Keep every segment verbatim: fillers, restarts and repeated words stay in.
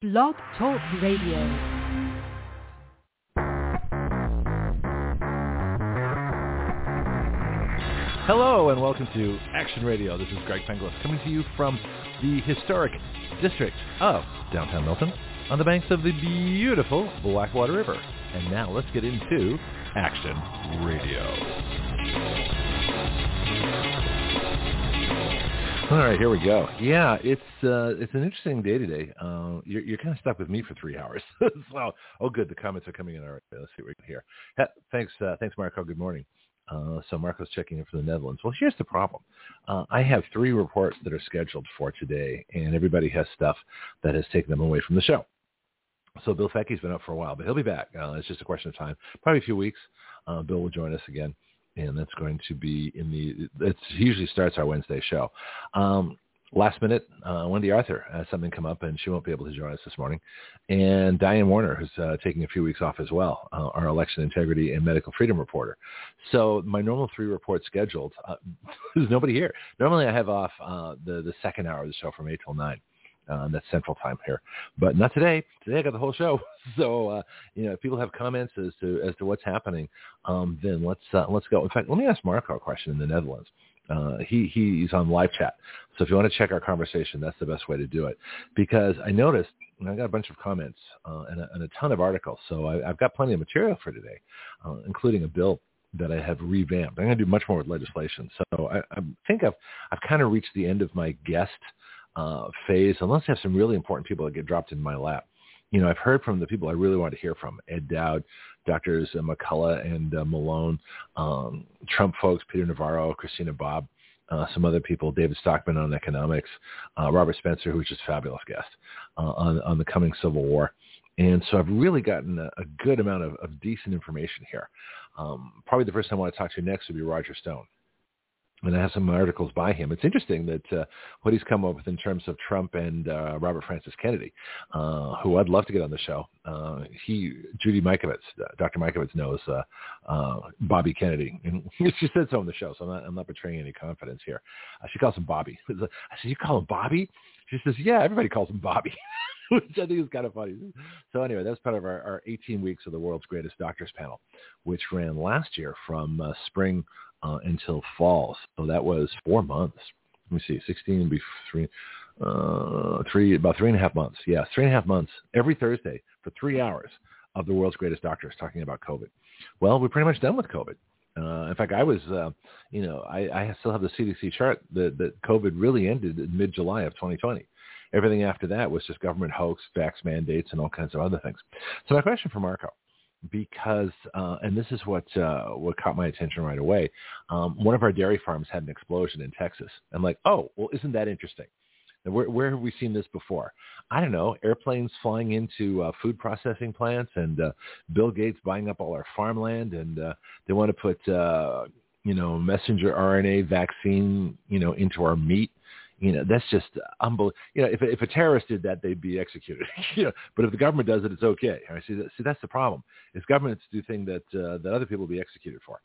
Blog Talk Radio. Hello and welcome to Action Radio. This is Greg Penglis coming to you from the historic district of downtown Milton on the banks of the beautiful Blackwater River. And now let's get into Action Radio. All right, here we go. Yeah, it's uh, it's an interesting day today. Uh, you're, you're kind of stuck with me for three hours. so, oh, good. The comments are coming in. All right, let's see what we can hear. Ha- thanks, uh, thanks, Marco. Good morning. Uh, so Marco's checking in from the Netherlands. Well, here's the problem. Uh, I have three reports that are scheduled for today, and everybody has stuff that has taken them away from the show. So Bill Fecky's been up for a while, but he'll be back. Uh, it's just a question of time. Probably a few weeks. Uh, Bill will join us again, and that's going to be in the – it usually starts our Wednesday show. Um, last minute, uh, Wendy Arthur has something come up, and she won't be able to join us this morning. And Diane Warner, who's uh, taking a few weeks off as well, uh, our election integrity and medical freedom reporter. So my normal three reports scheduled, uh, there's nobody here. Normally I have off uh, the, the second hour of the show from eight till nine. Uh, that's Central Time here, but not today. Today I got the whole show. So uh, you know, if people have comments as to as to what's happening, um, then let's uh, let's go. In fact, let me ask Marco a question in the Netherlands. Uh, he he's on live chat, so if you want to check our conversation, that's the best way to do it. Because I noticed, and I got a bunch of comments uh, and, a, and a ton of articles, so I, I've got plenty of material for today, uh, including a bill that I have revamped. I'm going to do much more with legislation. So I, I think I've I've kind of reached the end of my guest Uh, phase, unless I have some really important people that get dropped in my lap. You know, I've heard from the people I really want to hear from, Ed Dowd, Doctors uh, McCullough and uh, Malone, um, Trump folks, Peter Navarro, Christina Bobb, uh, some other people, David Stockman on economics, uh, Robert Spencer, who's just a fabulous guest, uh, on, on the coming Civil War. And so I've really gotten a, a good amount of, of decent information here. Um, probably the person I want to talk to next would be Roger Stone. And I have some articles by him. It's interesting that uh, what he's come up with in terms of Trump and uh, Robert Francis Kennedy, uh, who I'd love to get on the show. Uh, he, Judy Mikovits, uh, Doctor Mikovits knows uh, uh, Bobby Kennedy. And she said so on the show, so I'm not, I'm not betraying any confidence here. Uh, she calls him Bobby. I said, you call him Bobby? She says, yeah, everybody calls him Bobby, which I think is kind of funny. So anyway, that's part of our, our eighteen weeks of the world's greatest doctors panel, which ran last year from uh, spring Uh, until fall. So that was four months. Let me see, sixteen, be three, uh, three, about three and a half months. Yeah, three and a half months every Thursday for three hours of the world's greatest doctors talking about COVID. Well, we're pretty much done with COVID. Uh, in fact, I was, uh, you know, I, I still have the C D C chart that, that COVID really ended in mid-July of twenty twenty. Everything after that was just government hoax, vax mandates, and all kinds of other things. So my question for Marco, because, uh, and this is what uh, what caught my attention right away, um, one of our dairy farms had an explosion in Texas. I'm like, oh, well, isn't that interesting? And where, where have we seen this before? I don't know, airplanes flying into uh, food processing plants and uh, Bill Gates buying up all our farmland, and uh, they want to put, uh, you know, messenger R N A vaccine, you know, into our meat. You know, that's just unbelievable. You know, if, if a terrorist did that, they'd be executed. you know, but if the government does it, it's okay. I see, that, see, that's the problem. Is governments do things that uh, that other people will be executed for.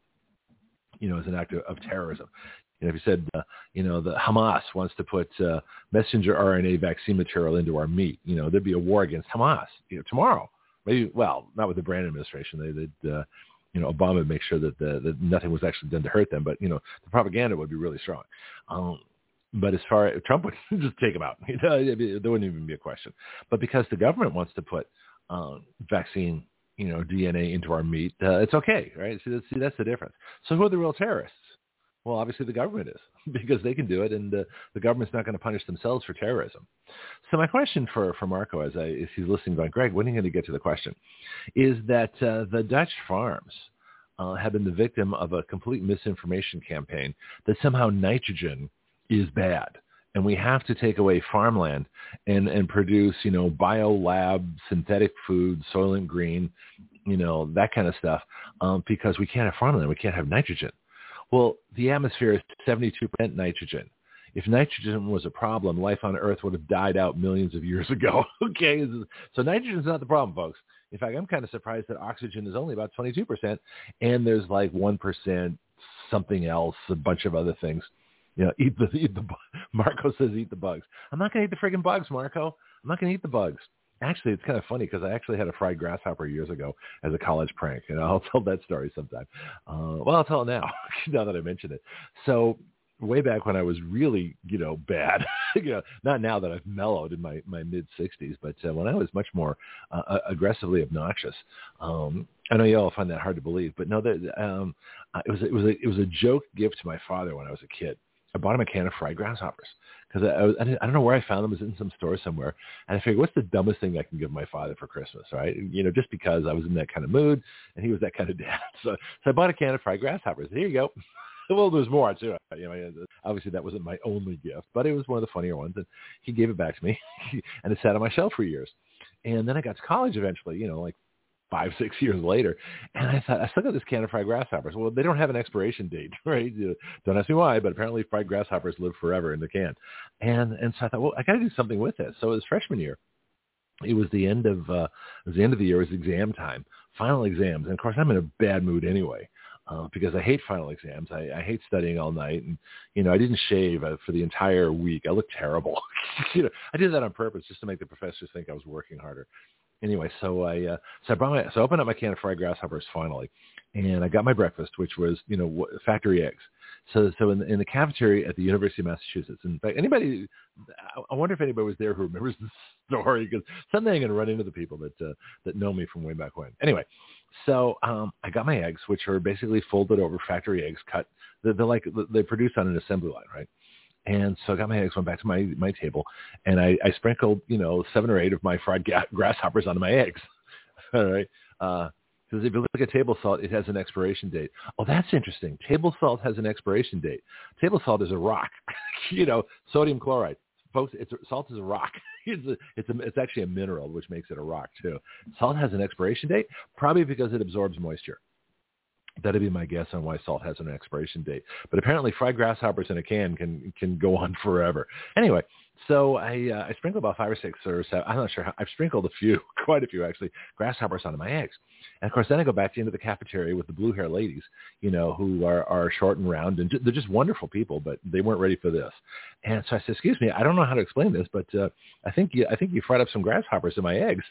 You know, as an act of, of terrorism. You know, if you said, uh, you know, the Hamas wants to put uh, messenger R N A vaccine material into our meat, you know, there'd be a war against Hamas. You know, tomorrow, maybe. Well, not with the Brand administration. They, they'd, uh, you know, Obama would make sure that, the, that nothing was actually done to hurt them. But you know, the propaganda would be really strong. Um, But as far as Trump would just take them out, you know, there wouldn't even be a question. But because the government wants to put um, vaccine, you know, D N A into our meat, uh, it's okay, right? See that's, see, that's the difference. So who are the real terrorists? Well, obviously the government is, because they can do it, and uh, the government's not going to punish themselves for terrorism. So my question for, for Marco, as, I, as he's listening, going, Greg, when are you going to get to the question, is that uh, the Dutch farms uh, have been the victim of a complete misinformation campaign that somehow nitrogen is bad, and we have to take away farmland and, and produce, you know, biolab, synthetic food, Soylent Green, you know, that kind of stuff, um, because we can't have farmland. We can't have nitrogen. Well, the atmosphere is seventy-two percent nitrogen. If nitrogen was a problem, life on Earth would have died out millions of years ago. okay, so nitrogen is not the problem, folks. In fact, I'm kind of surprised that oxygen is only about twenty-two percent, and there's like one percent something else, a bunch of other things. You know, eat the, eat the, Marco says eat the bugs. I'm not going to eat the friggin' bugs, Marco. I'm not going to eat the bugs. Actually, it's kind of funny because I actually had a fried grasshopper years ago as a college prank, and I'll tell that story sometime. Uh, well, I'll tell it now, now that I mention it. So way back when I was really, you know, bad, you know, not now that I've mellowed in my, my mid-sixties, but uh, when I was much more uh, aggressively obnoxious, um, I know you all find that hard to believe, but no, that um, it was it was a, it was a joke gift to my father when I was a kid. I bought him a can of fried grasshoppers because I, I, was, I, didn't, I don't know where I found them. It was in some store somewhere. And I figured, what's the dumbest thing I can give my father for Christmas, right? You know, just because I was in that kind of mood and he was that kind of dad. So, so I bought a can of fried grasshoppers. Here you go. Well, there's more too. You know, obviously that wasn't my only gift, but it was one of the funnier ones. And he gave it back to me, and it sat on my shelf for years. And then I got to college eventually, you know, like five, six years later. And I thought, I still got this can of fried grasshoppers. Well, they don't have an expiration date, right? You know, don't ask me why, but apparently fried grasshoppers live forever in the can. And and so I thought, well, I got to do something with this. So it was freshman year. It was the end of uh, it was the end of the year. It was exam time, final exams. And of course, I'm in a bad mood anyway. Uh, because I hate final exams. I, I hate studying all night. And, you know, I didn't shave uh, for the entire week. I looked terrible. you know, I did that on purpose just to make the professors think I was working harder. Anyway, so I uh, so I brought my so I opened up my can of fried grasshoppers finally, and I got my breakfast, which was you know factory eggs. So so in the, in the cafeteria at the University of Massachusetts. In fact, anybody, I wonder if anybody was there who remembers this story because someday I'm going to run into the people that uh, that know me from way back when. Anyway, so um, I got my eggs, which are basically folded over factory eggs, cut. They're, they're like they produce on an assembly line, right? And so I got my eggs, went back to my, my table, and I, I sprinkled, you know, seven or eight of my fried ga- grasshoppers onto my eggs. All right. Because uh, if you look at table salt, it has an expiration date. Oh, that's interesting. Table salt has an expiration date. Table salt is a rock, you know, sodium chloride. Folks, it's, salt is a rock. It's, a, it's, a, it's actually a mineral, which makes it a rock, too. Salt has an expiration date, probably because it absorbs moisture. That'd be my guess on why salt has an expiration date. But apparently fried grasshoppers in a can can can go on forever. Anyway, so I uh, I sprinkled about five or six or seven. I'm not sure how. I've sprinkled a few, quite a few actually, grasshoppers onto my eggs. And of course, then I go back into the cafeteria with the blue hair ladies, you know, who are, are short and round. And they're just wonderful people, but they weren't ready for this. And so I said, excuse me, I don't know how to explain this, but uh, I think you, I think you fried up some grasshoppers in my eggs.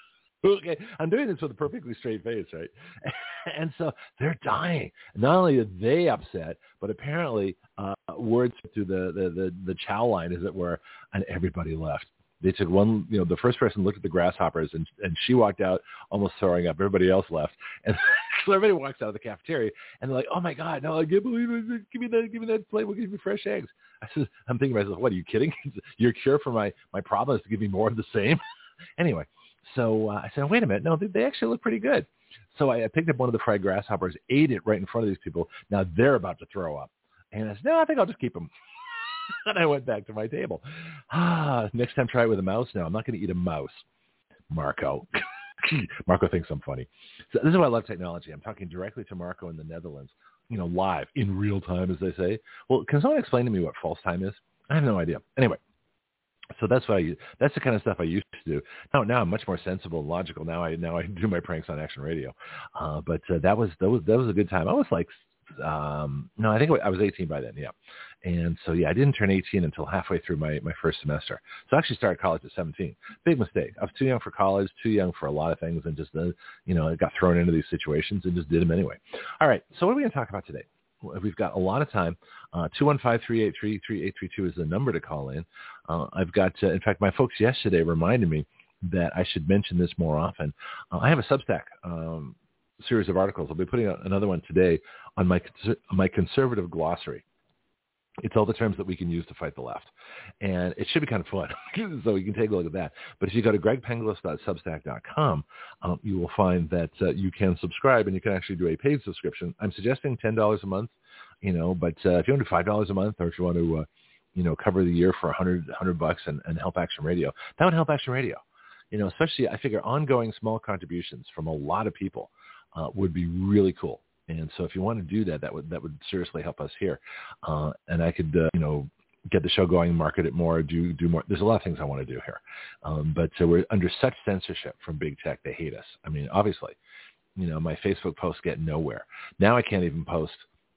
Okay, I'm doing this with a perfectly straight face, right? And so they're dying. Not only are they upset, but apparently uh, words to the, the, the, the chow line, as it were, and everybody left. They took one, you know, the first person looked at the grasshoppers, and, and she walked out almost throwing up. Everybody else left. And so everybody walks out of the cafeteria, and they're like, oh, my God, no, I can't believe it. Give me that, give me that plate. We'll give you fresh eggs. I said, I'm thinking to myself, what, are you kidding? Your cure for my, my problem is to give me more of the same? Anyway. So uh, I said, wait a minute. No, they, they actually look pretty good. So I, I picked up one of the fried grasshoppers, ate it right in front of these people. Now they're about to throw up. And I said, no, I think I'll just keep them. And I went back to my table. Ah, next time try it with a mouse now. I'm not going to eat a mouse. Marco. Marco thinks I'm funny. So this is why I love technology. I'm talking directly to Marco in the Netherlands, you know, live, in real time, as they say. Well, can someone explain to me what false time is? I have no idea. Anyway. So that's what I, that's the kind of stuff I used to do. Now, now I'm much more sensible and logical. Now I, now I do my pranks on Action Radio. Uh, but uh, that was, that was, that was a good time. I was like, um, no, I think I was eighteen by then. Yeah. And so, yeah, I didn't turn eighteen until halfway through my, my first semester. So I actually started college at seventeen. Big mistake. I was too young for college, too young for a lot of things. And just, uh, you know, I got thrown into these situations and just did them anyway. All right. So what are we going to talk about today? We've got a lot of time. Uh, two one five, three eight three, three eight three two is the number to call in. Uh, I've got, uh, in fact, my folks yesterday reminded me that I should mention this more often. Uh, I have a Substack um, series of articles. I'll be putting out another one today on my my conservative glossary. It's all the terms that we can use to fight the left. And it should be kind of fun. So you can take a look at that. But if you go to greg penglis dot substack dot com, um, you will find that uh, you can subscribe and you can actually do a paid subscription. I'm suggesting ten dollars a month, you know, but uh, if you want to do five dollars a month, or if you want to, uh, you know, cover the year for one hundred, one hundred bucks and, and help Action Radio, that would help Action Radio. You know, especially I figure ongoing small contributions from a lot of people uh, would be really cool. And so if you want to do that, that would that would seriously help us here. Uh, and I could, uh, you know, get the show going, market it more, do do more. There's a lot of things I want to do here. Um, but uh, we're under such censorship from big tech. They hate us. I mean, obviously, you know, my Facebook posts get nowhere. Now I can't even post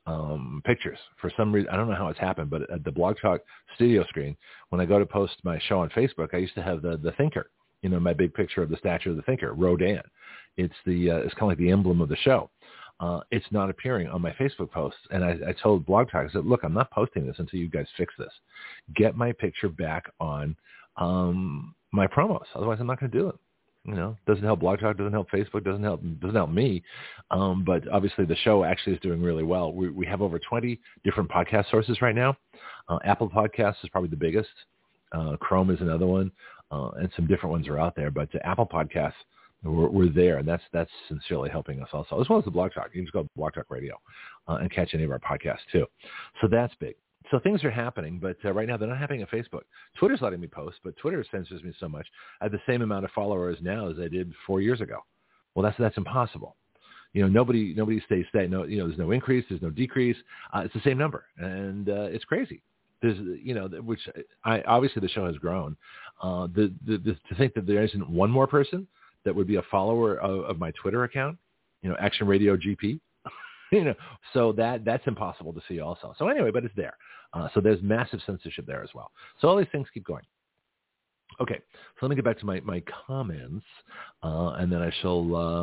um, pictures. For some reason, I don't know how it's happened, but at the Blog Talk studio screen, when I go to post my show on Facebook, I used to have the, the thinker. You know, my big picture of the statue of the thinker, Rodin. It's the uh, it's kind of like the emblem of the show. Uh, it's not appearing on my Facebook posts. And I, I told Blog Talk, I said, look, I'm not posting this until you guys fix this. Get my picture back on um, my promos. Otherwise, I'm not going to do it. You know, doesn't help Blog Talk, doesn't help Facebook, doesn't help doesn't help me. Um, but obviously, the show actually is doing really well. We, we have over twenty different podcast sources right now. Uh, Apple Podcasts is probably the biggest. Uh, Chrome is another one, uh, and some different ones are out there. But uh, Apple Podcasts, we're, we're there, and that's that's sincerely helping us also, as well as the Blog Talk. You can just go to Blog Talk Radio uh, and catch any of our podcasts too. So that's big. So things are happening, but uh, right now they're not happening at Facebook. Twitter's letting me post, but Twitter censors me so much. I have the same amount of followers now as I did four years ago. Well, that's that's impossible. You know, nobody nobody stays steady. No, you know, there's no increase, there's no decrease. Uh, it's the same number, and uh, it's crazy. There's, you know, which I obviously the show has grown. Uh, the, the, the to think that there isn't one more person that would be a follower of, of my Twitter account, you know, Action Radio G P. You know, so that that's impossible to see also. So anyway, but it's there. Uh, so there's massive censorship there as well. So all these things keep going. Okay, so let me get back to my, my comments, uh, and then I shall,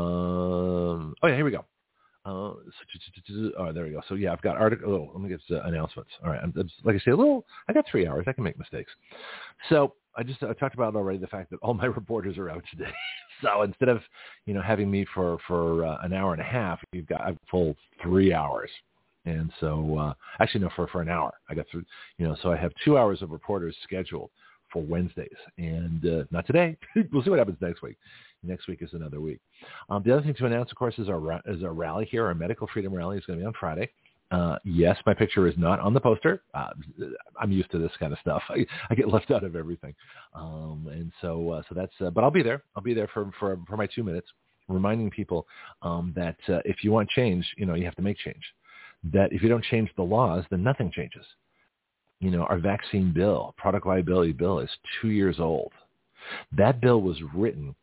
uh, oh yeah, here we go. Uh, oh, there we go. So yeah, I've got article, oh, let me get to announcements. All right, I'm, I'm, like I say, a little, I got three hours. I can make mistakes. So I just I talked about already the fact that all my reporters are out today. So instead of, you know, having me for, for uh, an hour and a half, you've got a full three hours. And so, uh, actually, no, for, for an hour. I got through, you know, so I have two hours of reporters scheduled for Wednesdays. And uh, not today. We'll see what happens next week. Next week is another week. Um, the other thing to announce, of course, is our, is our rally here. Our Medical Freedom Rally is going to be on Friday. Uh, yes, my picture is not on the poster. Uh, I'm used to this kind of stuff. I, I get left out of everything. Um, and so, uh, so that's, uh, but I'll be there. I'll be there for, for, for my two minutes, reminding people um, that uh, if you want change, you know, you have to make change. That if you don't change the laws, then nothing changes. You know, our vaccine bill, product liability bill, is two years old. That bill was written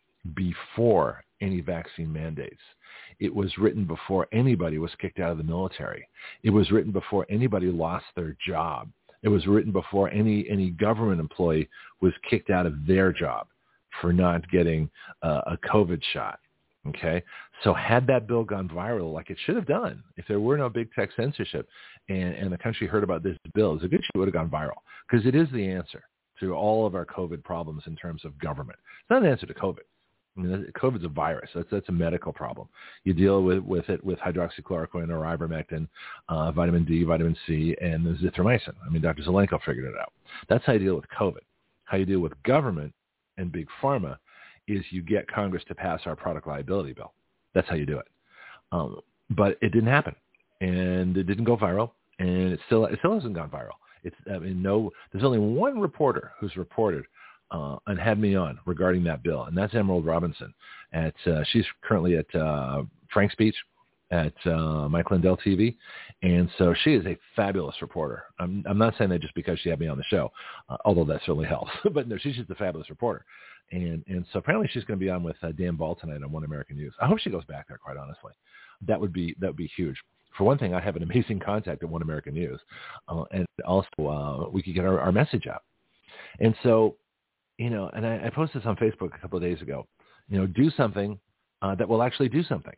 before any vaccine mandates. It was written before anybody was kicked out of the military. It was written before anybody lost their job. It was written before any, any government employee was kicked out of their job for not getting uh, a COVID shot. Okay, so had that bill gone viral like it should have done, if there were no big tech censorship and, and the country heard about this bill, it's a good shit it would have gone viral, because it is the answer to all of our COVID problems in terms of government. It's not an answer to COVID. I mean, COVID's a virus. That's that's a medical problem. You deal with, with it with hydroxychloroquine or ivermectin, uh, vitamin D, vitamin C, and zithromycin. I mean, Doctor Zelenko figured it out. That's how you deal with COVID. How you deal with government and big pharma is you get Congress to pass our product liability bill. That's how you do it. Um, but it didn't happen, and it didn't go viral, and it still it still hasn't gone viral. It's I mean, no. There's only one reporter who's reported uh, and had me on regarding that bill, and that's Emerald Robinson. At uh, she's currently at uh, Frank's Speech at uh, Mike Lindell T V, and so she is a fabulous reporter. I'm, I'm not saying that just because she had me on the show, uh, although that certainly helps. But no, she's just a fabulous reporter. And and so apparently she's going to be on with uh, Dan Ball tonight on One American News. I hope she goes back there, quite honestly. That would be that would be huge. For one thing, I have an amazing contact at One American News, uh, and also uh, we could get our, our message out. And so, you know, and I, I posted this on Facebook a couple of days ago. You know, do something uh, that will actually do something.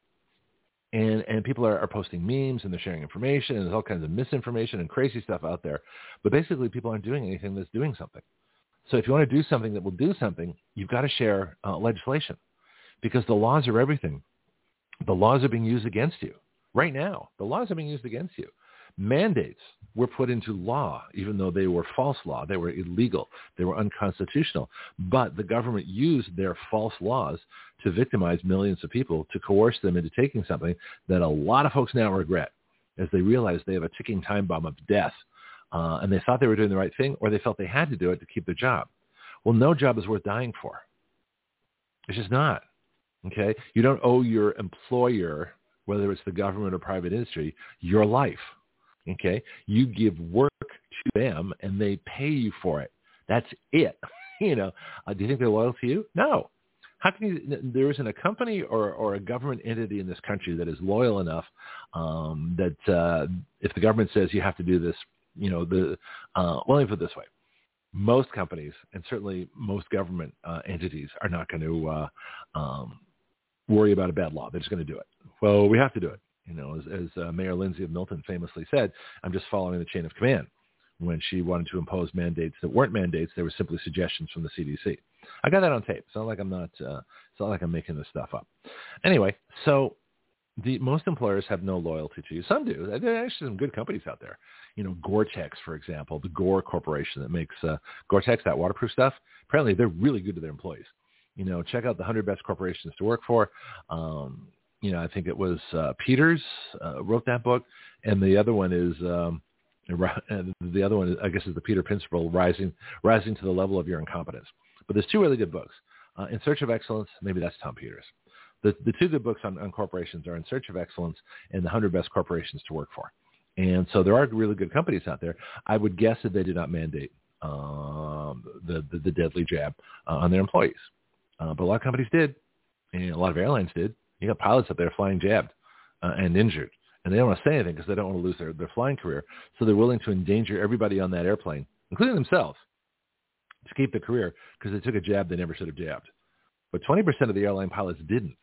And and people are, are posting memes and they're sharing information and there's all kinds of misinformation and crazy stuff out there. But basically, people aren't doing anything that's doing something. So if you want to do something that will do something, you've got to share uh, legislation, because the laws are everything. The laws are being used against you right now. The laws are being used against you. Mandates were put into law, even though they were false law. They were illegal. They were unconstitutional. But the government used their false laws to victimize millions of people, to coerce them into taking something that a lot of folks now regret, as they realize they have a ticking time bomb of death. Uh, and they thought they were doing the right thing, or they felt they had to do it to keep their job. Well, no job is worth dying for. It's just not. Okay? You don't owe your employer, whether it's the government or private industry, your life. Okay? You give work to them, and they pay you for it. That's it. You know, uh, do you think they're loyal to you? No. How can you? There isn't a company or, or a government entity in this country that is loyal enough um, that uh, if the government says you have to do this, you know, the uh, well, let me put it this way. most companies and certainly most government uh, entities are not going to uh, um, worry about a bad law. They're just going to do it. Well, we have to do it. You know, as, as uh, Mayor Lindsay of Milton famously said, I'm just following the chain of command. When she wanted to impose mandates that weren't mandates, they were simply suggestions from the C D C. I got that on tape. It's not like I'm not. Uh, it's not like I'm making this stuff up. Anyway, so the most employers have no loyalty to you. Some do. There are actually some good companies out there. You know, Gore-Tex, for example, the Gore Corporation that makes uh, Gore-Tex, that waterproof stuff. Apparently, they're really good to their employees. You know, check out the one hundred Best Corporations to Work For. Um, you know, I think it was uh, Peters uh, wrote that book, and the other one is. Um, And the other one, I guess, is the Peter Principle, Rising Rising to the Level of Your Incompetence. But there's two really good books. Uh, In Search of Excellence, maybe that's Tom Peters. The, the two good books on, on corporations are In Search of Excellence and The one hundred Best Corporations to Work For. And so there are really good companies out there. I would guess that they did not mandate um, the, the, the deadly jab uh, on their employees. Uh, but a lot of companies did, and a lot of airlines did. You got pilots up there flying jabbed uh, and injured. And they don't want to say anything because they don't want to lose their, their flying career. So they're willing to endanger everybody on that airplane, including themselves, to keep the career because they took a jab they never should have jabbed. But twenty percent of the airline pilots didn't.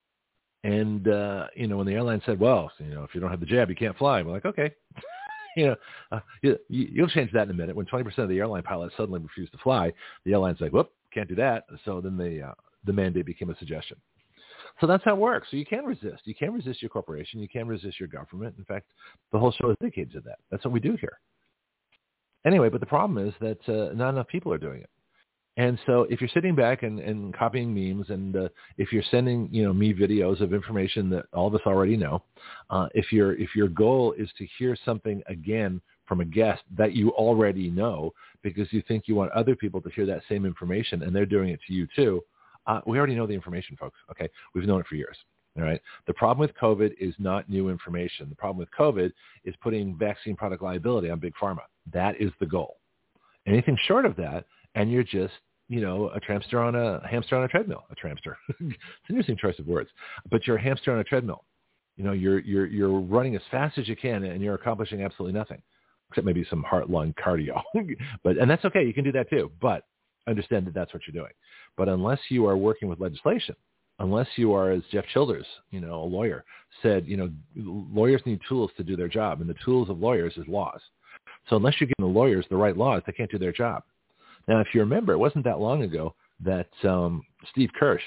And, uh, you know, when the airline said, well, you know, if you don't have the jab, you can't fly. We're like, okay. you know, uh, you, you'll change that in a minute. When twenty percent of the airline pilots suddenly refuse to fly, the airline's like, whoop, can't do that. So then they, uh, the mandate became a suggestion. So that's how it works. So you can resist. You can resist your corporation. You can resist your government. In fact, the whole show is dedicated to that. That's what we do here. Anyway, but the problem is that uh, not enough people are doing it. And so if you're sitting back and, and copying memes, and uh, if you're sending, you know, me videos of information that all of us already know, uh, if your if your goal is to hear something again from a guest that you already know because you think you want other people to hear that same information and they're doing it to you too, Uh, we already know the information, folks. Okay, we've known it for years. All right. The problem with COVID is not new information. The problem with COVID is putting vaccine product liability on big pharma. That is the goal. Anything short of that, and you're just, you know, a tramster on a hamster on a treadmill. A tramster. It's an interesting choice of words, but you're a hamster on a treadmill. You know, you're you're you're running as fast as you can, and you're accomplishing absolutely nothing, except maybe some heart lung cardio. But and that's okay. You can do that too. But understand that that's what you're doing. But unless you are working with legislation, unless you are, as Jeff Childers, you know, a lawyer, said, you know, lawyers need tools to do their job, and the tools of lawyers is laws. So unless you're giving the lawyers the right laws, they can't do their job. Now, if you remember, it wasn't that long ago that um, Steve Kirsch,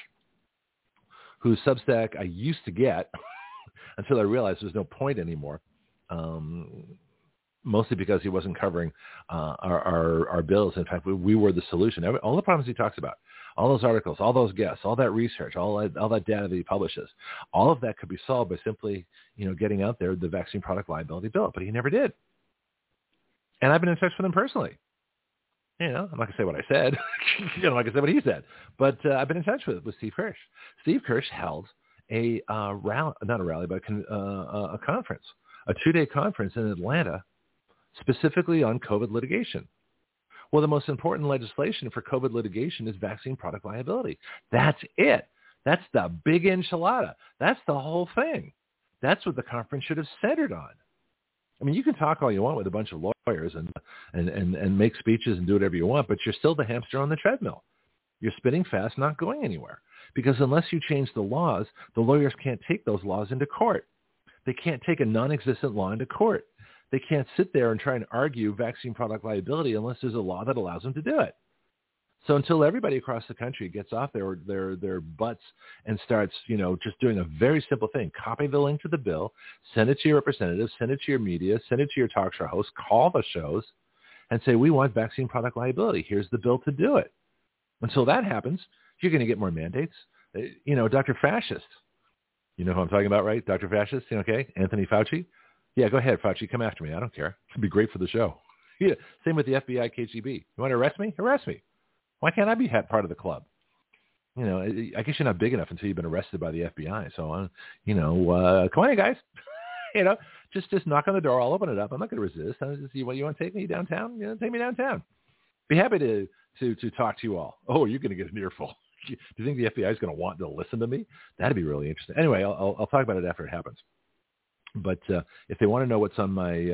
whose Substack I used to get until I realized there's no point anymore, um, mostly because he wasn't covering uh, our, our, our bills. In fact, we, we were the solution. Every, all the problems he talks about, all those articles, all those guests, all that research, all that, all that data that he publishes, all of that could be solved by simply, you know, getting out there the vaccine product liability bill. But he never did. And I've been in touch with him personally. You know, I'm not going to say what I said. you know, I'm not going to say what he said. But uh, I've been in touch with with Steve Kirsch. Steve Kirsch held a uh, rally, not a rally, but a, uh, a conference, a two-day conference in Atlanta, specifically on COVID litigation. Well, the most important legislation for COVID litigation is vaccine product liability. That's it. That's the big enchilada. That's the whole thing. That's what the conference should have centered on. I mean, you can talk all you want with a bunch of lawyers and, and, and, and make speeches and do whatever you want, but you're still the hamster on the treadmill. You're spinning fast, not going anywhere. Because unless you change the laws, the lawyers can't take those laws into court. They can't take a non-existent law into court. They can't sit there and try and argue vaccine product liability unless there's a law that allows them to do it. So until everybody across the country gets off their, their, their butts and starts, you know, just doing a very simple thing, copy the link to the bill, send it to your representatives, send it to your media, send it to your talk show hosts, call the shows and say, we want vaccine product liability. Here's the bill to do it. Until that happens, you're going to get more mandates. You know, Doctor Fascist, you know who I'm talking about, right? Doctor Fascist, okay? Anthony Fauci. Yeah, go ahead, Fauci. Come after me. I don't care. It'd be great for the show. Yeah. Same with the F B I, K G B. You want to arrest me? Arrest me. Why can't I be part of the club? You know, I guess you're not big enough until you've been arrested by the F B I. So, uh, you know, uh, come on in, guys. you know, just just knock on the door. I'll open it up. I'm not going to resist. I just, you, you want to take me downtown? You know, take me downtown. Be happy to to to talk to you all. Oh, you're going to get an earful. Do you think the F B I is going to want to listen to me? That'd be really interesting. Anyway, I'll, I'll talk about it after it happens. But uh, if they want to know what's on my uh,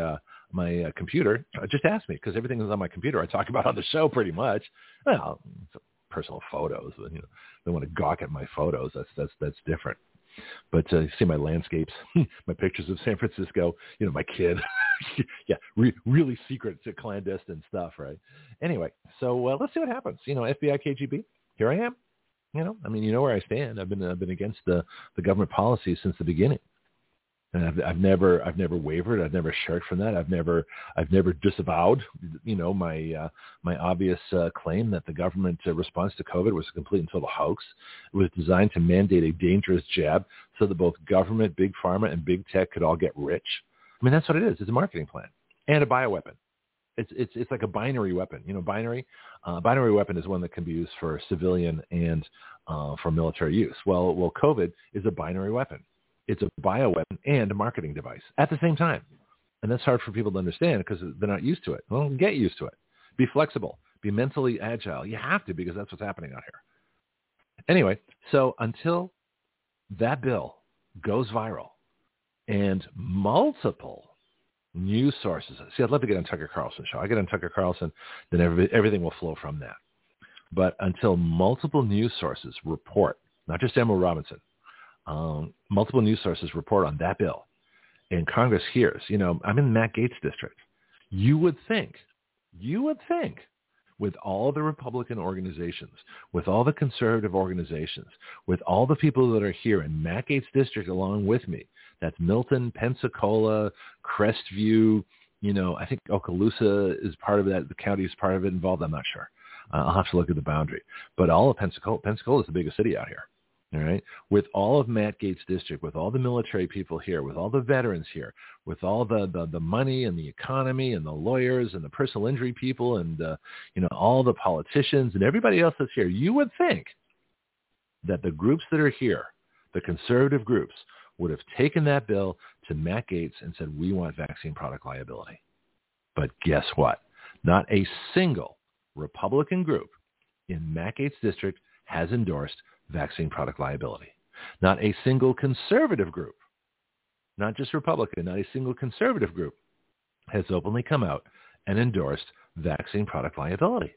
my uh, computer, just ask me because everything is on my computer. I talk about on the show pretty much. Well, it's personal photos. You know, they want to gawk at my photos. That's that's that's different. But uh, you see my landscapes, my pictures of San Francisco. You know, my kid. yeah, re- really secret, clandestine stuff, right? Anyway, so uh, let's see what happens. You know, F B I, K G B. Here I am. You know, I mean, you know where I stand. I've been I've been against the, the government policy since the beginning, and I've, I've never I've never wavered. I've never shirked from that. I've never I've never disavowed, you know, my uh, my obvious uh, claim that the government uh, response to COVID was a complete and total hoax. It was designed to mandate a dangerous jab so that both government, big pharma, and big tech could all get rich. I mean, that's what it is. It's a marketing plan and a bioweapon. It's it's it's like a binary weapon. You know, binary uh, binary weapon is one that can be used for civilian and uh, for military use. Well, well, COVID is a binary weapon. It's a bioweapon and a marketing device at the same time, and that's hard for people to understand because they're not used to it. Well, get used to it. Be flexible. Be mentally agile. You have to because that's what's happening out here. Anyway, so until that bill goes viral and multiple news sources. See, I'd love to get on Tucker Carlson's show. I get on Tucker Carlson, then every, everything will flow from that. But until multiple news sources report, not just Emerald Robinson, um, multiple news sources report on that bill, and Congress hears, you know, I'm in Matt Gaetz' district. You would think, you would think, with all the Republican organizations, with all the conservative organizations, with all the people that are here in Matt Gaetz' district along with me, that's Milton, Pensacola, Crestview, you know, I think Okaloosa is part of that. The county is part of it involved. I'm not sure. Uh, I'll have to look at the boundary. But all of Pensacola, Pensacola is the biggest city out here. All right. With all of Matt Gaetz' district, with all the military people here, with all the veterans here, with all the, the, the money and the economy and the lawyers and the personal injury people and, uh, you know, all the politicians and everybody else that's here, you would think that the groups that are here, the conservative groups, would have taken that bill to Matt Gaetz and said, we want vaccine product liability. But guess what? Not a single Republican group in Matt Gaetz' district has endorsed vaccine product liability. Not a single conservative group, not just Republican, not a single conservative group has openly come out and endorsed vaccine product liability.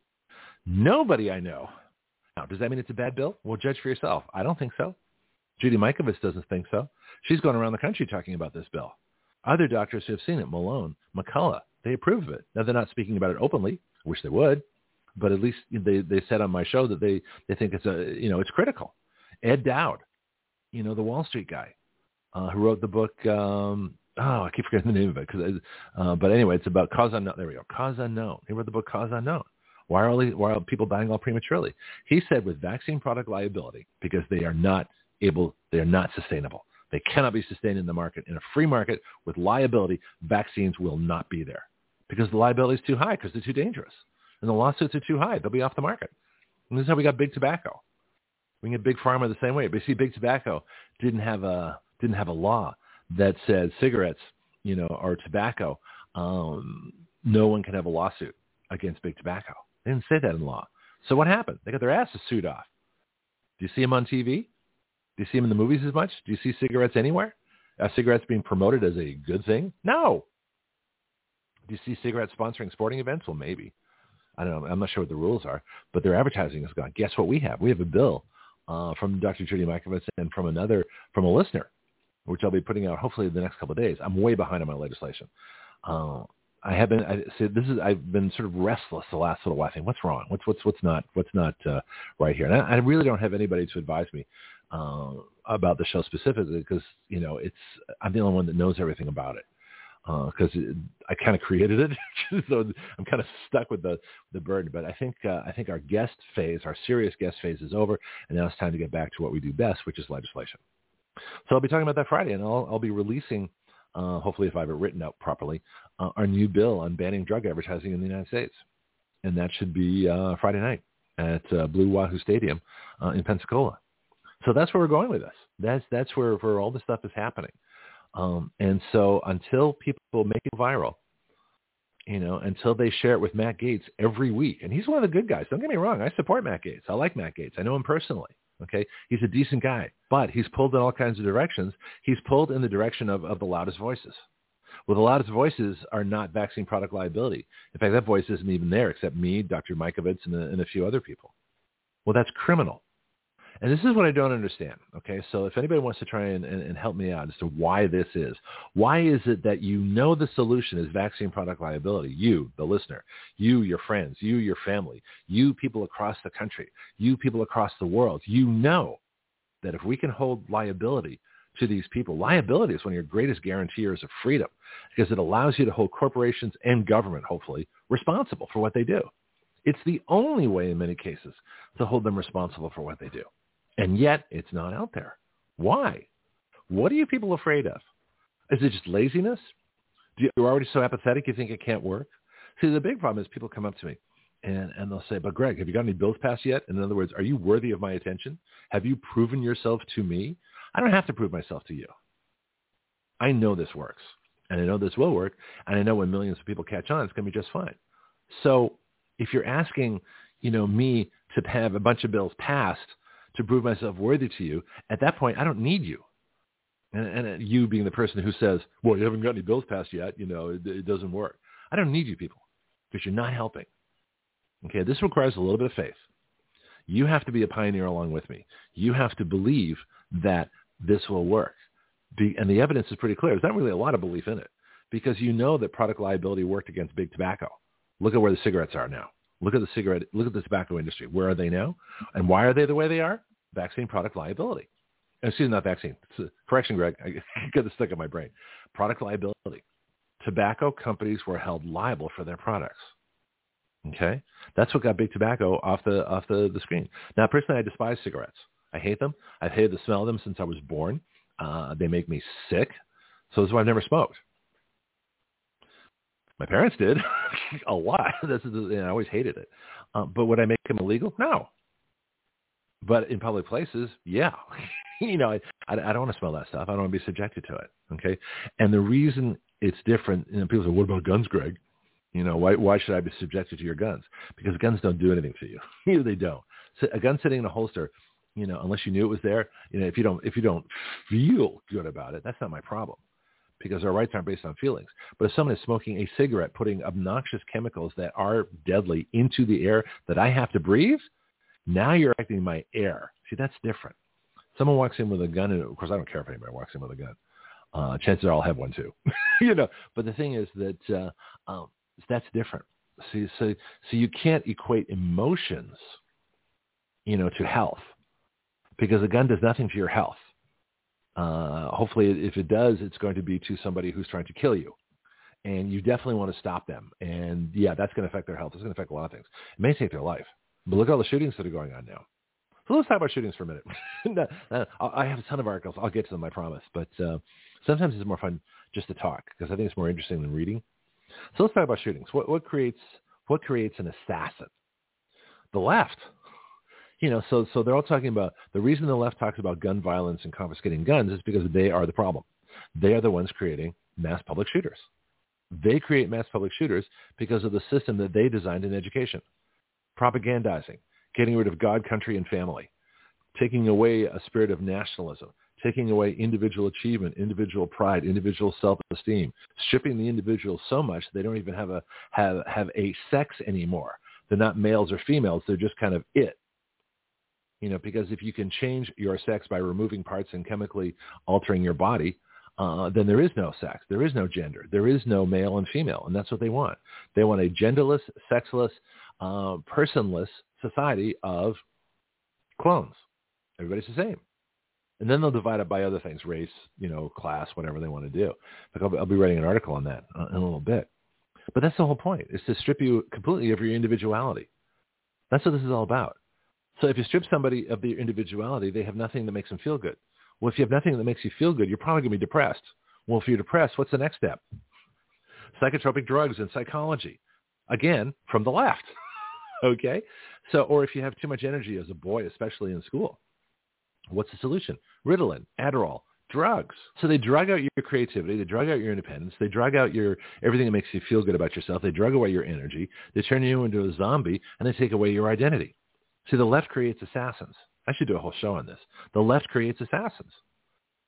Nobody I know. Now, does that mean it's a bad bill? Well, judge for yourself. I don't think so. Judy Mikovits doesn't think so. She's going around the country talking about this bill. Other doctors who have seen it, Malone, McCullough, they approve of it. Now, they're not speaking about it openly. I wish they would. But at least they, they said on my show that they, they think it's a, you know, it's critical. Ed Dowd, you know, the Wall Street guy uh, who wrote the book, um, oh, I keep forgetting the name of it. Cause, uh, but anyway, it's about Cause Unknown. There we go. Cause Unknown. He wrote the book Cause Unknown. Why are, all these, why are people dying all prematurely? He said with vaccine product liability, because they are not able, they are not sustainable. They cannot be sustained in the market. In a free market with liability, vaccines will not be there because the liability is too high because they're too dangerous. And the lawsuits are too high. They'll be off the market. And this is how we got big tobacco. We can get big pharma the same way. But you see, big tobacco didn't have a didn't have a law that said cigarettes, you know, or tobacco. Um, no one can have a lawsuit against big tobacco. They didn't say that in law. So what happened? They got their asses sued off. Do you see them on T V? Do you see them in the movies as much? Do you see cigarettes anywhere? Are cigarettes being promoted as a good thing? No. Do you see cigarettes sponsoring sporting events? Well, maybe. I don't know. I'm not sure what the rules are, but their advertising is gone. Guess what we have? We have a bill uh, from Doctor Judy Mikovits and from another, from a listener, which I'll be putting out hopefully in the next couple of days. I'm way behind on my legislation. Uh, I have been. I said this is. I've been sort of restless the last little while. I think, what's wrong? What's what's what's not what's not uh, right here? And I, I really don't have anybody to advise me uh, about the show specifically because you know it's. I'm the only one that knows everything about it. Because uh, I kind of created it, so I'm kind of stuck with the, the burden. But I think uh, I think our guest phase, our serious guest phase, is over, and now it's time to get back to what we do best, which is legislation. So I'll be talking about that Friday, and I'll, I'll be releasing, uh, hopefully if I have it written out properly, uh, our new bill on banning drug advertising in the United States, and that should be uh, Friday night at uh, Blue Wahoo Stadium uh, in Pensacola. So that's where we're going with this. That's that's where, where all this stuff is happening. Um, and so until people make it viral, you know, until they share it with Matt Gaetz every week, and he's one of the good guys. Don't get me wrong. I support Matt Gaetz. I like Matt Gaetz. I know him personally. Okay. He's a decent guy, but he's pulled in all kinds of directions. He's pulled in the direction of, of the loudest voices. Well, the loudest voices are not vaccine product liability. In fact, that voice isn't even there except me, Doctor Mikovits, and a, and a few other people. Well, that's criminal. And this is what I don't understand, okay? So if anybody wants to try and, and, and help me out as to why this is, why is it that you know the solution is vaccine product liability? You, the listener, you, your friends, you, your family, you people across the country, you people across the world, you know that if we can hold liability to these people, liability is one of your greatest guarantors of freedom because it allows you to hold corporations and government, hopefully, responsible for what they do. It's the only way in many cases to hold them responsible for what they do. And yet it's not out there. Why? What are you people afraid of? Is it just laziness? Do you, you're already so apathetic you think it can't work? See, the big problem is people come up to me and, and they'll say, but Greg, have you got any bills passed yet? In other words, are you worthy of my attention? Have you proven yourself to me? I don't have to prove myself to you. I know this works, and I know this will work, and I know when millions of people catch on, it's going to be just fine. So if you're asking, you know, me to have a bunch of bills passed to prove myself worthy to you, at that point, I don't need you. And, and you being the person who says, well, you haven't got any bills passed yet, you know, it, it doesn't work. I don't need you people because you're not helping. Okay, this requires a little bit of faith. You have to be a pioneer along with me. You have to believe that this will work. Be, and the evidence is pretty clear. There's not really a lot of belief in it because you know that product liability worked against big tobacco. Look at where the cigarettes are now. Look at the cigarette, look at the tobacco industry. Where are they now? And why are they the way they are? Vaccine product liability. Excuse me, not vaccine. Correction, Greg. I got this stuck in my brain. Product liability. Tobacco companies were held liable for their products. Okay? That's what got big tobacco off the off the, the screen. Now, personally, I despise cigarettes. I hate them. I've hated the smell of them since I was born. Uh, they make me sick. So that's why I've never smoked. My parents did a lot. This is, and I always hated it. Um, but would I make them illegal? No. But in public places, yeah. you know, I, I, I don't want to smell that stuff. I don't want to be subjected to it. Okay. And the reason it's different, you know, people say, what about guns, Greg? You know, why why should I be subjected to your guns? Because guns don't do anything to you. you know, they don't. So a gun sitting in a holster, you know, unless you knew it was there, you know, if you don't if you don't feel good about it, that's not my problem. Because our rights aren't based on feelings. But if someone is smoking a cigarette, putting obnoxious chemicals that are deadly into the air that I have to breathe, now you're affecting my air. See, that's different. Someone walks in with a gun, and of course, I don't care if anybody walks in with a gun. Uh, chances are I'll have one too. you know. But the thing is that uh, um, that's different. See, so so you can't equate emotions, you know, to health, because a gun does nothing to your health. Uh, hopefully, if it does, it's going to be to somebody who's trying to kill you. And you definitely want to stop them. And, yeah, that's going to affect their health. It's going to affect a lot of things. It may take their life. But look at all the shootings that are going on now. So let's talk about shootings for a minute. I have a ton of articles. I'll get to them, I promise. But uh, sometimes it's more fun just to talk because I think it's more interesting than reading. So let's talk about shootings. What, what creates what creates an assassin? The left. You know, so so they're all talking about the reason the left talks about gun violence and confiscating guns is because they are the problem. They are the ones creating mass public shooters. They create mass public shooters because of the system that they designed in education. Propagandizing, getting rid of God, country, and family, taking away a spirit of nationalism, taking away individual achievement, individual pride, individual self-esteem, stripping the individual so much they don't even have a have, have a sex anymore. They're not males or females. They're just kind of it. You know, because if you can change your sex by removing parts and chemically altering your body, uh, then there is no sex. There is no gender. There is no male and female. And that's what they want. They want a genderless, sexless, uh, personless society of clones. Everybody's the same. And then they'll divide it by other things, race, you know, class, whatever they want to do. Like I'll, I'll be writing an article on that uh, in a little bit. But that's the whole point, is to strip you completely of your individuality. That's what this is all about. So if you strip somebody of their individuality, they have nothing that makes them feel good. Well, if you have nothing that makes you feel good, you're probably going to be depressed. Well, if you're depressed, what's the next step? Psychotropic drugs and psychology. Again, from the left. Okay? So, or if you have too much energy as a boy, especially in school, what's the solution? Ritalin, Adderall, drugs. So they drug out your creativity. They drug out your independence. They drug out your everything that makes you feel good about yourself. They drug away your energy. They turn you into a zombie, and they take away your identity. See, the left creates assassins. I should do a whole show on this. The left creates assassins.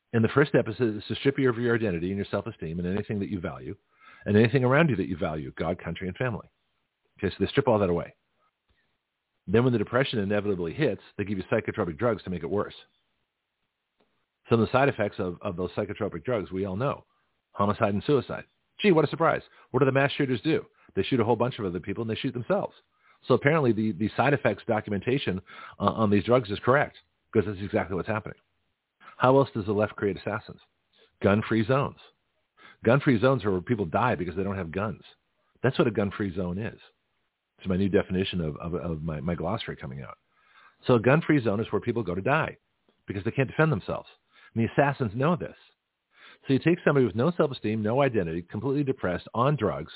And the first step is to, is to strip you of your identity and your self-esteem and anything that you value and anything around you that you value, God, country, and family. Okay, so they strip all that away. Then when the depression inevitably hits, they give you psychotropic drugs to make it worse. Some of the side effects of, of those psychotropic drugs we all know. Homicide and suicide. Gee, what a surprise. What do the mass shooters do? They shoot a whole bunch of other people and they shoot themselves. So apparently the, the side effects documentation uh, on these drugs is correct because that's exactly what's happening. How else does the left create assassins? Gun-free zones. Gun-free zones are where people die because they don't have guns. That's what a gun-free zone is. It's my new definition of, of, of my, my glossary coming out. So a gun-free zone is where people go to die because they can't defend themselves. And the assassins know this. So you take somebody with no self-esteem, no identity, completely depressed, on drugs,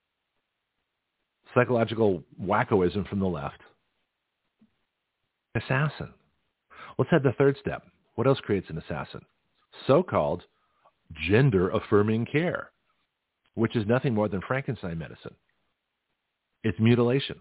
psychological wackoism from the left. Assassin. Let's have the third step. What else creates an assassin? So-called gender-affirming care, which is nothing more than Frankenstein medicine. It's mutilation.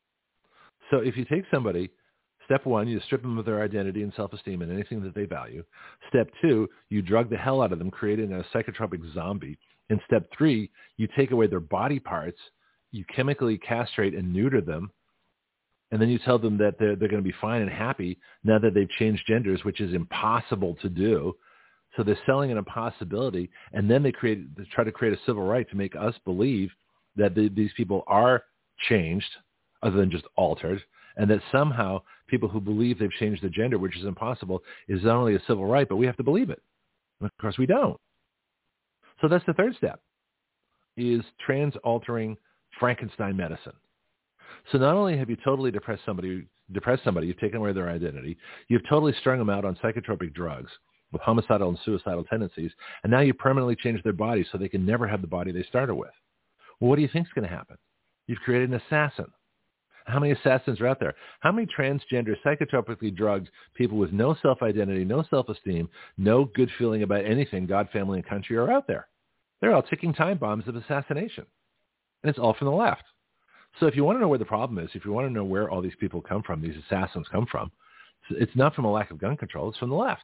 So if you take somebody, step one, you strip them of their identity and self-esteem and anything that they value. Step two, you drug the hell out of them, creating a psychotropic zombie. And step three, you take away their body parts, you chemically castrate and neuter them, and then you tell them that they're, they're going to be fine and happy now that they've changed genders, which is impossible to do. So they're selling an impossibility, and then they create, they try to create a civil right to make us believe that the, these people are changed, other than just altered, and that somehow people who believe they've changed their gender, which is impossible, is not only a civil right, but we have to believe it. And of course, we don't. So that's the third step, is trans-altering Frankenstein medicine. So not only have you totally depressed somebody, depressed somebody, you've taken away their identity, you've totally strung them out on psychotropic drugs with homicidal and suicidal tendencies, and now you permanently changed their body so they can never have the body they started with. Well, what do you think is going to happen? You've created an assassin. How many assassins are out there? How many transgender, psychotropically drugged people with no self-identity, no self-esteem, no good feeling about anything, God, family, and country are out there? They're all ticking time bombs of assassination. And it's all from the left. So if you want to know where the problem is, if you want to know where all these people come from, these assassins come from, it's not from a lack of gun control. It's from the left.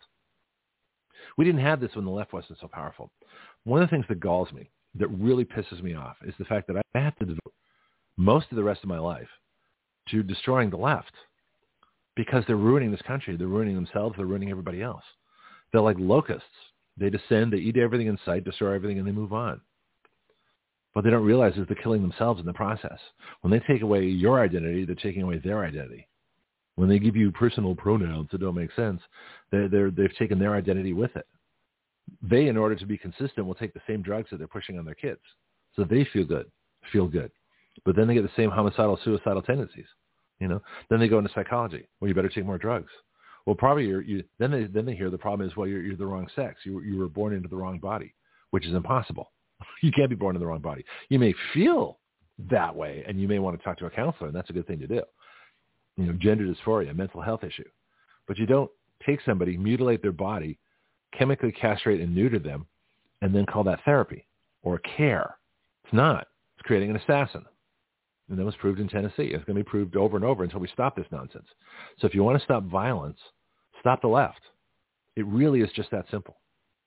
We didn't have this when the left wasn't so powerful. One of the things that galls me, that really pisses me off, is the fact that I have to devote most of the rest of my life to destroying the left because they're ruining this country. They're ruining themselves. They're ruining everybody else. They're like locusts. They descend, they eat everything in sight, destroy everything, and they move on. What they don't realize is they're killing themselves in the process. When they take away your identity, they're taking away their identity. When they give you personal pronouns that don't make sense, they're, they're, they've taken their identity with it. They, in order to be consistent, will take the same drugs that they're pushing on their kids. So they feel good, feel good. But then they get the same homicidal, suicidal tendencies. You know, then they go into psychology. Well, you better take more drugs. Well, probably you're, you. Then they then they hear the problem is, well, you're, you're the wrong sex. You you were born into the wrong body, which is impossible. You can't be born in the wrong body. You may feel that way, and you may want to talk to a counselor, and that's a good thing to do. You know, gender dysphoria, mental health issue, but you don't take somebody, mutilate their body, chemically castrate and neuter them, and then call that therapy or care. It's not. It's creating an assassin. And that was proved in Tennessee. It's going to be proved over and over until we stop this nonsense. So if you want to stop violence, stop the left. It really is just that simple.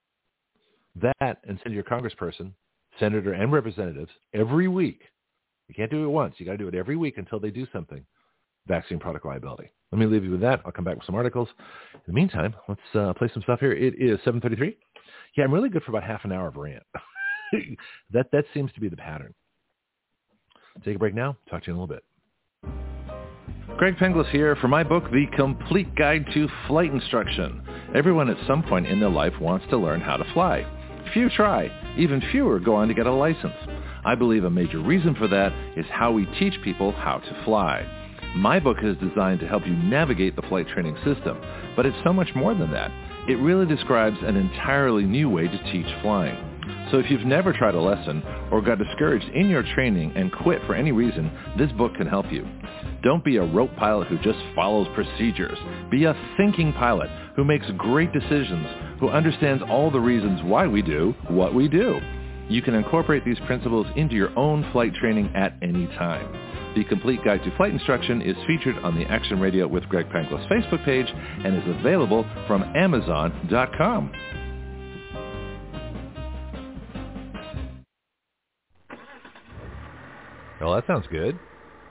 That, and send your congressperson, senator, and representatives every week. You can't do it once. You got to do it every week until they do something. Vaccine product liability. Let me leave you with that. I'll come back with some articles. In the meantime, let's uh, play some stuff here. It is seven thirty-three. Yeah, I'm really good for about half an hour of rant. that that seems to be the pattern. Take a break now. Talk to you in a little bit. Greg Penglis here for my book, The Complete Guide to Flight Instruction. Everyone at some point in their life wants to learn how to fly. Few try. Even fewer go on to get a license. I believe a major reason for that is how we teach people how to fly. My book is designed to help you navigate the flight training system, but it's so much more than that. It really describes an entirely new way to teach flying. So if you've never tried a lesson or got discouraged in your training and quit for any reason, this book can help you. Don't be a rote pilot who just follows procedures. Be a thinking pilot who makes great decisions, who understands all the reasons why we do what we do. You can incorporate these principles into your own flight training at any time. The Complete Guide to Flight Instruction is featured on the Action Radio with Greg Penglis Facebook page and is available from Amazon dot com. Well, that sounds good.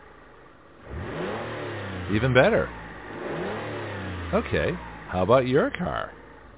Even better. Okay, how about your car?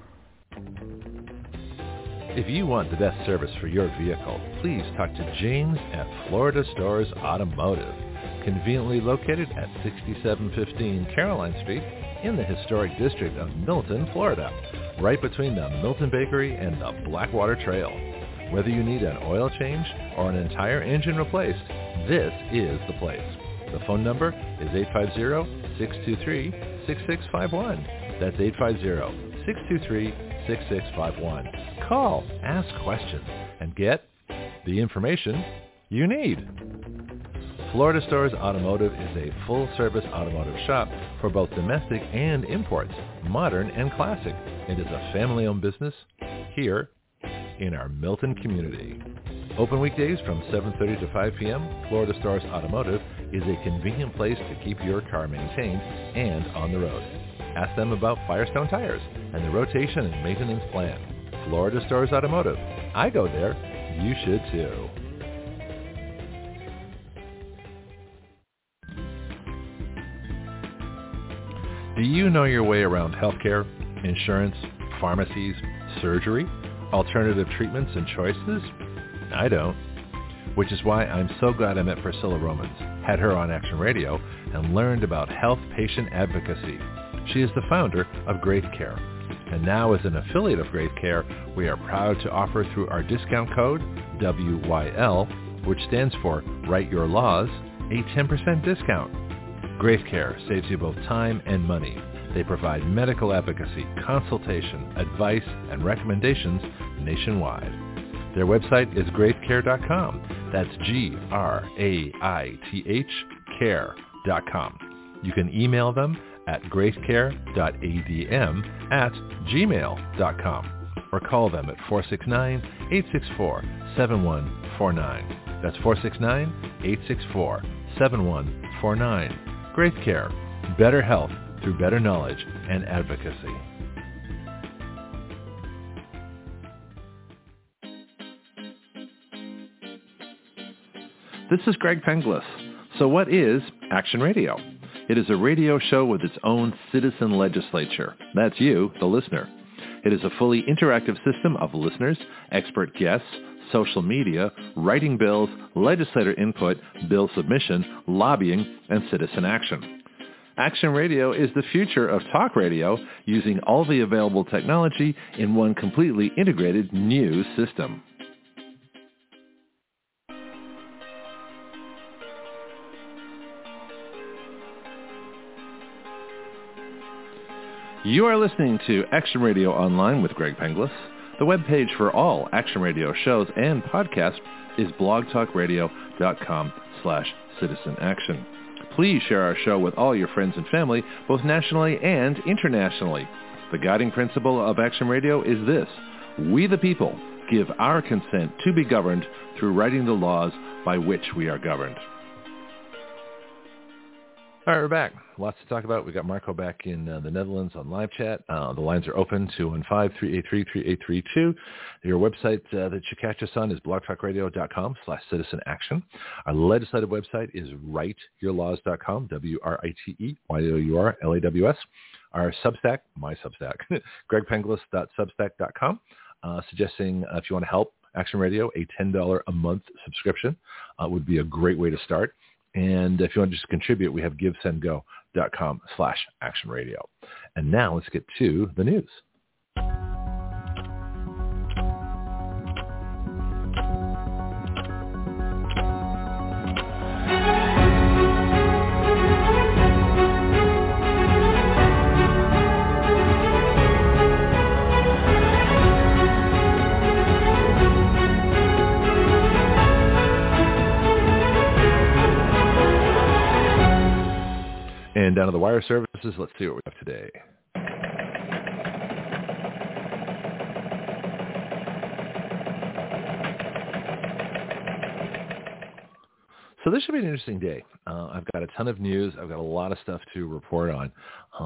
If you want the best service for your vehicle, please talk to James at Florida Stores Automotive, conveniently located at sixty-seven fifteen Caroline Street in the historic district of Milton, Florida, right between the Milton Bakery and the Blackwater Trail. Whether you need an oil change or an entire engine replaced, this is the place. The phone number is eight five zero, six two three, six six five one. That's eight five zero, six two three, six six five one. Call, ask questions, and get the information you need. Florida Stores Automotive is a full-service automotive shop for both domestic and imports, modern and classic. It is a family-owned business here in our Milton community. Open weekdays from seven thirty to five p.m., Florida Stars Automotive is a convenient place to keep your car maintained and on the road. Ask them about Firestone tires and the rotation and maintenance plan. Florida Stars Automotive. I go there. You should too. Do you know your way around healthcare, insurance, pharmacies, surgery, alternative treatments and choices? I don't. Which is why I'm so glad I met Priscilla Romans, had her on Action Radio, and learned about health patient advocacy. She is the founder of Great Care. And now as an affiliate of Great Care, we are proud to offer through our discount code, W Y L, which stands for Write Your Laws, a ten percent discount. Great Care saves you both time and money. They provide medical advocacy, consultation, advice, and recommendations nationwide. Their website is great care dot com. That's G R A I T H care dot com. You can email them at great care dot a d m at gmail dot com or call them at four six nine, eight six four, seven one four nine. That's four six nine, eight six four, seven one four nine. Great Care. Better health through better knowledge and advocacy. This is Greg Penglis. So what is Action Radio? It is a radio show with its own citizen legislature. That's you, the listener. It is a fully interactive system of listeners, expert guests, social media, writing bills, legislator input, bill submission, lobbying, and citizen action. Action Radio is the future of talk radio using all the available technology in one completely integrated new system. You are listening to Action Radio Online with Greg Penglis. The webpage for all Action Radio shows and podcasts is blogtalkradio.com slash citizen action. Please share our show with all your friends and family, both nationally and internationally. The guiding principle of Action Radio is this: we the people give our consent to be governed through writing the laws by which we are governed. All right, we're back. Lots to talk about. We got Marco back in uh, the Netherlands on live chat. Uh, the lines are open, two one five, three eight three, three eight three two. Your website uh, that you catch us on is blogtalkradio.com slash citizen action. Our legislative website is write your laws dot com, W R I T E Y O U R L A W S. Our Substack, my Substack, greg penglis dot substack dot com, uh, suggesting uh, if you want to help Action Radio, a ten dollars a month subscription uh, would be a great way to start. And if you want to just contribute, we have givesendgo.com slash action radio. And now let's get to the news. And down to the wire services, let's see what we have today. So this should be an interesting day. Uh, I've got a ton of news. I've got a lot of stuff to report on. Um,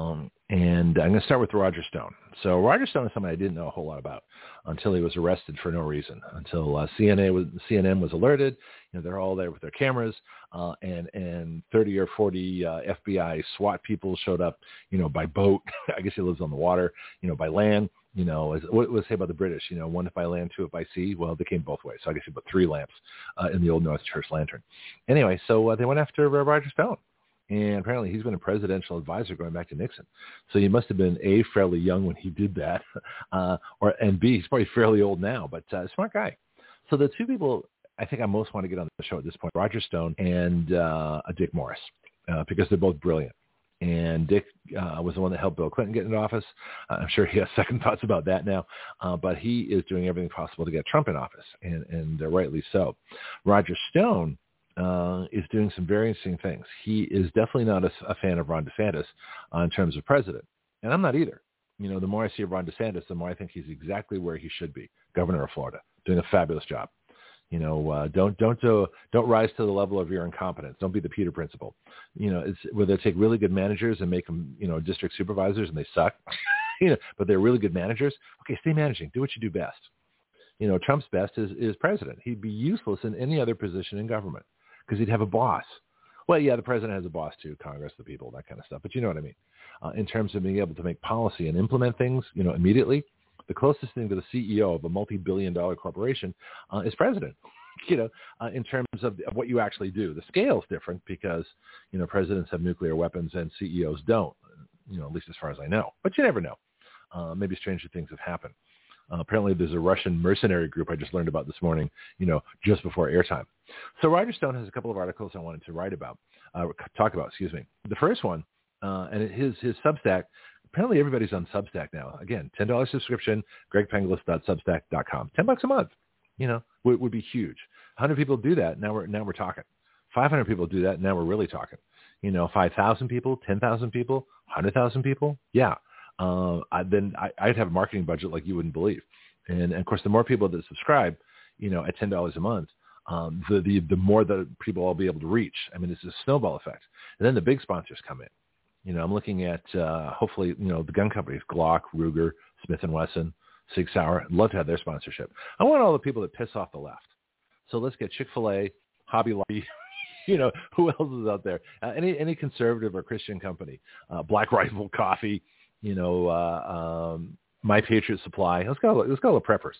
And I'm going to start with Roger Stone. So Roger Stone is somebody I didn't know a whole lot about until he was arrested for no reason, until uh, C N A was, C N N was alerted. You know, they're all there with their cameras, uh, and, and thirty or forty uh, F B I SWAT people showed up, you know, by boat. I guess he lives on the water, you know, by land. You know, as, what was say about the British? You know, one if by land, two if by sea. Well, they came both ways. So I guess you put three lamps uh, in the Old North Church lantern. Anyway, so uh, they went after uh, Roger Stone. And apparently he's been a presidential advisor going back to Nixon. So he must have been, A, fairly young when he did that, uh, or and B, he's probably fairly old now, but uh, smart guy. So the two people I think I most want to get on the show at this point, Roger Stone and uh, Dick Morris, uh, because they're both brilliant. And Dick uh, was the one that helped Bill Clinton get into office. Uh, I'm sure he has second thoughts about that now, uh, but he is doing everything possible to get Trump in office, and, and uh, rightly so. Roger Stone Uh, is doing some very interesting things. He is definitely not a, a fan of Ron DeSantis uh, in terms of president, and I'm not either. You know, the more I see of Ron DeSantis, the more I think he's exactly where he should be, governor of Florida, doing a fabulous job. You know, uh, don't don't uh, don't rise to the level of your incompetence. Don't be the Peter principle. You know, it's where they take really good managers and make them, you know, district supervisors, and they suck. you know, but they're really good managers. Okay, stay managing. Do what you do best. You know, Trump's best is is president. He'd be useless in any other position in government, because he'd have a boss. Well, yeah, the president has a boss too, Congress, the people, that kind of stuff. But you know what I mean. Uh, in terms of being able to make policy and implement things, you know, immediately, the closest thing to the C E O of a multi-billion dollar corporation uh, is president, you know, uh, in terms of, of what you actually do. The scale's different because, you know, presidents have nuclear weapons and C E Os don't, you know, at least as far as I know. But you never know. Uh, maybe stranger things have happened. Uh, apparently there's a Russian mercenary group I just learned about this morning, you know, just before airtime. So Roger Stone has a couple of articles I wanted to write about, uh, talk about, excuse me. The first one, uh, and his, his Substack, apparently everybody's on Substack now. Again, ten dollars subscription, greg penglis dot substack dot com. ten bucks a month, you know, would, would be huge. one hundred people do that. Now we're, now we're talking. five hundred people do that. Now we're really talking. You know, five thousand people, ten thousand people, one hundred thousand people. Yeah. Uh, I, then I, I'd have a marketing budget like you wouldn't believe. And, and of course, the more people that subscribe, you know, at ten dollars a month, um, the, the, the more that people I'll be able to reach. I mean, it's a snowball effect. And then the big sponsors come in. You know, I'm looking at, uh, hopefully, you know, the gun companies, Glock, Ruger, Smith and Wesson, Sig Sauer. I'd love to have their sponsorship. I want all the people that piss off the left. So let's get Chick-fil-A, Hobby Lobby, you know, who else is out there? Uh, any, any conservative or Christian company, uh, Black Rifle Coffee, you know, uh, um, My Patriot Supply. Let's go. Let's go with preppers.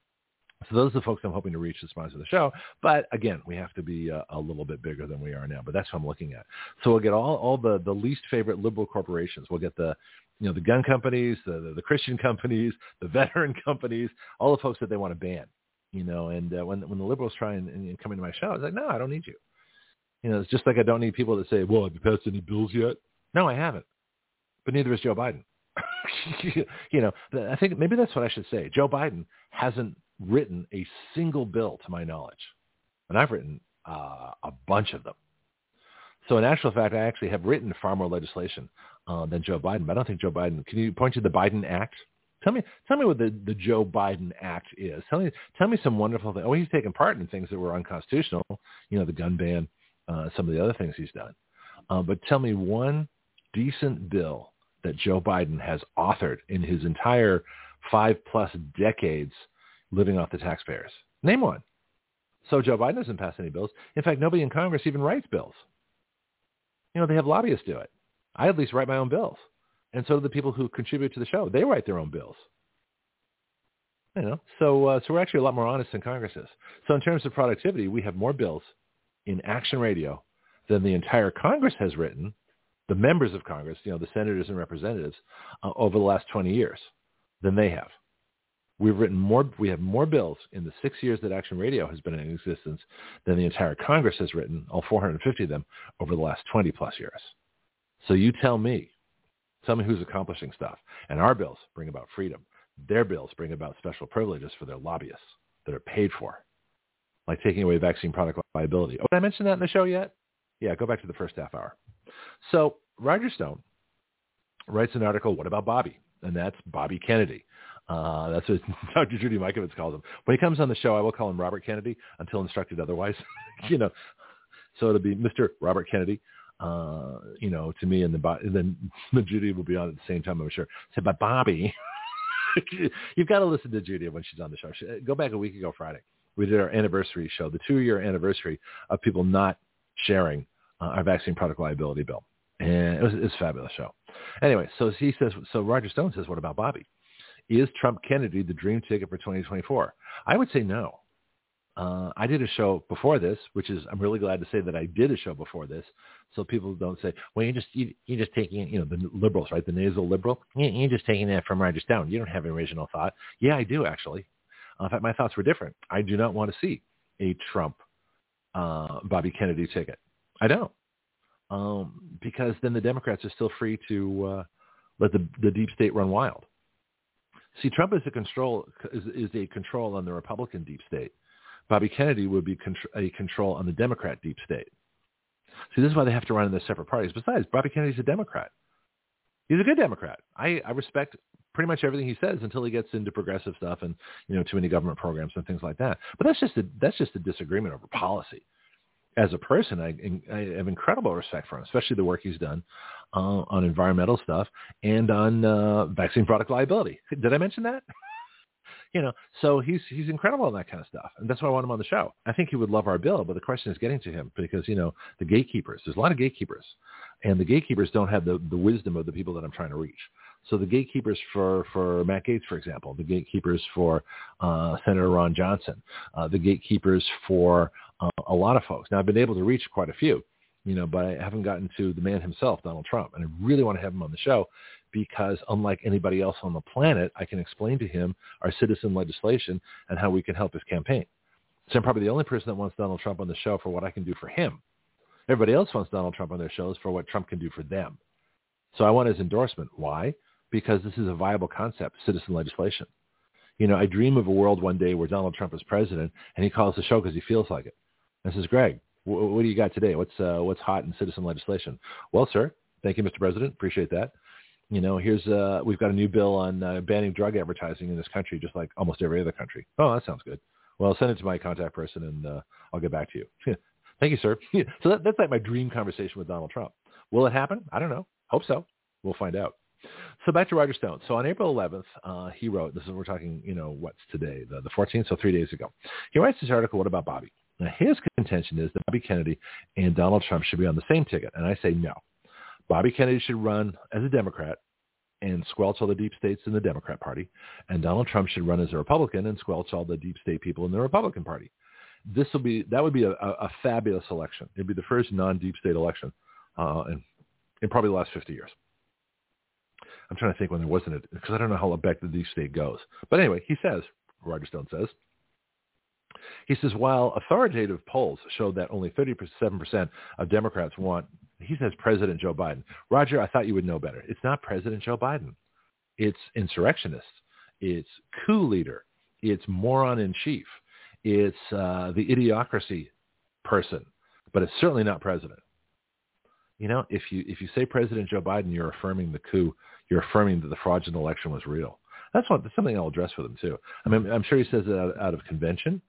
So those are the folks I'm hoping to reach to sponsor the show. But again, we have to be uh, a little bit bigger than we are now. But that's what I'm looking at. So we'll get all, all the, the least favorite liberal corporations. We'll get the, you know, the gun companies, the, the, the Christian companies, the veteran companies, all the folks that they want to ban. You know, and uh, when when the liberals try and, and come into my show, I was like, no, I don't need you. You know, it's just like I don't need people that say, well, have you passed any bills yet? No, I haven't. But neither has Joe Biden. you know, I think maybe that's what I should say. Joe Biden hasn't written a single bill to my knowledge, and I've written uh, a bunch of them. So in actual fact, I actually have written far more legislation uh, than Joe Biden. But I don't think Joe Biden. Can you point to the Biden Act? Tell me, tell me what the, the Joe Biden Act is. Tell me, tell me some wonderful things. Oh, he's taken part in things that were unconstitutional. You know, the gun ban, uh, some of the other things he's done. Uh, but tell me one decent bill that Joe Biden has authored in his entire five-plus decades living off the taxpayers. Name one. So Joe Biden doesn't pass any bills. In fact, nobody in Congress even writes bills. You know, they have lobbyists do it. I at least write my own bills. And so do the people who contribute to the show. They write their own bills. You know, so uh, so we're actually a lot more honest than Congress is. So in terms of productivity, we have more bills in Action Radio than the entire Congress has written, the members of Congress, you know, the senators and representatives, uh, over the last twenty years than they have. We've written more, we have more bills in the six years that Action Radio has been in existence than the entire Congress has written, all four hundred fifty of them, over the last twenty plus years. So you tell me, tell me who's accomplishing stuff. And our bills bring about freedom. Their bills bring about special privileges for their lobbyists that are paid for, like taking away vaccine product liability. Oh, did I mention that in the show yet? Yeah, go back to the first half hour. So Roger Stone writes an article, What About Bobby? And that's Bobby Kennedy. Uh, that's what Doctor Judy Mikovits calls him. When he comes on the show, I will call him Robert Kennedy until instructed otherwise. you know, so it'll be Mister Robert Kennedy. uh, you know, to me, and, the, and then the Judy will be on at the same time, I'm sure. Said, but Bobby, you've got to listen to Judy when she's on the show. She, go back a week ago Friday. We did our anniversary show, the two-year anniversary of people not sharing uh, our vaccine product liability bill. And it was, it was a fabulous show. Anyway, so he says, so Roger Stone says, what about Bobby? Is Trump Kennedy the dream ticket for twenty twenty-four? I would say no. Uh, I did a show before this, which is, I'm really glad to say that I did a show before this, so people don't say, well, you're just, you, you're just taking, you know, the liberals, right, the nasal liberal, you're just taking that from Roger Stone. You don't have an original thought. Yeah, I do, actually. Uh, in fact, my thoughts were different. I do not want to see a Trump uh, Bobby Kennedy ticket. I don't. Um, because then the Democrats are still free to uh, let the, the deep state run wild. See, Trump is a control is, is a control on the Republican deep state. Bobby Kennedy would be contr- a control on the Democrat deep state. See, this is why they have to run in their separate parties. Besides, Bobby Kennedy's a Democrat. He's a good Democrat. I, I respect pretty much everything he says until he gets into progressive stuff and, you know, too many government programs and things like that. But that's just a, that's just a disagreement over policy. As a person, I, I have incredible respect for him, especially the work he's done uh, on environmental stuff and on uh, vaccine product liability. Did I mention that? You know, so he's he's incredible on that kind of stuff, and that's why I want him on the show. I think he would love our bill, but the question is getting to him because, you know, the gatekeepers, there's a lot of gatekeepers, and the gatekeepers don't have the, the wisdom of the people that I'm trying to reach. So the gatekeepers for, for Matt Gaetz, for example, the gatekeepers for uh, Senator Ron Johnson, uh, the gatekeepers for uh, a lot of folks. Now, I've been able to reach quite a few, you know, but I haven't gotten to the man himself, Donald Trump, and I really want to have him on the show because unlike anybody else on the planet, I can explain to him our citizen legislation and how we can help his campaign. So I'm probably the only person that wants Donald Trump on the show for what I can do for him. Everybody else wants Donald Trump on their shows for what Trump can do for them. So I want his endorsement. Why? Because this is a viable concept, citizen legislation. You know, I dream of a world one day where Donald Trump is president and he calls the show because he feels like it. And says, Greg, w- what do you got today? What's uh, what's hot in citizen legislation? Well, sir, thank you, Mister President. Appreciate that. You know, here's uh, we've got a new bill on uh, banning drug advertising in this country, just like almost every other country. Oh, that sounds good. Well, send it to my contact person, and uh, I'll get back to you. Thank you, sir. So that, that's like my dream conversation with Donald Trump. Will it happen? I don't know. Hope so. We'll find out. So back to Roger Stone. So on April eleventh, uh, he wrote, this is, we're talking, you know, what's today, the, the fourteenth, so three days ago. He writes this article, What About Bobby? Now, his contention is that Bobby Kennedy and Donald Trump should be on the same ticket. And I say no. Bobby Kennedy should run as a Democrat and squelch all the deep states in the Democrat Party. And Donald Trump should run as a Republican and squelch all the deep state people in the Republican Party. This will be, that would be a, a, a fabulous election. It'd be the first non-deep state election uh, in, in probably the last fifty years. I'm trying to think when there wasn't it, because I don't know how back the deep state goes. But anyway, he says, Roger Stone says, he says, while authoritative polls show that only thirty-seven percent of Democrats want, he says, President Joe Biden. Roger, I thought you would know better. It's not President Joe Biden. It's insurrectionist. It's coup leader. It's moron in chief. It's uh, the idiocracy person, but it's certainly not president. You know, if you if you say President Joe Biden, you're affirming the coup. You're affirming that the fraudulent election was real. That's what that's something I'll address with him too. I mean, I'm sure he says it out, out of convention,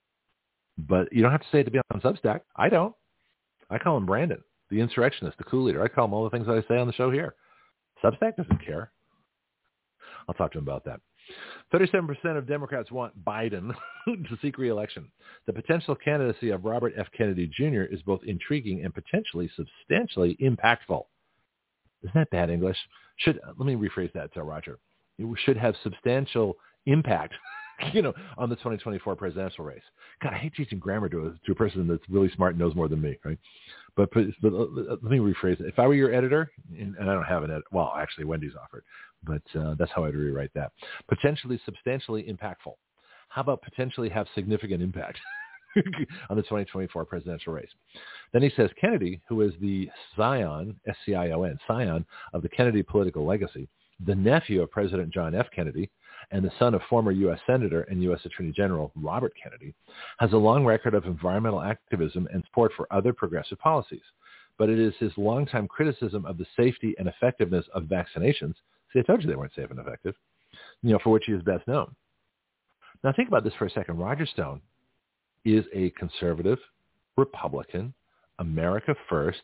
but you don't have to say it to be on Substack. I don't. I call him Brandon, the insurrectionist, the coup leader. I call him all the things that I say on the show here. Substack doesn't care. I'll talk to him about that. thirty-seven percent of Democrats want Biden to seek re-election. The potential candidacy of Robert F. Kennedy Junior is both intriguing and potentially substantially impactful. Isn't that bad English? Should let me rephrase that to Roger. It should have substantial impact, you know, on the twenty twenty-four presidential race. God, I hate teaching grammar to a, to a person that's really smart and knows more than me, right? But, but, but let me rephrase it. If I were your editor, and, and I don't have an editor, well, actually Wendy's offered, but uh, that's how I'd rewrite that. Potentially substantially impactful. How about potentially have significant impact on the twenty twenty-four presidential race? Then he says Kennedy, who is the scion, S C I O N, scion of the Kennedy political legacy, the nephew of President John F. Kennedy, and the son of former U S Senator and U S Attorney General Robert Kennedy, has a long record of environmental activism and support for other progressive policies. But it is his longtime criticism of the safety and effectiveness of vaccinations, see, I told you they weren't safe and effective, you know, for which he is best known. Now think about this for a second. Roger Stone is a conservative, Republican, America First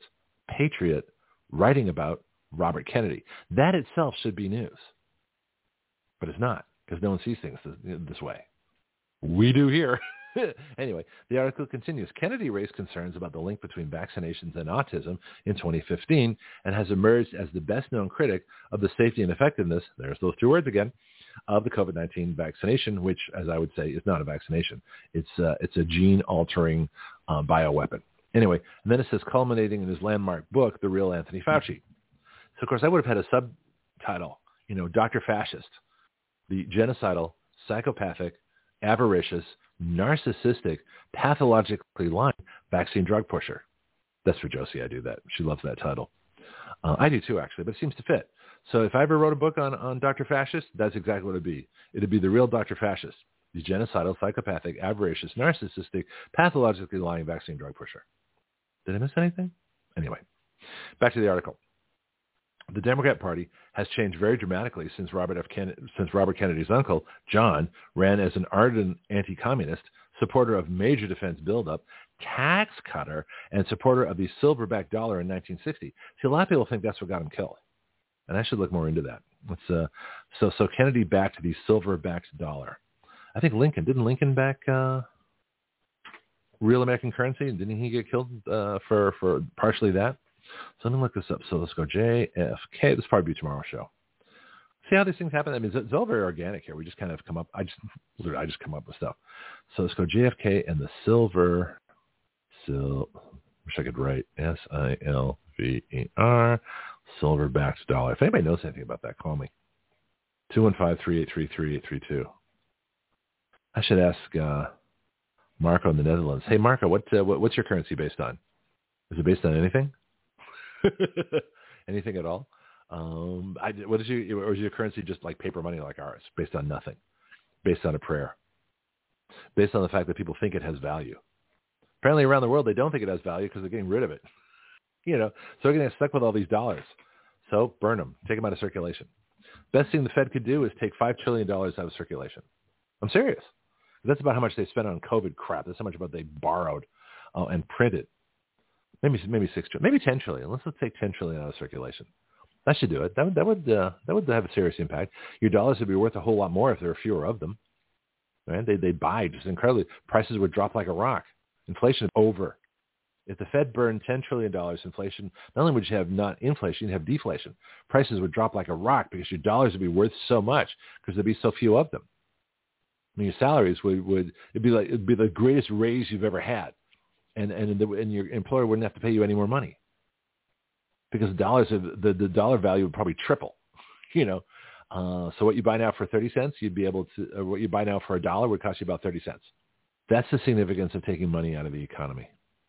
patriot writing about Robert Kennedy. That itself should be news. But it's not, because no one sees things this, this way. We do here. Anyway, the article continues. Kennedy raised concerns about the link between vaccinations and autism in twenty fifteen and has emerged as the best-known critic of the safety and effectiveness, there's those two words again, of the COVID nineteen vaccination, which, as I would say, is not a vaccination. It's, uh, it's a gene-altering uh, bioweapon. Anyway, and then it says, culminating in his landmark book, The Real Anthony Fauci. So, of course, I would have had a subtitle, you know, Doctor Fascist, the genocidal, psychopathic, avaricious, narcissistic, pathologically lying vaccine drug pusher. That's for Josie. I do that. She loves that title. Uh, I do too, actually, but it seems to fit. So if I ever wrote a book on, on Doctor Fascist, that's exactly what it would be. It would be The Real Doctor Fascist, the genocidal, psychopathic, avaricious, narcissistic, pathologically lying vaccine drug pusher. Did I miss anything? Anyway, back to the article. The Democrat Party has changed very dramatically since Robert F. Ken- since Robert Kennedy's uncle, John, ran as an ardent anti-communist, supporter of major defense buildup, tax cutter, and supporter of the silver-backed dollar in nineteen sixty. See, a lot of people think that's what got him killed. And I should look more into that. Let's, uh, so, so Kennedy backed the silver-backed dollar. I think Lincoln, didn't Lincoln back uh, real American currency? Didn't he get killed uh, for, for partially that? So let me look this up. So let's go J F K. This will probably be tomorrow's show. See how these things happen? I mean, it's, it's all very organic here. We just kind of come up. I just literally, I just come up with stuff. So let's go J F K and the silver. Sil. Wish I could write S I L V E R. Silver-backed dollar. If anybody knows anything about that, call me. two one five, three eight three, three eight three two. I should ask uh, Marco in the Netherlands. Hey, Marco, what, uh, what what's your currency based on? Is it based on anything? Anything at all? Um, I, what is your, or is your currency just like paper money like ours, based on nothing, based on a prayer, based on the fact that people think it has value? Apparently around the world, they don't think it has value because they're getting rid of it. You know, so they're going to get stuck with all these dollars. So burn them, take them out of circulation. Best thing the Fed could do is take five trillion dollars out of circulation. I'm serious. That's about how much they spent on COVID crap. That's how much about they borrowed uh, and printed. Maybe maybe six trillion, maybe ten trillion. Let's let's take ten trillion out of circulation. That should do it. That would that would uh, that would have a serious impact. Your dollars would be worth a whole lot more if there were fewer of them. Right? They they buy just incredibly. Prices would drop like a rock. Inflation is over. If the Fed burned ten trillion dollars, inflation, not only would you have not inflation, you'd have deflation. Prices would drop like a rock because your dollars would be worth so much because there'd be so few of them. I mean, your salaries would would it'd be like it'd be the greatest raise you've ever had. And and, the, and your employer wouldn't have to pay you any more money because dollars the, the dollar value would probably triple, you know. Uh, so what you buy now for thirty cents, you'd be able to. Or what you buy now for a dollar would cost you about thirty cents. That's the significance of taking money out of the economy.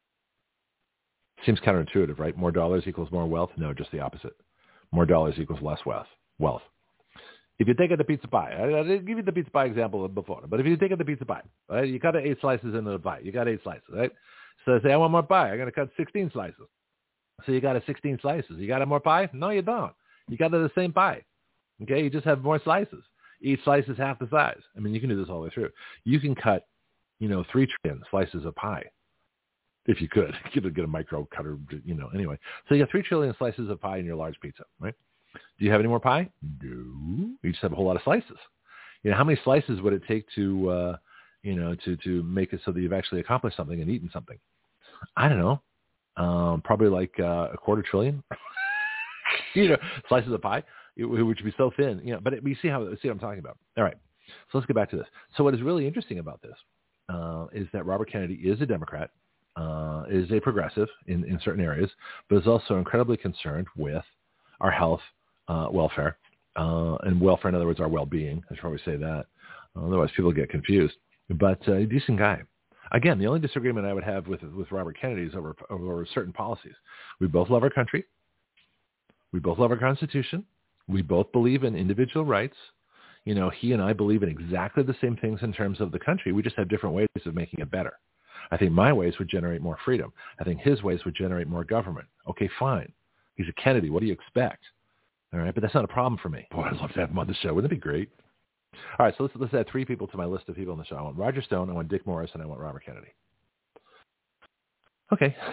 Seems counterintuitive, right? More dollars equals more wealth. No, just the opposite. More dollars equals less wealth. Wealth. If you take out the pizza pie, I, I didn't give you the pizza pie example before, but if you take out the pizza pie, right, you cut eight slices into the pie. You got eight slices, right? So I say, I want more pie. I'm going to cut sixteen slices. So you got a sixteen slices. You got a more pie? No, you don't. You got the same pie. Okay, you just have more slices. Each slice is half the size. I mean, you can do this all the way through. You can cut, you know, three trillion slices of pie. If you could, you could get a micro cutter, you know, anyway. So you have three trillion slices of pie in your large pizza, right? Do you have any more pie? No. You just have a whole lot of slices. You know, how many slices would it take to, uh, you know, to, to make it so that you've actually accomplished something and eaten something? I don't know. Um, probably like uh, a quarter trillion, you know, slices of pie, which would be so thin, you know, but it, we see how, see what I'm talking about. All right. So let's get back to this. So what is really interesting about this uh, is that Robert Kennedy is a Democrat. Uh, is a progressive in, in certain areas, but is also incredibly concerned with our health, uh, welfare, uh, and welfare, in other words, our well-being. I should probably say that. Uh, otherwise, people get confused. But uh, a decent guy. Again, the only disagreement I would have with with Robert Kennedy is over, over certain policies. We both love our country. We both love our Constitution. We both believe in individual rights. You know, he and I believe in exactly the same things in terms of the country. We just have different ways of making it better. I think my ways would generate more freedom. I think his ways would generate more government. Okay, fine. He's a Kennedy. What do you expect? All right, but that's not a problem for me. Boy, I'd love to have him on the show. Wouldn't it be great? All right, so let's, let's add three people to my list of people on the show. I want Roger Stone, I want Dick Morris, and I want Robert Kennedy. Okay,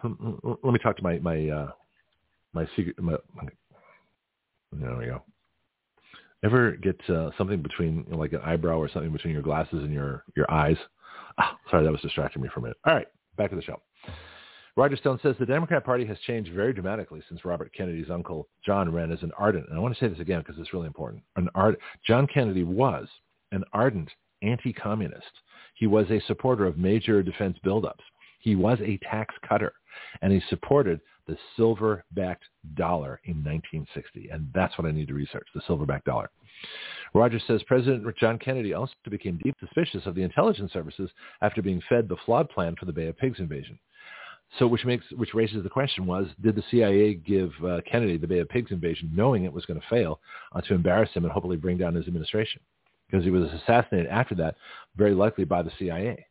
let me talk to my my uh, my secret. My, my, there we go. Ever get uh, something between, you know, like an eyebrow or something between your glasses and your your eyes? Oh, sorry, that was distracting me for a minute. All right, back to the show. Roger Stone says the Democrat Party has changed very dramatically since Robert Kennedy's uncle John ran as an ardent, and I want to say this again because it's really important. An ard- John Kennedy was an ardent anti-communist. He was a supporter of major defense buildups. He was a tax cutter, and he supported the silver-backed dollar in nineteen sixty, and that's what I need to research, the silver-backed dollar. Roger says President John Kennedy also became deeply suspicious of the intelligence services after being fed the flawed plan for the Bay of Pigs invasion. So which makes which raises the question was, did the C I A give uh, Kennedy the Bay of Pigs invasion knowing it was going to fail uh, to embarrass him and hopefully bring down his administration? Because he was assassinated after that, very likely by the C I A.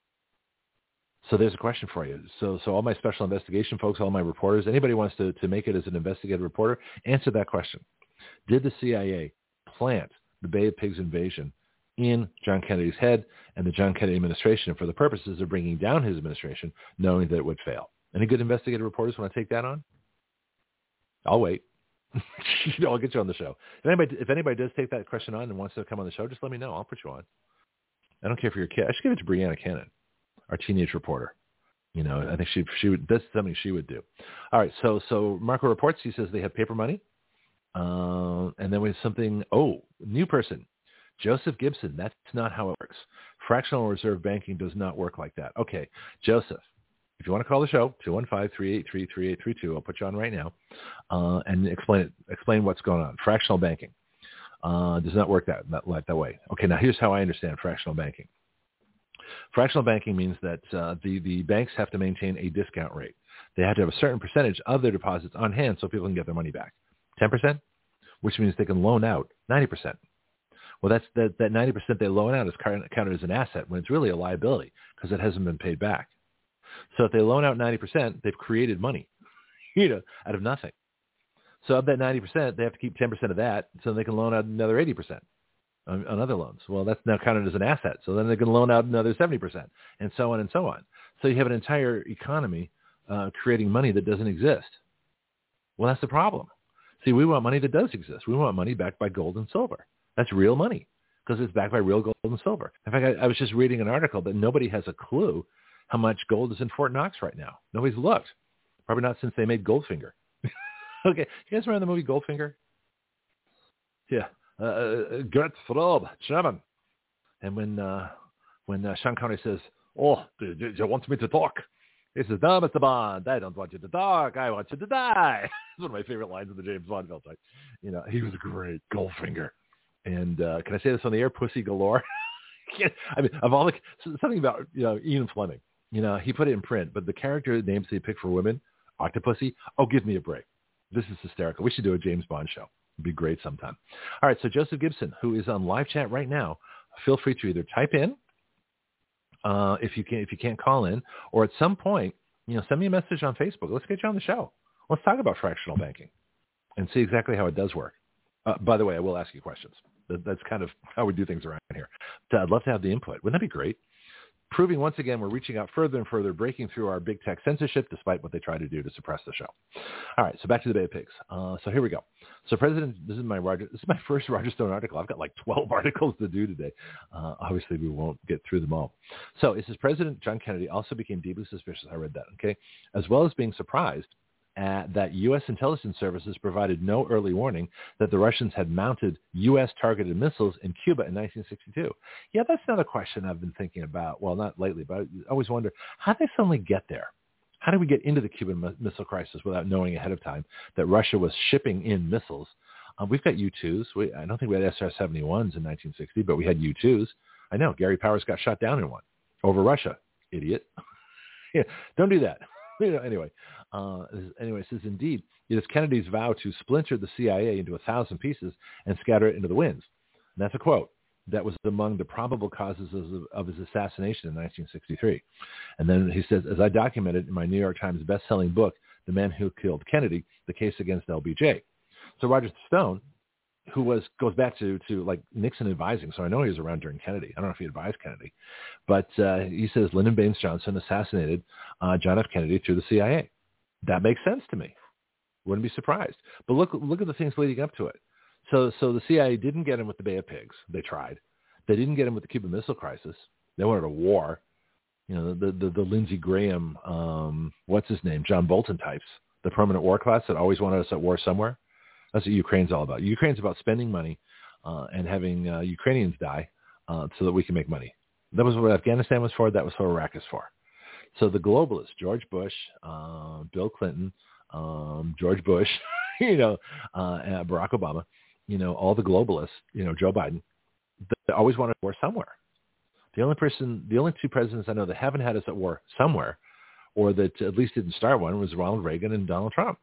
So there's a question for you. So so all my special investigation folks, all my reporters, anybody wants to, to make it as an investigative reporter, answer that question. Did the C I A plant the Bay of Pigs invasion in John Kennedy's head and the John Kennedy administration for the purposes of bringing down his administration, knowing that it would fail? Any good investigative reporters want to take that on? I'll wait. you know, I'll get you on the show. If anybody, if anybody does take that question on and wants to come on the show, just let me know. I'll put you on. I don't care if you're a kid. I should give it to Brianna Cannon, our teenage reporter. You know, I think she she would. That's something she would do. All right. So so Marco reports. He says they have paper money, uh, and then we have something. Oh, new person. Joseph Gibson, that's not how it works. Fractional reserve banking does not work like that. Okay, Joseph, if you want to call the show, two one five, three eight three, three eight three two, I'll put you on right now, uh, and explain it. Explain what's going on. Fractional banking uh, does not work that, that, like that way. Okay, now here's how I understand fractional banking. Fractional banking means that uh, the, the banks have to maintain a discount rate. They have to have a certain percentage of their deposits on hand so people can get their money back. ten percent, which means they can loan out ninety percent. Well, that's that, that ninety percent they loan out is counted as an asset when it's really a liability because it hasn't been paid back. So if they loan out ninety percent, they've created money, you know, out of nothing. So of that ninety percent, they have to keep ten percent of that so they can loan out another eighty percent on, on other loans. Well, that's now counted as an asset. So then they can loan out another seventy percent and so on and so on. So you have an entire economy uh, creating money that doesn't exist. Well, that's the problem. See, we want money that does exist. We want money backed by gold and silver. That's real money because it's backed by real gold and silver. In fact, I, I was just reading an article that nobody has a clue how much gold is in Fort Knox right now. Nobody's looked. Probably not since they made Goldfinger. Okay. You guys remember the movie Goldfinger? Yeah. Uh, Gert Frobe, German. And when uh, when uh, Sean Connery says, oh, do, do you want me to talk? He says, no, Mister Bond, I don't want you to talk. I want you to die. It's one of my favorite lines in the James Bond film. Like, you know, he was great. Goldfinger. And uh, can I say this on the air? Pussy galore. I mean, of all the something about, you know, Ian Fleming. You know, he put it in print, but the character names he picked for women, Octopussy. Oh, give me a break. This is hysterical. We should do a James Bond show. It'd be great sometime. All right. So Joseph Gibson, who is on live chat right now, feel free to either type in uh, if you can, if you can't call in, or at some point, you know, send me a message on Facebook. Let's get you on the show. Let's talk about fractional banking and see exactly how it does work. Uh, by the way, I will ask you questions. That's kind of how we do things around here. So I'd love to have the input. Wouldn't that be great? Proving once again we're reaching out further and further, breaking through our big tech censorship, despite what they try to do to suppress the show. All right, so back to the Bay of Pigs. Uh, so here we go. So President, this is my Roger. This is my first Roger Stone article. I've got like twelve articles to do today. Uh, obviously, we won't get through them all. So it says President John Kennedy also became deeply suspicious. I read that. Okay, as well as being surprised Uh, that U S intelligence services provided no early warning that the Russians had mounted U S targeted missiles in Cuba in nineteen sixty-two. Yeah, that's another question I've been thinking about. Well, not lately, but I always wonder, how did they suddenly get there? How did we get into the Cuban m- missile crisis without knowing ahead of time that Russia was shipping in missiles? Uh, we've got U two's. We, I don't think we had S R seventy-ones in nineteen sixty, but we had U two's. I know, Gary Powers got shot down in one over Russia. Idiot. Yeah, don't do that. You know, anyway, uh, anyway, it says, indeed, it is Kennedy's vow to splinter the C I A into a thousand pieces and scatter it into the winds. And that's a quote. That was among the probable causes of, of his assassination in nineteen sixty-three. And then he says, as I documented in my New York Times best-selling book, The Man Who Killed Kennedy, The Case Against L B J. So Roger Stone who was goes back to, to like Nixon advising. So I know he was around during Kennedy. I don't know if he advised Kennedy, but uh, he says Lyndon Baines Johnson assassinated uh, John F. Kennedy through the C I A. That makes sense to me. Wouldn't be surprised. But look, look at the things leading up to it. So, so the C I A didn't get him with the Bay of Pigs. They tried. They didn't get him with the Cuban Missile Crisis. They wanted a war. You know, the the, the Lindsey Graham, um, what's his name, John Bolton types, the permanent war class that always wanted us at war somewhere. That's what Ukraine's all about. Ukraine's about spending money uh, and having uh, Ukrainians die uh, so that we can make money. That was what Afghanistan was for. That was what Iraq is for. So the globalists, George Bush, uh, Bill Clinton, um, George Bush, you know, uh, and Barack Obama, you know, all the globalists, you know, Joe Biden, they always wanted war somewhere. The only person, the only two presidents I know that haven't had us at war somewhere, or that at least didn't start one, was Ronald Reagan and Donald Trump.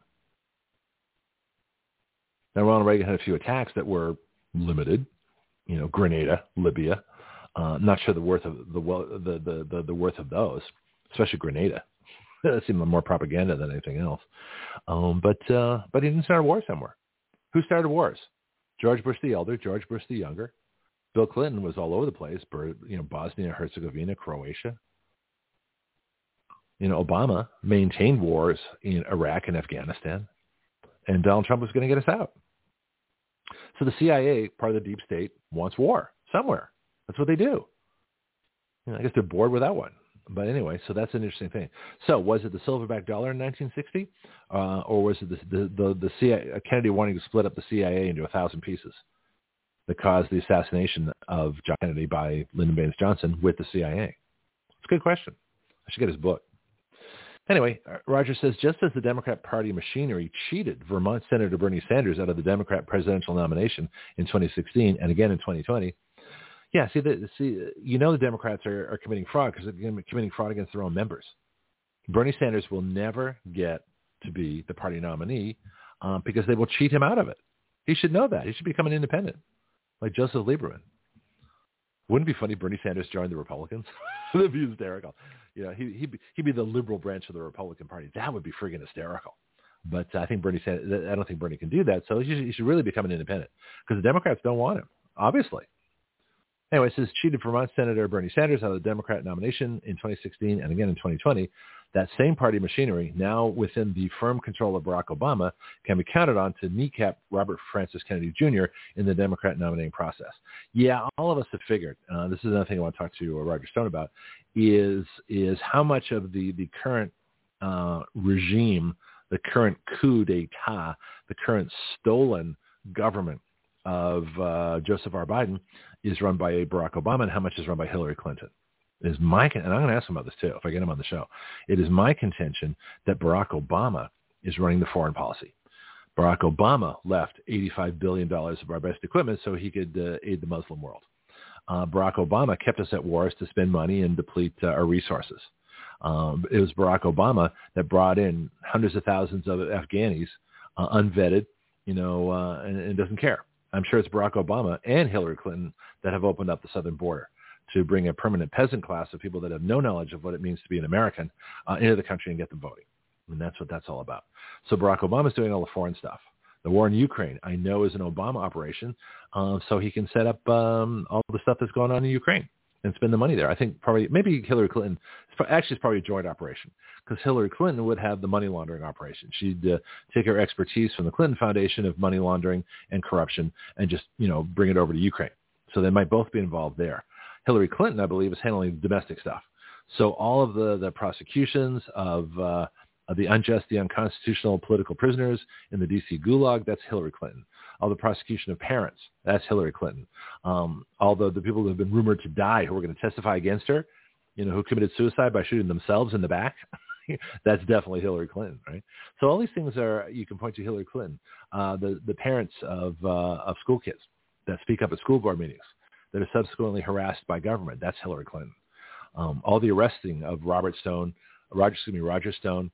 Now, Ronald Reagan had a few attacks that were limited, you know, Grenada, Libya. Uh, not sure the worth of the, the the the the worth of those, especially Grenada. That seemed more propaganda than anything else. Um, but uh, but he didn't start a war somewhere. Who started wars? George Bush the elder, George Bush the younger. Bill Clinton was all over the place. You know, Bosnia, Herzegovina, Croatia. You know, Obama maintained wars in Iraq and Afghanistan, and Donald Trump was going to get us out. So the C I A, part of the deep state, wants war somewhere. That's what they do. You know, I guess they're bored without one. But anyway, so that's an interesting thing. So was it the silverback dollar in nineteen sixty, uh, or was it the the, the, the C I A, Kennedy wanting to split up the C I A into a thousand pieces that caused the assassination of John Kennedy by Lyndon Baines Johnson with the C I A? It's a good question. I should get his book. Anyway, Roger says, just as the Democrat Party machinery cheated Vermont Senator Bernie Sanders out of the Democrat presidential nomination in twenty sixteen and again in twenty twenty, yeah, see, the, see, you know the Democrats are, are committing fraud because they're committing fraud against their own members. Bernie Sanders will never get to be the party nominee um, because they will cheat him out of it. He should know that. He should become an independent, like Joseph Lieberman. Wouldn't it be funny if Bernie Sanders joined the Republicans? That'd be hysterical. You know, he, he'd, be, he'd be the liberal branch of the Republican Party. That would be friggin' hysterical. But I think Bernie Sanders, I don't think Bernie can do that. So he should, he should really become an independent because the Democrats don't want him, obviously. Anyway, it says cheated Vermont Senator Bernie Sanders out of the Democrat nomination in twenty sixteen and again in twenty twenty. That same party machinery, now within the firm control of Barack Obama, can be counted on to kneecap Robert Francis Kennedy Junior in the Democrat nominating process. Yeah, all of us have figured, uh, this is another thing I want to talk to Roger Stone about, is is how much of the, the current uh, regime, the current coup d'etat, the current stolen government of uh, Joseph R. Biden is run by Barack Obama and how much is run by Hillary Clinton. It is my, and I'm going to ask him about this too if I get him on the show. It is my contention that Barack Obama is running the foreign policy. Barack Obama left eighty-five billion dollars of our best equipment so he could uh, aid the Muslim world. Uh, Barack Obama kept us at wars to spend money and deplete uh, our resources. Um, it was Barack Obama that brought in hundreds of thousands of Afghanis, uh, unvetted, you know, uh, and, and doesn't care. I'm sure it's Barack Obama and Hillary Clinton that have opened up the southern border to bring a permanent peasant class of people that have no knowledge of what it means to be an American uh, into the country and get them voting. And that's what that's all about. So Barack Obama's doing all the foreign stuff. The war in Ukraine, I know, is an Obama operation, uh, so he can set up um, all the stuff that's going on in Ukraine and spend the money there. I think probably, maybe Hillary Clinton, actually it's probably a joint operation because Hillary Clinton would have the money laundering operation. She'd uh, take her expertise from the Clinton Foundation of money laundering and corruption and just, you know, bring it over to Ukraine. So they might both be involved there. Hillary Clinton, I believe, is handling domestic stuff. So all of the, the prosecutions of, uh, of the unjust, the unconstitutional political prisoners in the D C Gulag, that's Hillary Clinton. All the prosecution of parents, that's Hillary Clinton. Um, although the people who have been rumored to die who are going to testify against her, you know, who committed suicide by shooting themselves in the back, that's definitely Hillary Clinton, right? So all these things are, you can point to Hillary Clinton. Uh, the, the parents of, uh, of school kids that speak up at school board meetings, that are subsequently harassed by government, that's Hillary Clinton. Um, all the arresting of Robert Stone, Roger, excuse me, Roger Stone,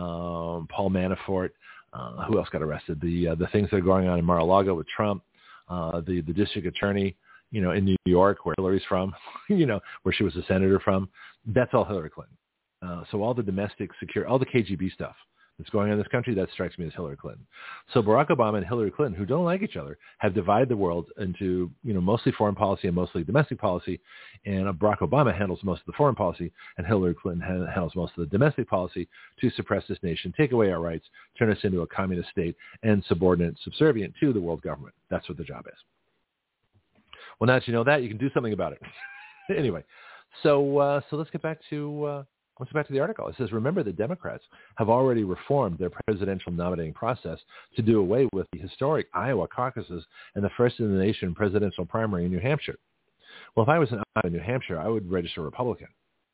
um, Paul Manafort, uh, who else got arrested? The uh, the things that are going on in Mar-a-Lago with Trump, uh, the the district attorney, you know, in New York, where Hillary's from, you know, where she was a senator from, that's all Hillary Clinton. Uh, so all the domestic security, all the K G B stuff, that's going on in this country, that strikes me as Hillary Clinton. So Barack Obama and Hillary Clinton, who don't like each other, have divided the world into, you know, mostly foreign policy and mostly domestic policy. And Barack Obama handles most of the foreign policy, and Hillary Clinton handles most of the domestic policy to suppress this nation, take away our rights, turn us into a communist state, and subordinate, subservient to the world government. That's what the job is. Well, now that you know that, you can do something about it. Anyway, so uh, so let's get back to uh, let's get back to the article. It says, remember, the Democrats have already reformed their presidential nominating process to do away with the historic Iowa caucuses and the first in the nation presidential primary in New Hampshire. Well, if I was in Iowa, New Hampshire, I would register Republican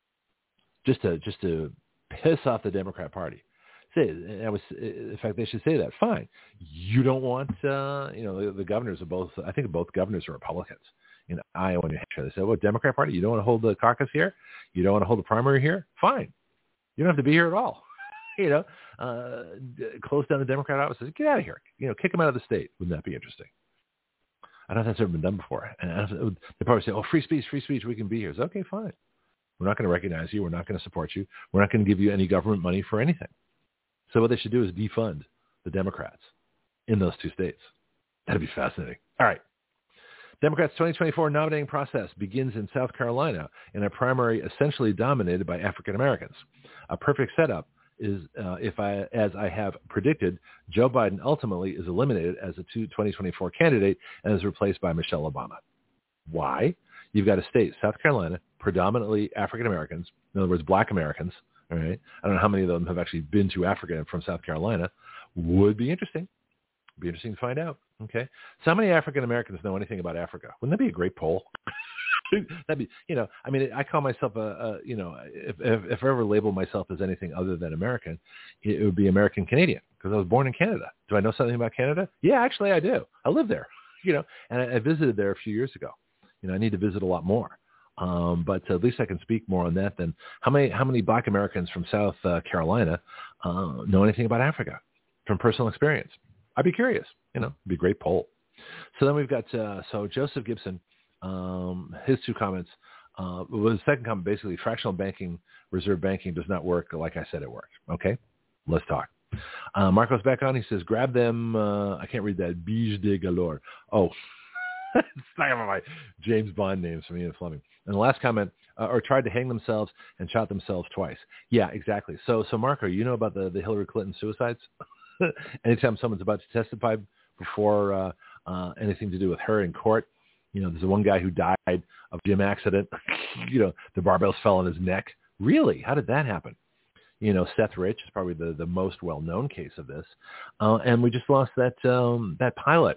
just to just to piss off the Democrat Party. Say, I was, in fact, they should say that. Fine, you don't want, uh, you know, the, the governors are both. I think both governors are Republicans in Iowa and New Hampshire. They said, well, Democrat Party, you don't want to hold the caucus here? You don't want to hold the primary here? Fine. You don't have to be here at all. you know, uh, close down the Democrat offices. Get out of here. You know, kick them out of the state. Wouldn't that be interesting? I don't know if that's ever been done before. And I don't know, they probably say, oh, free speech, free speech, we can be here. It's okay, fine. We're not going to recognize you. We're not going to support you. We're not going to give you any government money for anything. So what they should do is defund the Democrats in those two states. That'd be fascinating. All right. Democrats' twenty twenty-four nominating process begins in South Carolina in a primary essentially dominated by African Americans. A perfect setup is, uh, if I, as I have predicted, Joe Biden ultimately is eliminated as a twenty twenty-four candidate and is replaced by Michelle Obama. Why? You've got a state, South Carolina, predominantly African Americans, in other words, black Americans. All right. I don't know how many of them have actually been to Africa from South Carolina. Would be interesting. Be interesting to find out. Okay. So how many African Americans know anything about Africa? Wouldn't that be a great poll? That'd be, you know, I mean, I call myself a, a you know, if, if, if I ever label myself as anything other than American, it, it would be American Canadian because I was born in Canada. Do I know something about Canada? Yeah, actually I do. I live there, you know, and I, I visited there a few years ago. You know, I need to visit a lot more. Um, but at least I can speak more on that than how many how many black Americans from South uh, Carolina uh, know anything about Africa from personal experience. I'd be curious. You know, it'd be a great poll. So then we've got, uh, so Joseph Gibson, um, his two comments, uh, was the second comment, basically fractional banking, reserve banking does not work like I said it worked. Okay, let's talk. Uh, Marco's back on. He says, grab them. Uh, I can't read that. Biche de galore. Oh, it's not one of my James Bond names from Ian Fleming. And the last comment, uh, or tried to hang themselves and shot themselves twice. Yeah, exactly. So, so Marco, you know about the, the Hillary Clinton suicides? Anytime someone's about to testify before uh, uh, anything to do with her in court, you know, there's the one guy who died of a gym accident. you know, the barbells fell on his neck. Really? How did that happen? You know, Seth Rich is probably the, the most well-known case of this. Uh, and we just lost that um, that pilot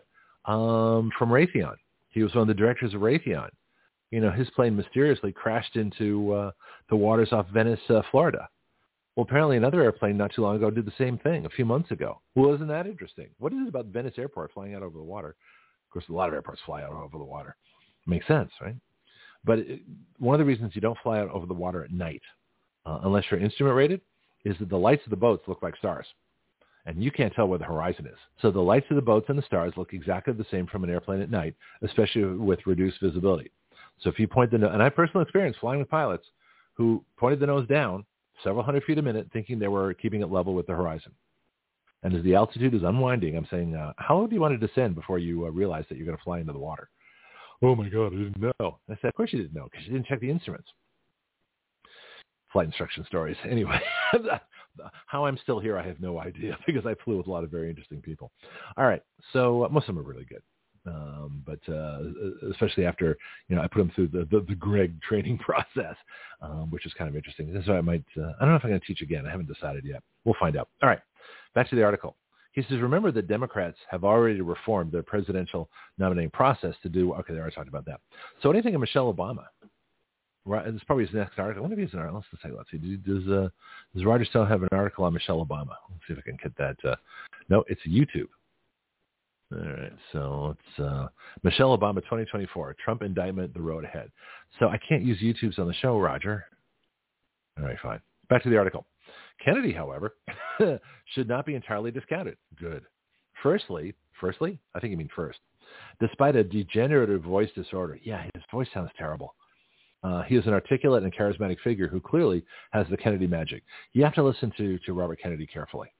um, from Raytheon. He was one of the directors of Raytheon. You know, his plane mysteriously crashed into uh, the waters off Venice, uh, Florida. Well, apparently another airplane not too long ago did the same thing a few months ago. Well, isn't that interesting? What is it about Venice Airport flying out over the water? Of course, a lot of airports fly out over the water. Makes sense, right? But it, one of the reasons you don't fly out over the water at night, uh, unless you're instrument rated, is that the lights of the boats look like stars. And you can't tell where the horizon is. So the lights of the boats and the stars look exactly the same from an airplane at night, especially with reduced visibility. So if you point the nose, and I personal experience flying with pilots who pointed the nose down several hundred feet a minute thinking they were keeping it level with the horizon. And as the altitude is unwinding, I'm saying, uh, how low do you want to descend before you uh, realize that you're going to fly into the water? Oh, my God, I didn't know. I said, of course you didn't know because you didn't check the instruments. Flight instruction stories. Anyway, how I'm still here, I have no idea because I flew with a lot of very interesting people. All right, so uh, most of them are really good. Um, but uh, especially after, you know, I put them through the, the, the Greg training process, um, which is kind of interesting. That's why I might, uh, I don't know if I'm going to teach again. I haven't decided yet. We'll find out. All right, back to the article. He says, remember that Democrats have already reformed their presidential nominating process to do, okay, they already talked about that. So anything of Michelle Obama? Right, it's probably his next article. I wonder if he's an article. Let's see. Let's see. Does, uh, does Roger still have an article on Michelle Obama? Let's see if I can get that. Uh, no, it's YouTube. All right, so it's uh, Michelle Obama twenty twenty-four, Trump indictment, the road ahead. So I can't use YouTube's on the show, Roger. All right, fine. Back to the article. Kennedy, however, should not be entirely discounted. Good. Firstly, firstly, I think you mean first. Despite a degenerative voice disorder, yeah, his voice sounds terrible. Uh, he is an articulate and charismatic figure who clearly has the Kennedy magic. You have to listen to, to Robert Kennedy carefully.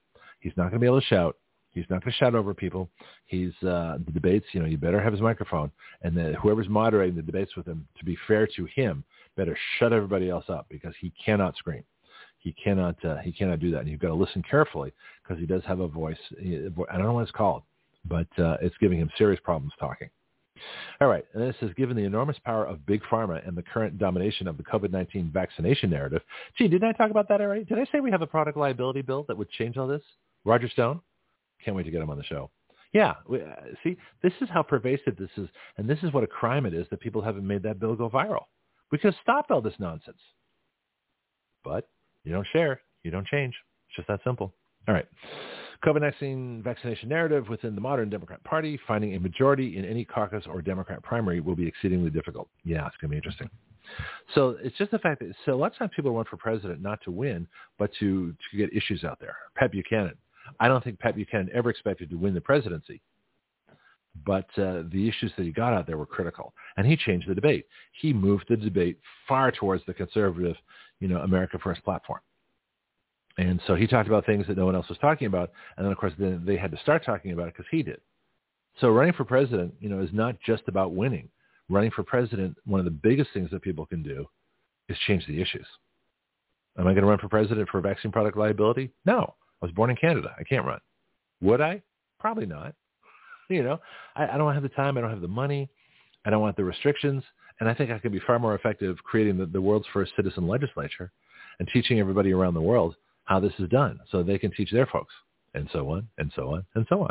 He's not going to be able to shout. He's not going to shout over people. He's uh, the debates, you know, you better have his microphone. And then whoever's moderating the debates with him, to be fair to him, better shut everybody else up because he cannot scream. He cannot uh, he cannot do that. And you've got to listen carefully because he does have a voice. I don't know what it's called, but uh, it's giving him serious problems talking. All right. And this is given the enormous power of Big Pharma and the current domination of the COVID nineteen vaccination narrative. Gee, didn't I talk about that already? Did I say we have a product liability bill that would change all this? Roger Stone? Can't wait to get him on the show. Yeah. We, uh, see, this is how pervasive this is. And this is what a crime it is that people haven't made that bill go viral. We could have stopped all this nonsense. But you don't share. You don't change. It's just that simple. All right. COVID nineteen vaccination narrative within the modern Democrat Party. Finding a majority in any caucus or Democrat primary will be exceedingly difficult. Yeah, it's going to be interesting. So it's just the fact that so a lot of times people run for president not to win, but to, to get issues out there. Pat Buchanan. I don't think Pat Buchanan ever expected to win the presidency, but uh, the issues that he got out there were critical, and he changed the debate. He moved the debate far towards the conservative, you know, America First platform. And so he talked about things that no one else was talking about, and then, of course, then they had to start talking about it because he did. So running for president, you know, is not just about winning. Running for president, one of the biggest things that people can do is change the issues. Am I going to run for president for vaccine product liability? No. I was born in Canada. I can't run. Would I? Probably not. You know, I, I don't have the time. I don't have the money. I don't want the restrictions. And I think I could be far more effective creating the, the world's first citizen legislature and teaching everybody around the world how this is done so they can teach their folks, and so on, and so on, and so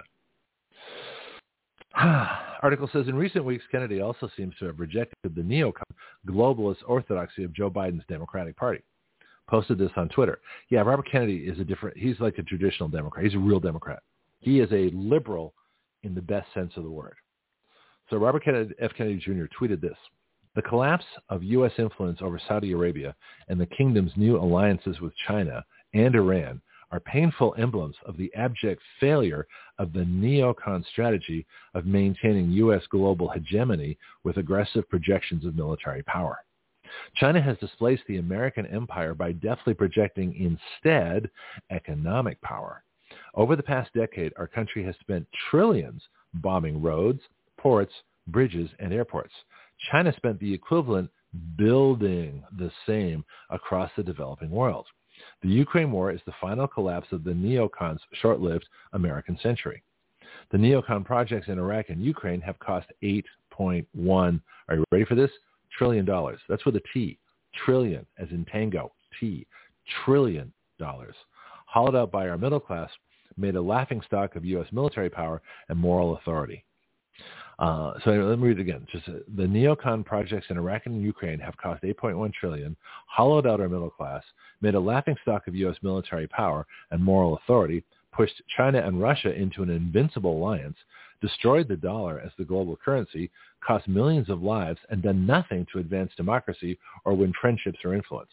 on. Article says, in recent weeks, Kennedy also seems to have rejected the neocon globalist orthodoxy of Joe Biden's Democratic Party. Posted this on Twitter. Yeah, Robert Kennedy is a different, he's like a traditional Democrat. He's a real Democrat. He is a liberal in the best sense of the word. So Robert Kennedy, F. Kennedy Junior tweeted this: the collapse of U S influence over Saudi Arabia and the kingdom's new alliances with China and Iran are painful emblems of the abject failure of the neocon strategy of maintaining U S global hegemony with aggressive projections of military power. China has displaced the American empire by deftly projecting instead economic power. Over the past decade, our country has spent trillions bombing roads, ports, bridges, and airports. China spent the equivalent building the same across the developing world. The Ukraine war is the final collapse of the neocons' short-lived American century. The neocon projects in Iraq and Ukraine have cost eight point one, are you ready for this? Trillion dollars. That's with a T. Trillion, as in tango. T. Trillion dollars. Hollowed out by our middle class, made a laughingstock of U S military power and moral authority. Uh, so anyway, let me read it again. Just uh, the neocon projects in Iraq and Ukraine have cost eight point one trillion dollars, hollowed out our middle class, made a laughingstock of U S military power and moral authority, pushed China and Russia into an invincible alliance, destroyed the dollar as the global currency, cost millions of lives, and done nothing to advance democracy or win friendships or influence.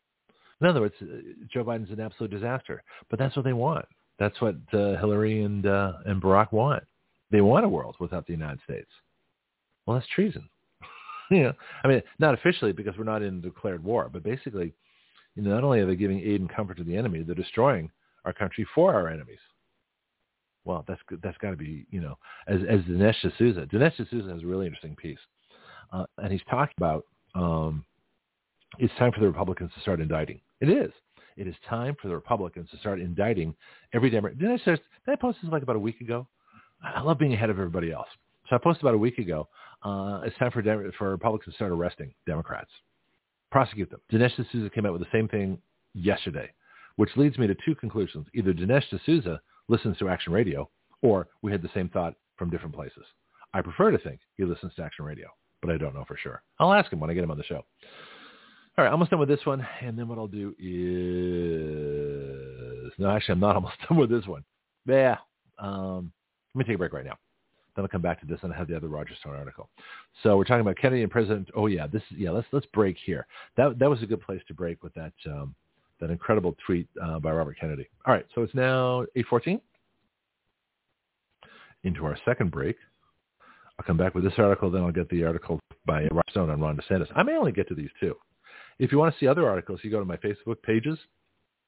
In other words, uh, Joe Biden's an absolute disaster. But that's what they want. That's what uh, Hillary and uh, and Barack want. They want a world without the United States. Well, that's treason. you know, I mean, not officially because we're not in a declared war, but basically, you know, not only are they giving aid and comfort to the enemy, they're destroying our country for our enemies. Well, that's that's got to be, you know, as as Dinesh D'Souza. Dinesh D'Souza has a really interesting piece, uh, and he's talking about um, it's time for the Republicans to start indicting. It is. It is time for the Republicans to start indicting every Democrat. Did I, did I post this like about a week ago? I love being ahead of everybody else. So I posted about a week ago. Uh, it's time for Dem- for Republicans to start arresting Democrats, prosecute them. Dinesh D'Souza came out with the same thing yesterday, which leads me to two conclusions. Either Dinesh D'Souza listens to Action Radio, or we had the same thought from different places. I prefer to think he listens to Action Radio, but I don't know for sure. I'll ask him when I get him on the show. All right, almost done with this one, and then what I'll do is... No, actually, I'm not almost done with this one. Yeah. Um, let me take a break right now. Then I'll come back to this, and I have the other Roger Stone article. So we're talking about Kennedy and President... Oh, yeah, this yeah. let's let's break here. That that was a good place to break with that um, that incredible tweet uh, by Robert Kennedy. All right, so it's now eight fourteen. Into our second break. I'll come back with this article, then I'll get the article by Roger Stone on Ron DeSantis. I may only get to these two. If you want to see other articles, you go to my Facebook pages.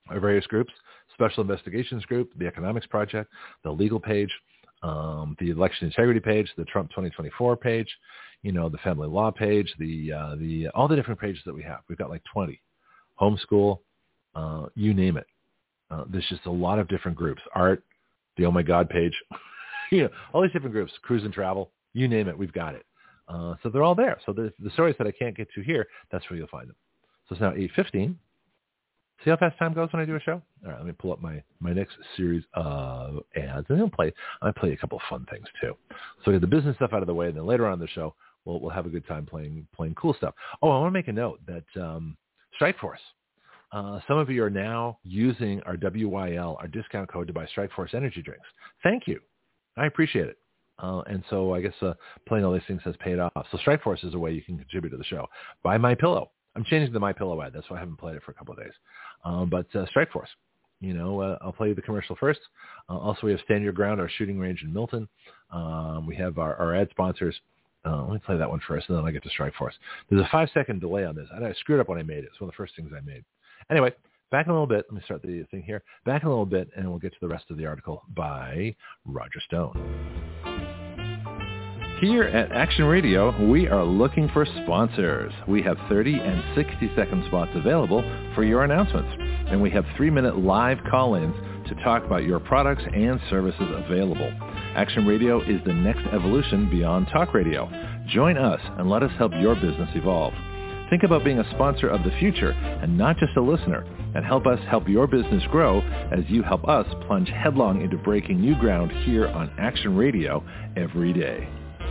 our various groups, Special Investigations Group, the Economics Project, the Legal page, um, the Election Integrity page, the Trump twenty twenty-four page, you know, the Family Law page, the uh, the all the different pages that we have. We've got like twenty. Homeschool, uh, you name it. Uh, there's just a lot of different groups. Art, the Oh My God page, you know, all these different groups. Cruise and travel, you name it, we've got it. Uh, so they're all there. So the, the stories that I can't get to here, that's where you'll find them. So it's now eight fifteen. See how fast time goes when I do a show? All right, let me pull up my, my next series of ads. And I'll play, I'll play a couple of fun things too. So we get the business stuff out of the way, and then later on in the show, we'll, we'll have a good time playing playing cool stuff. Oh, I want to make a note that um, Strikeforce, uh, some of you are now using our W Y L, our discount code to buy Strikeforce energy drinks. Thank you. I appreciate it. Uh, and so I guess uh, playing all these things has paid off. So Strikeforce is a way you can contribute to the show. Buy MyPillow. I'm changing the MyPillow ad. That's why I haven't played it for a couple of days. Um, but uh, Strikeforce, you know, uh, I'll play you the commercial first. Uh, also, we have Stand Your Ground, our shooting range in Milton. Um, we have our, our ad sponsors. Uh, let me play that one first, and then I'll get to Strikeforce. There's a five-second delay on this. I, I screwed up when I made it. It's one of the first things I made. Anyway, back in a little bit. Let me start the thing here. Back in a little bit, and we'll get to the rest of the article by Roger Stone. Here at Action Radio, we are looking for sponsors. We have thirty and sixty second spots available for your announcements. And we have three minute live call-ins to talk about your products and services available. Action Radio is the next evolution beyond talk radio. Join us and let us help your business evolve. Think about being a sponsor of the future and not just a listener, and help us help your business grow as you help us plunge headlong into breaking new ground here on Action Radio every day.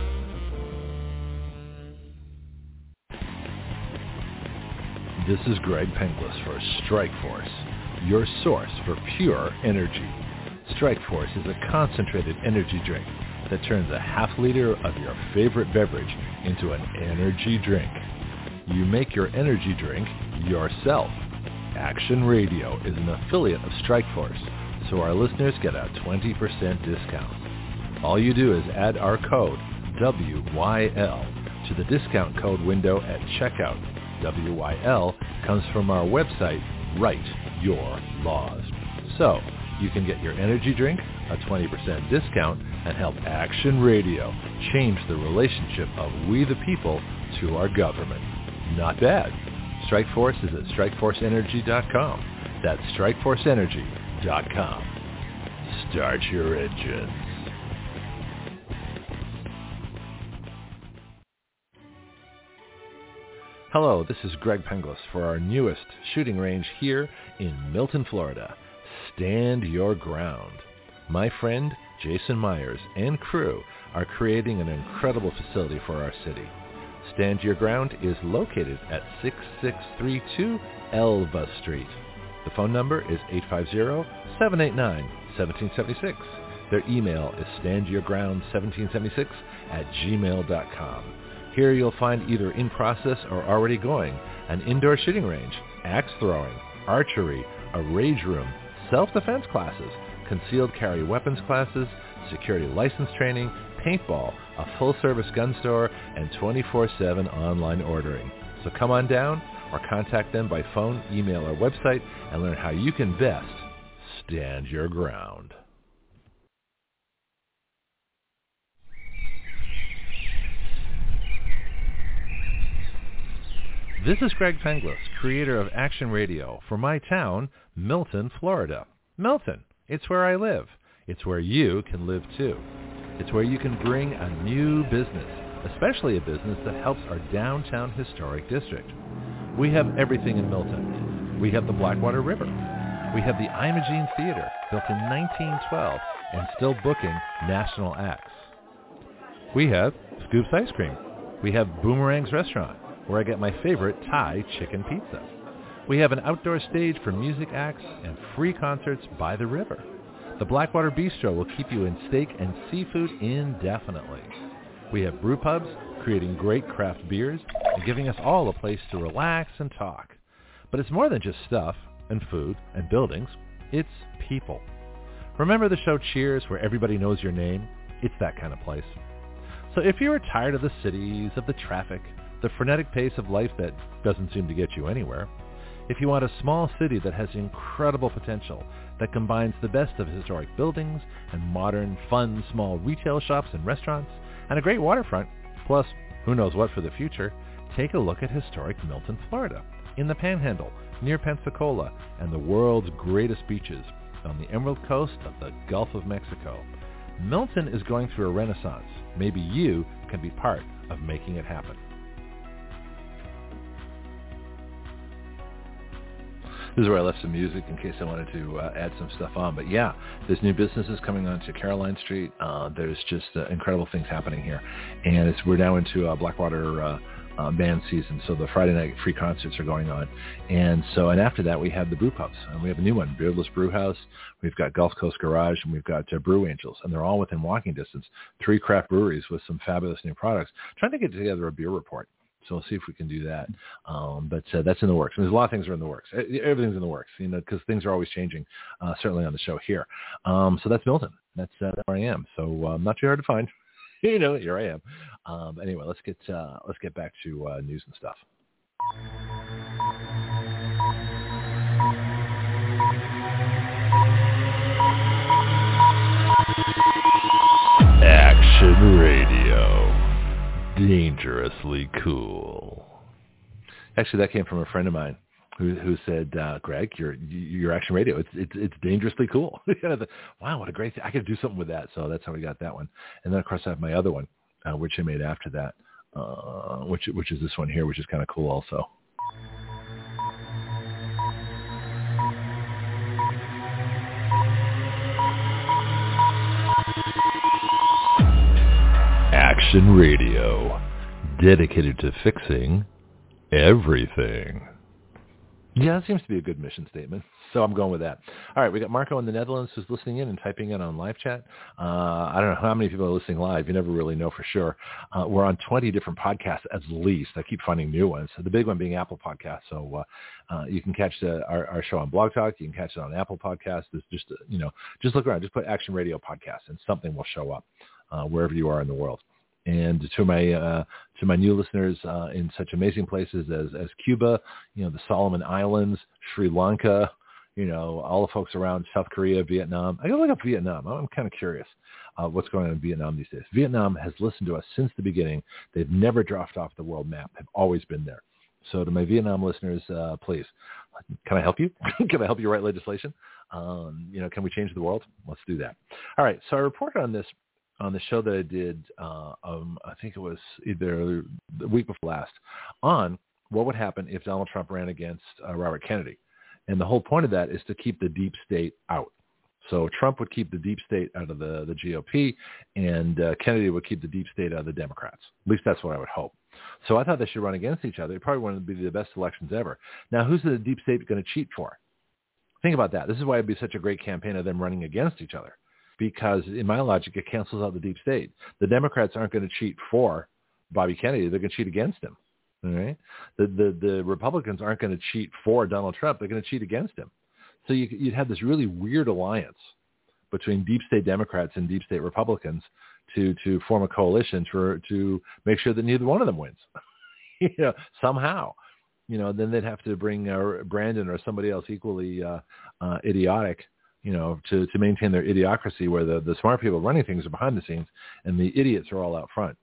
This is Greg Penglis for Strikeforce, your source for pure energy. Strikeforce is a concentrated energy drink that turns a half liter of your favorite beverage into an energy drink. You make your energy drink yourself. Action Radio is an affiliate of Strikeforce, so our listeners get a twenty percent discount. All you do is add our code W Y L to the discount code window at checkout. W Y L comes from our website, Write Your Laws. So you can get your energy drink, a twenty percent discount, and help Action Radio change the relationship of we the people to our government. Not bad. Strikeforce is at strikeforce energy dot com. That's strikeforce energy dot com. Start your engines. Hello, this is Greg Penglis for our newest shooting range here in Milton, Florida. Stand Your Ground. My friend Jason Myers and crew are creating an incredible facility for our city. Stand Your Ground is located at six six three two Elva Street. The phone number is eight five zero, seven eight nine, one seven seven six. Their email is stand your ground one seven seven six at gmail dot com. Here you'll find either in process or already going an indoor shooting range, axe throwing, archery, a rage room, self-defense classes, concealed carry weapons classes, security license training, paintball, a full-service gun store, and twenty-four seven online ordering. So come on down or contact them by phone, email, or website and learn how you can best stand your ground. This is Greg Penglis, creator of Action Radio, for my town, Milton, Florida. Milton, it's where I live. It's where you can live too. It's where you can bring a new business, especially a business that helps our downtown historic district. We have everything in Milton. We have the Blackwater River. We have the Imogene Theater, built in nineteen twelve and still booking national acts. We have Scoops Ice Cream. We have Boomerang's Restaurant, where I get my favorite Thai chicken pizza. We have an outdoor stage for music acts and free concerts by the river. The Blackwater Bistro will keep you in steak and seafood indefinitely. We have brew pubs creating great craft beers and giving us all a place to relax and talk. But it's more than just stuff and food and buildings. It's people. Remember the show Cheers, where everybody knows your name? It's that kind of place. So if you are tired of the cities, of the traffic, the frenetic pace of life that doesn't seem to get you anywhere, If you want a small city that has incredible potential, that combines the best of historic buildings and modern, fun, small retail shops and restaurants, and a great waterfront, plus who knows what for the future, take a look at historic Milton, Florida, in the Panhandle, near Pensacola, and the world's greatest beaches on the Emerald Coast of the Gulf of Mexico. Milton is going through a renaissance. Maybe you can be part of making it happen. This is where I left some music in case I wanted to uh, add some stuff on. But yeah, there's new businesses coming onto Caroline Street. Uh, there's just uh, incredible things happening here. And it's, we're now into uh, Blackwater uh, uh, band season. So the Friday night free concerts are going on. And so, and after that, we have the Brew Pubs. And we have a new one, Beardless Brew House. We've got Gulf Coast Garage, and we've got uh, Brew Angels. And they're all within walking distance. Three craft breweries with some fabulous new products. Trying to get together a beer report. So we'll see if we can do that. Um, but uh, that's in the works. And there's a lot of things that are in the works. Everything's in the works, you know, because things are always changing, uh, certainly on the show here. Um, so that's Milton. That's uh, where I am. So uh, not too hard to find. You know, here I am. Um, anyway, let's get uh, let's get back to uh, news and stuff. Action Radio. Dangerously cool. Actually, that came from a friend of mine who who said, uh, "Greg, your your Action Radio, it's it's it's dangerously cool." Wow, what a great thing! I could do something with that. So that's how we got that one. And then of course I have my other one, uh, which I made after that, uh, which which is this one here, which is kind of cool also. Action Radio, dedicated to fixing everything. Yeah, that seems to be a good mission statement, so I'm going with that. All right, we got Marco in the Netherlands who's listening in and typing in on live chat. Uh, I don't know how many people are listening live. You never really know for sure. Uh, we're on twenty different podcasts at least. I keep finding new ones. So the big one being Apple Podcasts. So uh, uh, you can catch the, our, our show on Blog Talk. You can catch it on Apple Podcasts. There's just, uh, you know, just look around. Just put Action Radio Podcast, and something will show up uh, wherever you are in the world. And to my uh, to my new listeners uh, in such amazing places as, as Cuba, you know, the Solomon Islands, Sri Lanka, you know, all the folks around South Korea, Vietnam. I gotta look up Vietnam. I'm kind of curious uh, what's going on in Vietnam these days. Vietnam has listened to us since the beginning. They've never dropped off the world map. Have always been there. So to my Vietnam listeners, uh, please, can I help you? Can I help you write legislation? Um, you know, can we change the world? Let's do that. All right. So I reported on this on the show that I did, uh, um, I think it was either the week before last, on what would happen if Donald Trump ran against uh, Robert Kennedy. And the whole point of that is to keep the deep state out. So Trump would keep the deep state out of the, the G O P, and uh, Kennedy would keep the deep state out of the Democrats. At least that's what I would hope. So I thought they should run against each other. They probably want to be the best elections ever. Now, who's the deep state going to cheat for? Think about that. This is why it would be such a great campaign of them running against each other. Because in my logic, it cancels out the deep state. The Democrats aren't going to cheat for Bobby Kennedy. They're going to cheat against him. All right. The, the, the Republicans aren't going to cheat for Donald Trump. They're going to cheat against him. So you, you'd have this really weird alliance between deep state Democrats and deep state Republicans to, to form a coalition for, to make sure that neither one of them wins. you know, somehow. You know, then they'd have to bring uh, Brandon or somebody else equally uh, uh, idiotic, you know, to, to maintain their idiocracy, where the, the smart people running things are behind the scenes and the idiots are all out front.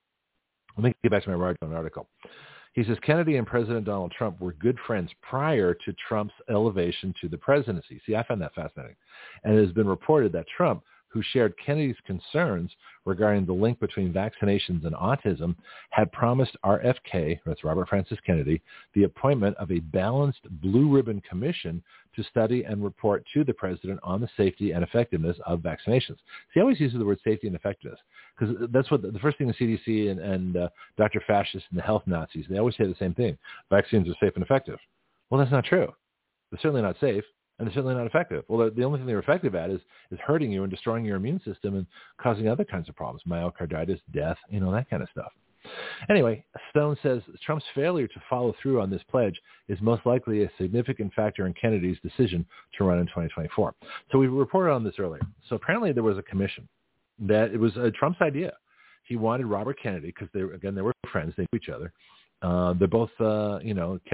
Let me get back to my Roger Stone article. He says, Kennedy and President Donald Trump were good friends prior to Trump's elevation to the presidency. See, I find that fascinating. And it has been reported that Trump, who shared Kennedy's concerns regarding the link between vaccinations and autism, had promised R F K, that's Robert Francis Kennedy, the appointment of a balanced blue ribbon commission to study and report to the president on the safety and effectiveness of vaccinations. See, I always use the word safety and effectiveness because that's what the, the first thing the C D C and, and uh, Doctor Fascist and the health Nazis, they always say the same thing. Vaccines are safe and effective. Well, that's not true. They're certainly not safe. And they're certainly not effective. Well, the only thing they're effective at is, is hurting you and destroying your immune system and causing other kinds of problems, myocarditis, death, you know, that kind of stuff. Anyway, Stone says Trump's failure to follow through on this pledge is most likely a significant factor in Kennedy's decision to run in twenty twenty-four. So we reported on this earlier. So apparently there was a commission that it was uh, Trump's idea. He wanted Robert Kennedy, because they again, they were friends, they knew each other. Uh, they're both, uh, you know, Kennedy's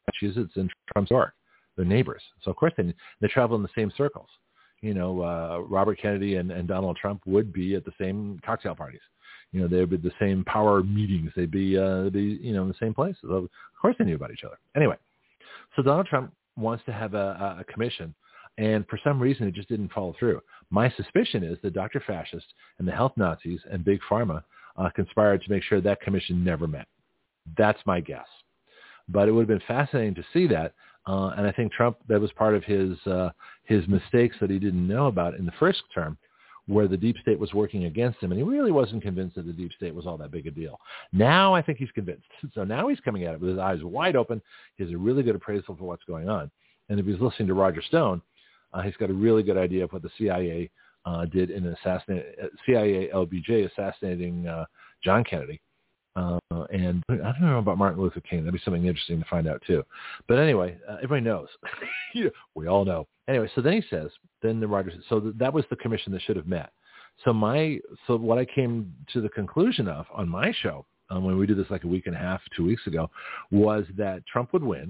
Massachusetts and Trump's New York. They're neighbors. So, of course, they, they travel in the same circles. You know, uh, Robert Kennedy and, and Donald Trump would be at the same cocktail parties. You know, they would be at the same power meetings. They'd be, uh, they'd be, you know, in the same place. So of course they knew about each other. Anyway, so Donald Trump wants to have a, a commission, and for some reason it just didn't follow through. My suspicion is that Doctor Fascist and the health Nazis and Big Pharma uh, conspired to make sure that commission never met. That's my guess. But it would have been fascinating to see that. Uh, and I think Trump, that was part of his uh, his mistakes that he didn't know about in the first term, where the deep state was working against him. And he really wasn't convinced that the deep state was all that big a deal. Now I think he's convinced. So now he's coming at it with his eyes wide open. He has a really good appraisal for what's going on. And if he's listening to Roger Stone, uh, he's got a really good idea of what the C I A uh, did in assassinate C I A L B J assassinating uh, John Kennedy. Uh, and I don't know about Martin Luther King. That'd be something interesting to find out too. But anyway, uh, everybody knows. You know, we all know. Anyway, so then he says, then the Rogers. So th- that was the commission that should have met. So my, so what I came to the conclusion of on my show um, when we did this like a week and a half, two weeks ago, was that Trump would win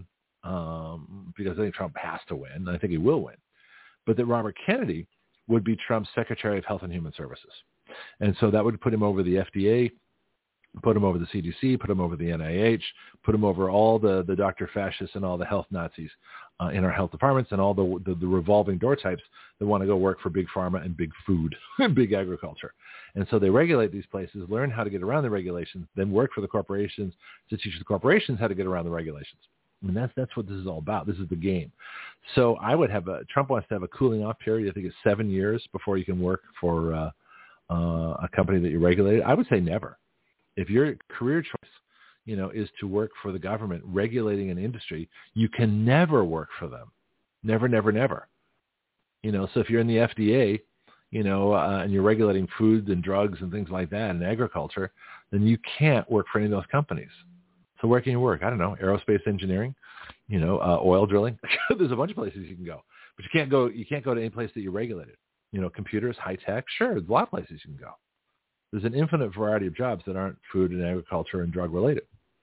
um, because I think Trump has to win, and I think he will win. But that Robert Kennedy would be Trump's Secretary of Health and Human Services, and so that would put him over the F D A. Put him over the C D C, put him over the N I H, put him over all the, the Doctor Fascists and all the health Nazis uh, in our health departments and all the, the the revolving door types that want to go work for big pharma and big food and big agriculture. And so they regulate these places, learn how to get around the regulations, then work for the corporations to teach the corporations how to get around the regulations. I mean, that's that's what this is all about. This is the game. So I would have a Trump wants to have a cooling off period. I think it's seven years before you can work for uh, uh, a company that you regulated. I would say never. If your career choice, you know, is to work for the government regulating an industry, you can never work for them. Never, never, never. You know, so if you're in the F D A, you know, uh, and you're regulating food and drugs and things like that and agriculture, then you can't work for any of those companies. So where can you work? I don't know, aerospace engineering, you know, uh, oil drilling. There's a bunch of places you can go, but you can't go. You can't go to any place that you're regulated. You know, computers, high tech. Sure, there's a lot of places you can go. There's an infinite variety of jobs that aren't food and agriculture and drug related.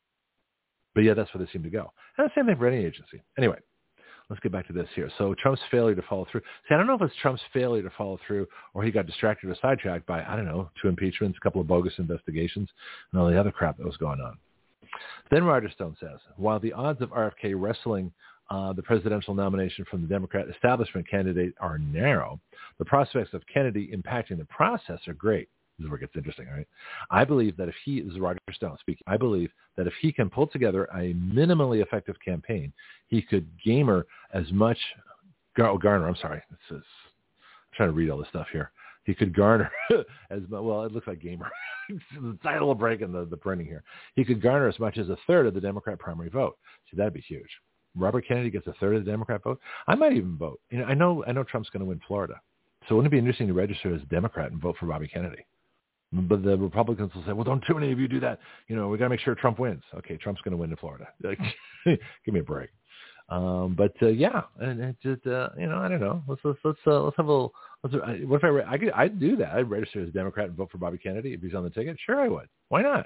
But yeah, that's where they seem to go. And the same thing for any agency. Anyway, let's get back to this here. So Trump's failure to follow through. See, I don't know if it's Trump's failure to follow through or he got distracted or sidetracked by, I don't know, two impeachments, a couple of bogus investigations, and all the other crap that was going on. Then Roger Stone says, while the odds of R F K wrestling uh, the presidential nomination from the Democrat establishment candidate are narrow, the prospects of Kennedy impacting the process are great. This is where it gets interesting, right? I believe that if he, this is Roger Stone speaking, I believe that if he can pull together a minimally effective campaign, he could gamer as much, gar, garner, I'm sorry, this is, I'm trying to read all this stuff here. He could garner as much, well, it looks like gamer. The title will break in the, the printing here. He could garner as much as a third of the Democrat primary vote. See, that'd be huge. Robert Kennedy gets a third of the Democrat vote. I might even vote. You know, I know, I know Trump's going to win Florida. So wouldn't it be interesting to register as a Democrat and vote for Bobby Kennedy? But the Republicans will say, well, don't too many of you do that. You know, we got to make sure Trump wins. Okay, Trump's going to win in Florida. Give me a break. Um, but uh, yeah, and it just, uh, you know, I don't know. Let's let's let's uh, let's have a little. Let's, uh, what if I re- I could I'd do that? I'd register as a Democrat and vote for Bobby Kennedy if he's on the ticket. Sure, I would. Why not?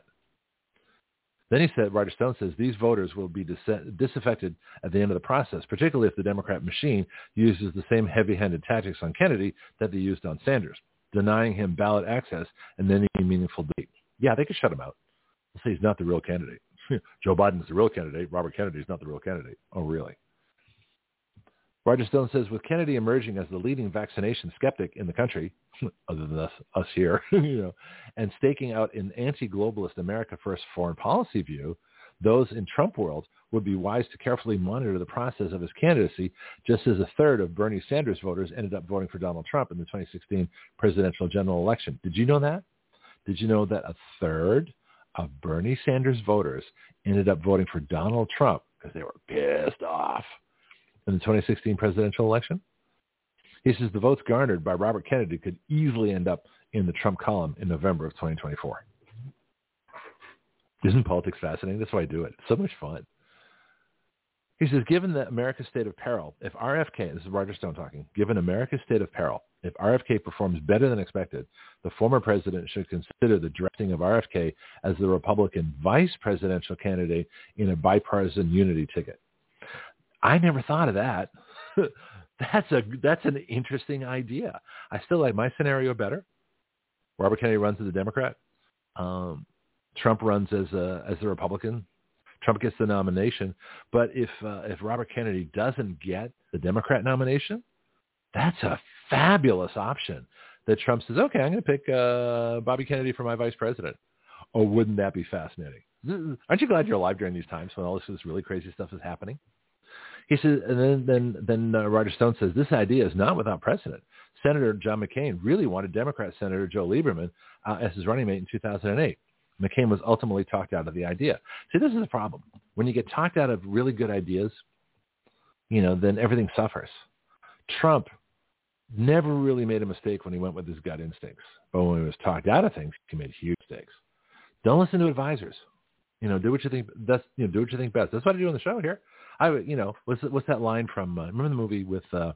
Then he said, Roger Stone says, these voters will be dis- disaffected at the end of the process, particularly if the Democrat machine uses the same heavy-handed tactics on Kennedy that they used on Sanders, denying him ballot access and then any meaningful debate. Yeah, they could shut him out. They'll say he's not the real candidate. Joe Biden's the real candidate. Robert Kennedy's not the real candidate. Oh, really? Roger Stone says, with Kennedy emerging as the leading vaccination skeptic in the country, other than us, us here, you know, and staking out an anti-globalist America First foreign policy view, those in Trump world would be wise to carefully monitor the process of his candidacy, just as a third of Bernie Sanders voters ended up voting for Donald Trump in the twenty sixteen presidential general election. Did you know that? Did you know that a third of Bernie Sanders voters ended up voting for Donald Trump because they were pissed off in the twenty sixteen presidential election? He says the votes garnered by Robert Kennedy could easily end up in the Trump column in November of twenty twenty-four. Isn't politics fascinating? That's why I do it. It's so much fun. He says, given the America's state of peril, if R F K, this is Roger Stone talking, given America's state of peril, if R F K performs better than expected, the former president should consider the drafting of R F K as the Republican vice presidential candidate in a bipartisan unity ticket. I never thought of that. That's a that's an interesting idea. I still like my scenario better. Robert Kennedy runs as a Democrat. Um, Trump runs as a as a Republican. Trump gets the nomination. But if uh, if Robert Kennedy doesn't get the Democrat nomination, that's a fabulous option. That Trump says, okay, I'm going to pick uh, Bobby Kennedy for my vice president. Oh, wouldn't that be fascinating? Aren't you glad you're alive during these times when all this, this really crazy stuff is happening? He says, and then then, then uh, Roger Stone says, this idea is not without precedent. Senator John McCain really wanted Democrat Senator Joe Lieberman uh, as his running mate in two thousand eight. McCain was ultimately talked out of the idea. See, this is the problem. When you get talked out of really good ideas, you know, then everything suffers. Trump never really made a mistake when he went with his gut instincts. But when he was talked out of things, he made huge mistakes. Don't listen to advisors. You know, do what you think. That's you know, do what you think best. That's what I do on the show here. I, you know, what's what's that line from? Uh, remember the movie with, uh,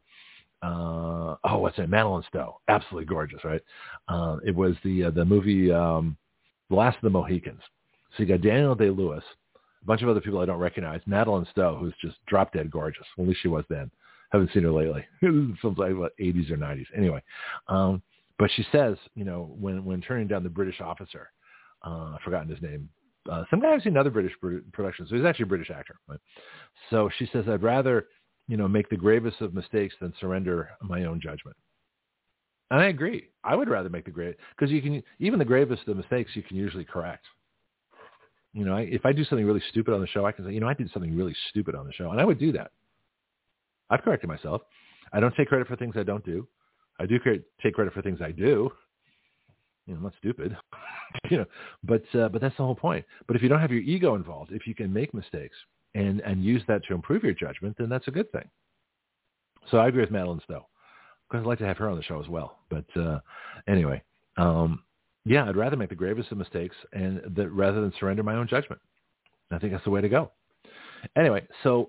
uh, oh, what's it? Madeline Stowe. Absolutely gorgeous, right? Uh, it was the uh, the movie um, The Last of the Mohicans. So you got Daniel Day-Lewis, a bunch of other people I don't recognize. Madeline Stowe, who's just drop dead gorgeous. Well, at least she was then. Haven't seen her lately. Films like what, eighties or nineties. Anyway, um, but she says, you know, when when turning down the British officer, uh, I've forgotten his name. Uh, some guy I've seen other British productions. So he's actually a British actor. Right? So she says, I'd rather, you know, make the gravest of mistakes than surrender my own judgment. And I agree. I would rather make the grave, because you can, even the gravest of mistakes, you can usually correct. You know, I, if I do something really stupid on the show, I can say, you know, I did something really stupid on the show. And I would do that. I've corrected myself. I don't take credit for things I don't do. I do take credit for things I do. You know, I'm not stupid, you know, but uh, but that's the whole point. But if you don't have your ego involved, if you can make mistakes and, and use that to improve your judgment, then that's a good thing. So I agree with Madeline Stowe, because I'd like to have her on the show as well. But uh, anyway, um, yeah, I'd rather make the gravest of mistakes and that rather than surrender my own judgment. I think that's the way to go. Anyway, so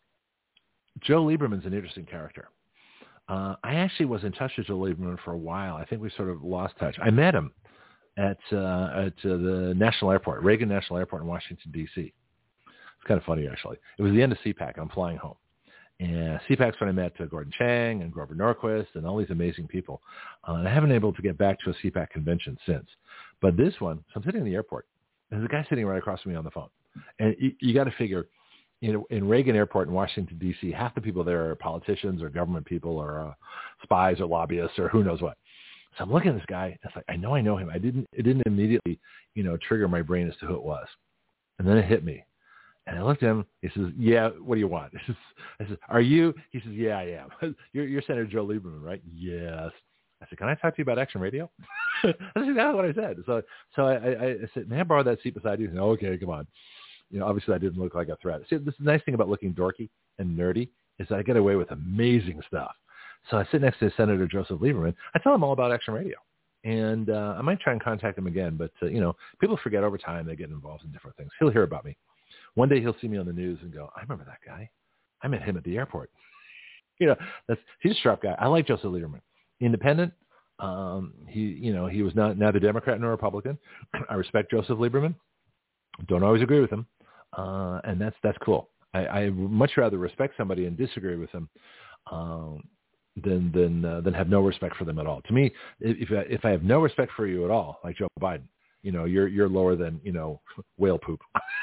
Joe Lieberman's an interesting character. Uh, I actually was in touch with Joe Lieberman for a while. I think we sort of lost touch. I met him at uh, at uh, the National Airport, Reagan National Airport in Washington, D C It's kind of funny, actually. It was the end of C PAC. I'm flying home. And C PAC's when I met uh, Gordon Chang and Grover Norquist and all these amazing people. Uh, and I haven't been able to get back to a C PAC convention since. But this one, so I'm sitting in the airport. And there's a guy sitting right across from me on the phone. And you, you got to figure, you know, in Reagan Airport in Washington, D C, half the people there are politicians or government people or uh, spies or lobbyists or who knows what. So I'm looking at this guy. It's like, I know I know him. I didn't. It didn't immediately, you know, trigger my brain as to who it was. And then it hit me. And I looked at him. He says, yeah, what do you want? I said, are you? He says, yeah, I am. You're, you're Senator Joe Lieberman, right? Yes. I said, can I talk to you about Action Radio? That's exactly what I said. So so I, I, I said, may I borrow that seat beside you? He said, okay, come on. You know, obviously I didn't look like a threat. See, this is the nice thing about looking dorky and nerdy is that I get away with amazing stuff. So I sit next to Senator Joseph Lieberman. I tell him all about Action Radio. And uh, I might try and contact him again. But, uh, you know, people forget over time they get involved in different things. He'll hear about me. One day he'll see me on the news and go, I remember that guy. I met him at the airport. You know, that's he's a sharp guy. I like Joseph Lieberman. Independent. Um, he, you know, he was not neither Democrat nor Republican. I respect Joseph Lieberman. Don't always agree with him. Uh, and that's that's cool. I, I much rather respect somebody and disagree with them um, than than uh, than have no respect for them at all. To me, if I, if I have no respect for you at all, like Joe Biden, you know, you're you're lower than you know whale poop,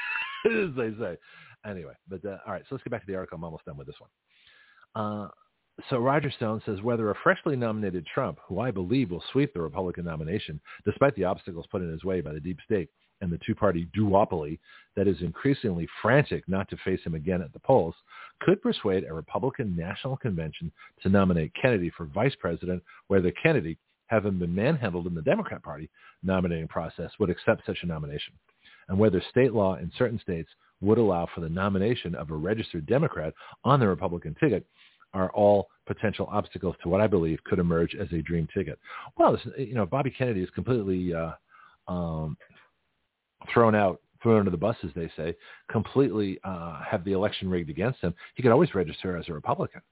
as they say. Anyway, but uh, all right. So let's get back to the article. I'm almost done with this one. Uh, so Roger Stone says whether a freshly nominated Trump, who I believe will sweep the Republican nomination, despite the obstacles put in his way by the deep state and the two-party duopoly that is increasingly frantic not to face him again at the polls, could persuade a Republican National Convention to nominate Kennedy for vice president, whether Kennedy, having been manhandled in the Democrat Party nominating process, would accept such a nomination, and whether state law in certain states would allow for the nomination of a registered Democrat on the Republican ticket, are all potential obstacles to what I believe could emerge as a dream ticket. Well, you know, Bobby Kennedy is completely uh, um, thrown out, thrown under the bus, as they say, completely uh, have the election rigged against him. He could always register as a Republican.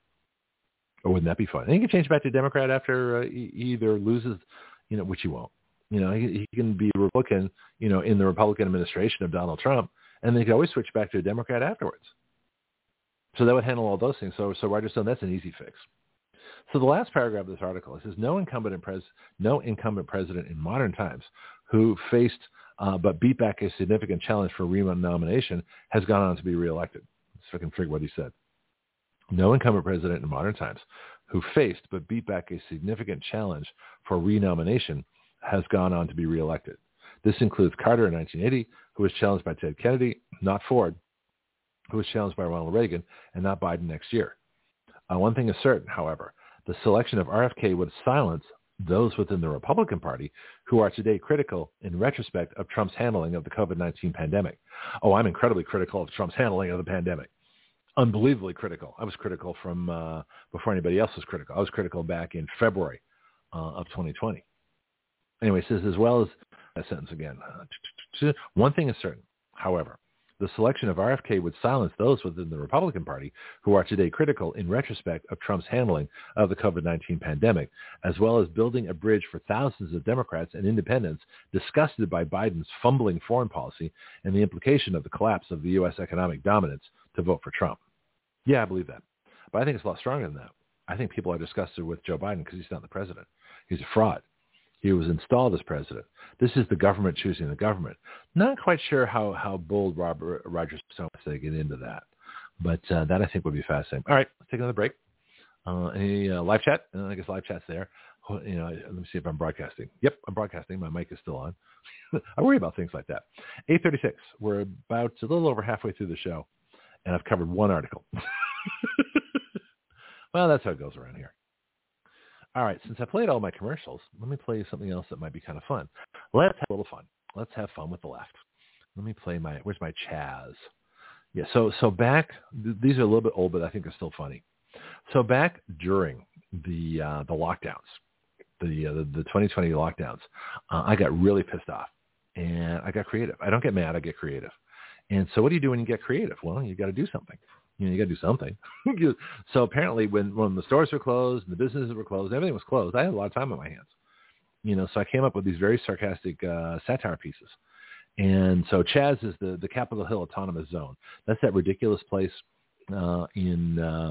Or wouldn't that be fun? And he can change back to Democrat after uh, he either loses, you know, which he won't. You know, he, he can be a Republican, you know, in the Republican administration of Donald Trump, and then he can always switch back to a Democrat afterwards. So that would handle all those things. So, so Roger Stone, that's an easy fix. So the last paragraph of this article, it says, no incumbent, in pres- no incumbent president in modern times who faced uh, but beat back a significant challenge for renomination has gone on to be reelected. So I can figure what he said. No incumbent president in modern times who faced but beat back a significant challenge for renomination has gone on to be reelected. This includes Carter in nineteen eighty, who was challenged by Ted Kennedy, not Ford, who was challenged by Ronald Reagan, and not Biden next year. Uh, one thing is certain, however, the selection of R F K would silence those within the Republican Party who are today critical in retrospect of Trump's handling of the covid nineteen pandemic. Oh, I'm incredibly critical of Trump's handling of the pandemic. Unbelievably critical. I was critical from uh, before anybody else was critical. I was critical back in February uh, of twenty twenty. Anyway, it says as well as that sentence again. Uh, one thing is certain, however, the selection of R F K would silence those within the Republican Party who are today critical in retrospect of Trump's handling of the covid nineteen pandemic, as well as building a bridge for thousands of Democrats and independents disgusted by Biden's fumbling foreign policy and the implication of the collapse of the U S economic dominance to vote for Trump. Yeah, I believe that. But I think it's a lot stronger than that. I think people are disgusted with Joe Biden because he's not the president. He's a fraud. He was installed as president. This is the government choosing the government. Not quite sure how, how bold Robert, Roger Stone wants to get into that. But uh, that I think would be fascinating. All right, let's take another break. Uh, any uh, live chat? Uh, I guess live chat's there. You know, let me see if I'm broadcasting. Yep, I'm broadcasting. My mic is still on. I worry about things like that. eight thirty-six. We're about a little over halfway through the show, and I've covered one article. Well, that's how it goes around here. All right, since I played all my commercials, let me play something else that might be kind of fun. Let's have a little fun. Let's have fun with the left. Let me play my, where's my Chaz? Yeah, so so back, th- these are a little bit old, but I think they're still funny. So back during the uh, the lockdowns, the, uh, the the twenty twenty lockdowns, uh, I got really pissed off, and I got creative. I don't get mad, I get creative. And so what do you do when you get creative? Well, you got to do something. You know, you got to do something. So apparently when, when the stores were closed and the businesses were closed, everything was closed, I had a lot of time on my hands. You know, so I came up with these very sarcastic uh, satire pieces. And so Chaz is the, the Capitol Hill Autonomous Zone. That's that ridiculous place uh, in uh,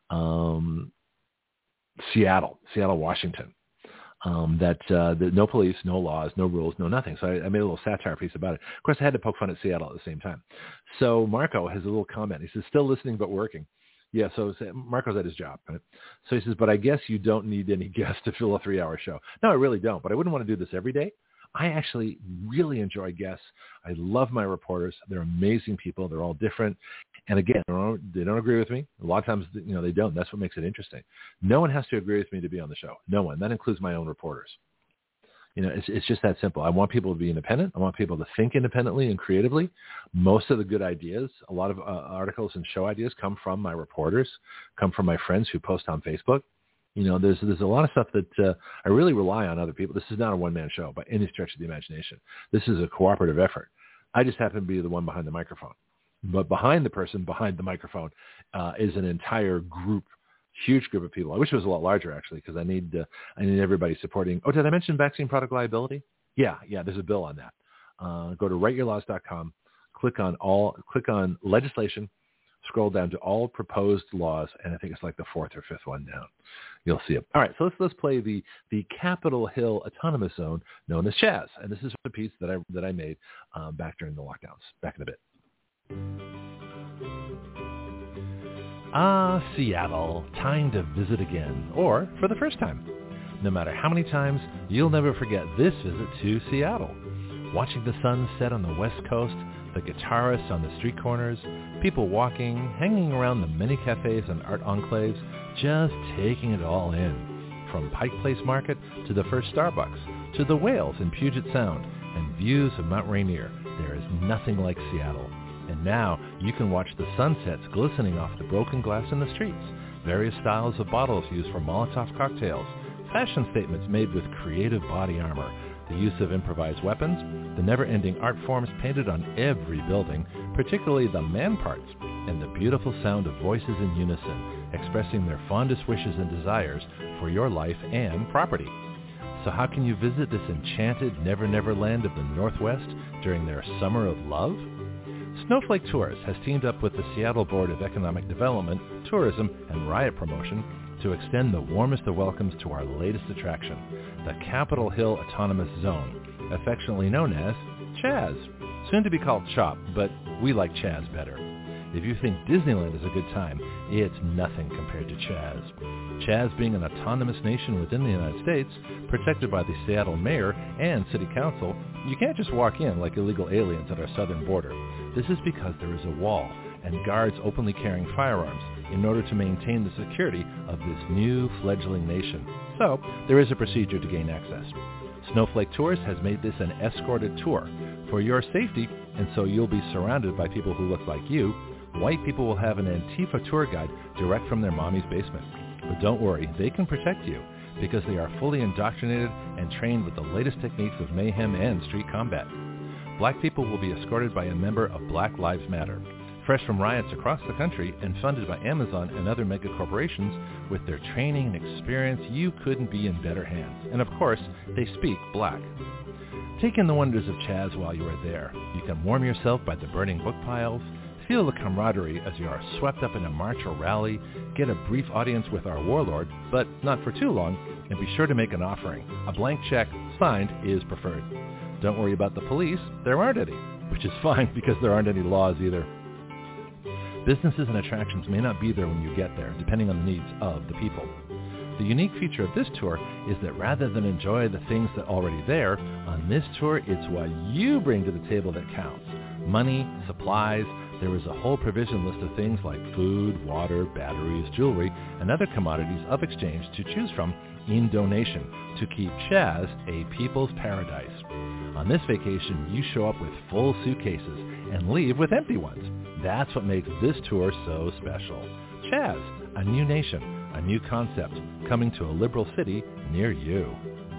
um, Seattle, Seattle, Washington. Um, that, uh, that no police, no laws, no rules, no nothing. So I, I made a little satire piece about it. Of course, I had to poke fun at Seattle at the same time. So Marco has a little comment. He says, still listening but working. Yeah, so Marco's at his job. Right? So he says, but I guess you don't need any guests to fill a three-hour show. No, I really don't, but I wouldn't want to do this every day. I actually really enjoy guests. I love my reporters. They're amazing people. They're all different. And again, they don't, they don't agree with me. A lot of times, you know, they don't. That's what makes it interesting. No one has to agree with me to be on the show. No one. That includes my own reporters. You know, it's, it's just that simple. I want people to be independent. I want people to think independently and creatively. Most of the good ideas, a lot of uh, articles and show ideas come from my reporters, come from my friends who post on Facebook. You know, there's there's a lot of stuff that uh, I really rely on other people. This is not a one-man show by any stretch of the imagination. This is a cooperative effort. I just happen to be the one behind the microphone. But behind the person, behind the microphone, uh, is an entire group, huge group of people. I wish it was a lot larger, actually, because I need uh, I need everybody supporting. Oh, did I mention vaccine product liability? Yeah, yeah, there's a bill on that. Uh, go to write your laws dot com, click on all, click on legislation, scroll down to all proposed laws, and I think it's like the fourth or fifth one down. You'll see it. All right, so let's let's play the the Capitol Hill Autonomous Zone, known as Chaz, and this is a piece that I that I made um, back during the lockdowns, back in a bit. Ah, Seattle, time to visit again, or for the first time. No matter how many times, you'll never forget this visit to Seattle. Watching the sun set on the West Coast, the guitarists on the street corners, people walking, hanging around the many cafes and art enclaves, just taking it all in. From Pike Place Market to the first Starbucks, to the whales in Puget Sound, and views of Mount Rainier, there is nothing like Seattle. And now you can watch the sunsets glistening off the broken glass in the streets, various styles of bottles used for Molotov cocktails, fashion statements made with creative body armor, the use of improvised weapons, the never-ending art forms painted on every building, particularly the man parts, and the beautiful sound of voices in unison, expressing their fondest wishes and desires for your life and property. So how can you visit this enchanted never-never land of the Northwest during their summer of love? Snowflake Tours has teamed up with the Seattle Board of Economic Development, Tourism, and Riot Promotion to extend the warmest of welcomes to our latest attraction, the Capitol Hill Autonomous Zone, affectionately known as Chaz. Soon to be called CHOP, but we like Chaz better. If you think Disneyland is a good time, it's nothing compared to Chaz. Chaz being an autonomous nation within the United States, protected by the Seattle Mayor and City Council, you can't just walk in like illegal aliens at our southern border. This is because there is a wall and guards openly carrying firearms in order to maintain the security of this new fledgling nation. So, there is a procedure to gain access. Snowflake Tours has made this an escorted tour for your safety, and so you'll be surrounded by people who look like you. White people will have an Antifa tour guide direct from their mommy's basement. But don't worry, they can protect you because they are fully indoctrinated and trained with the latest techniques of mayhem and street combat. Black people will be escorted by a member of Black Lives Matter, fresh from riots across the country and funded by Amazon and other mega corporations. With their training and experience, you couldn't be in better hands. And of course, they speak black. Take in the wonders of Chaz while you are there. You can warm yourself by the burning book piles, feel the camaraderie as you are swept up in a march or rally, get a brief audience with our warlord, but not for too long, and be sure to make an offering. A blank check, signed, is preferred. Don't worry about the police, there aren't any, which is fine because there aren't any laws either. Businesses and attractions may not be there when you get there, depending on the needs of the people. The unique feature of this tour is that rather than enjoy the things that are already there, on this tour it's what you bring to the table that counts. Money, supplies, there is a whole provision list of things like food, water, batteries, jewelry, and other commodities of exchange to choose from in donation to keep Chaz a people's paradise. On this vacation, you show up with full suitcases and leave with empty ones. That's what makes this tour so special. Chaz, a new nation, a new concept, coming to a liberal city near you.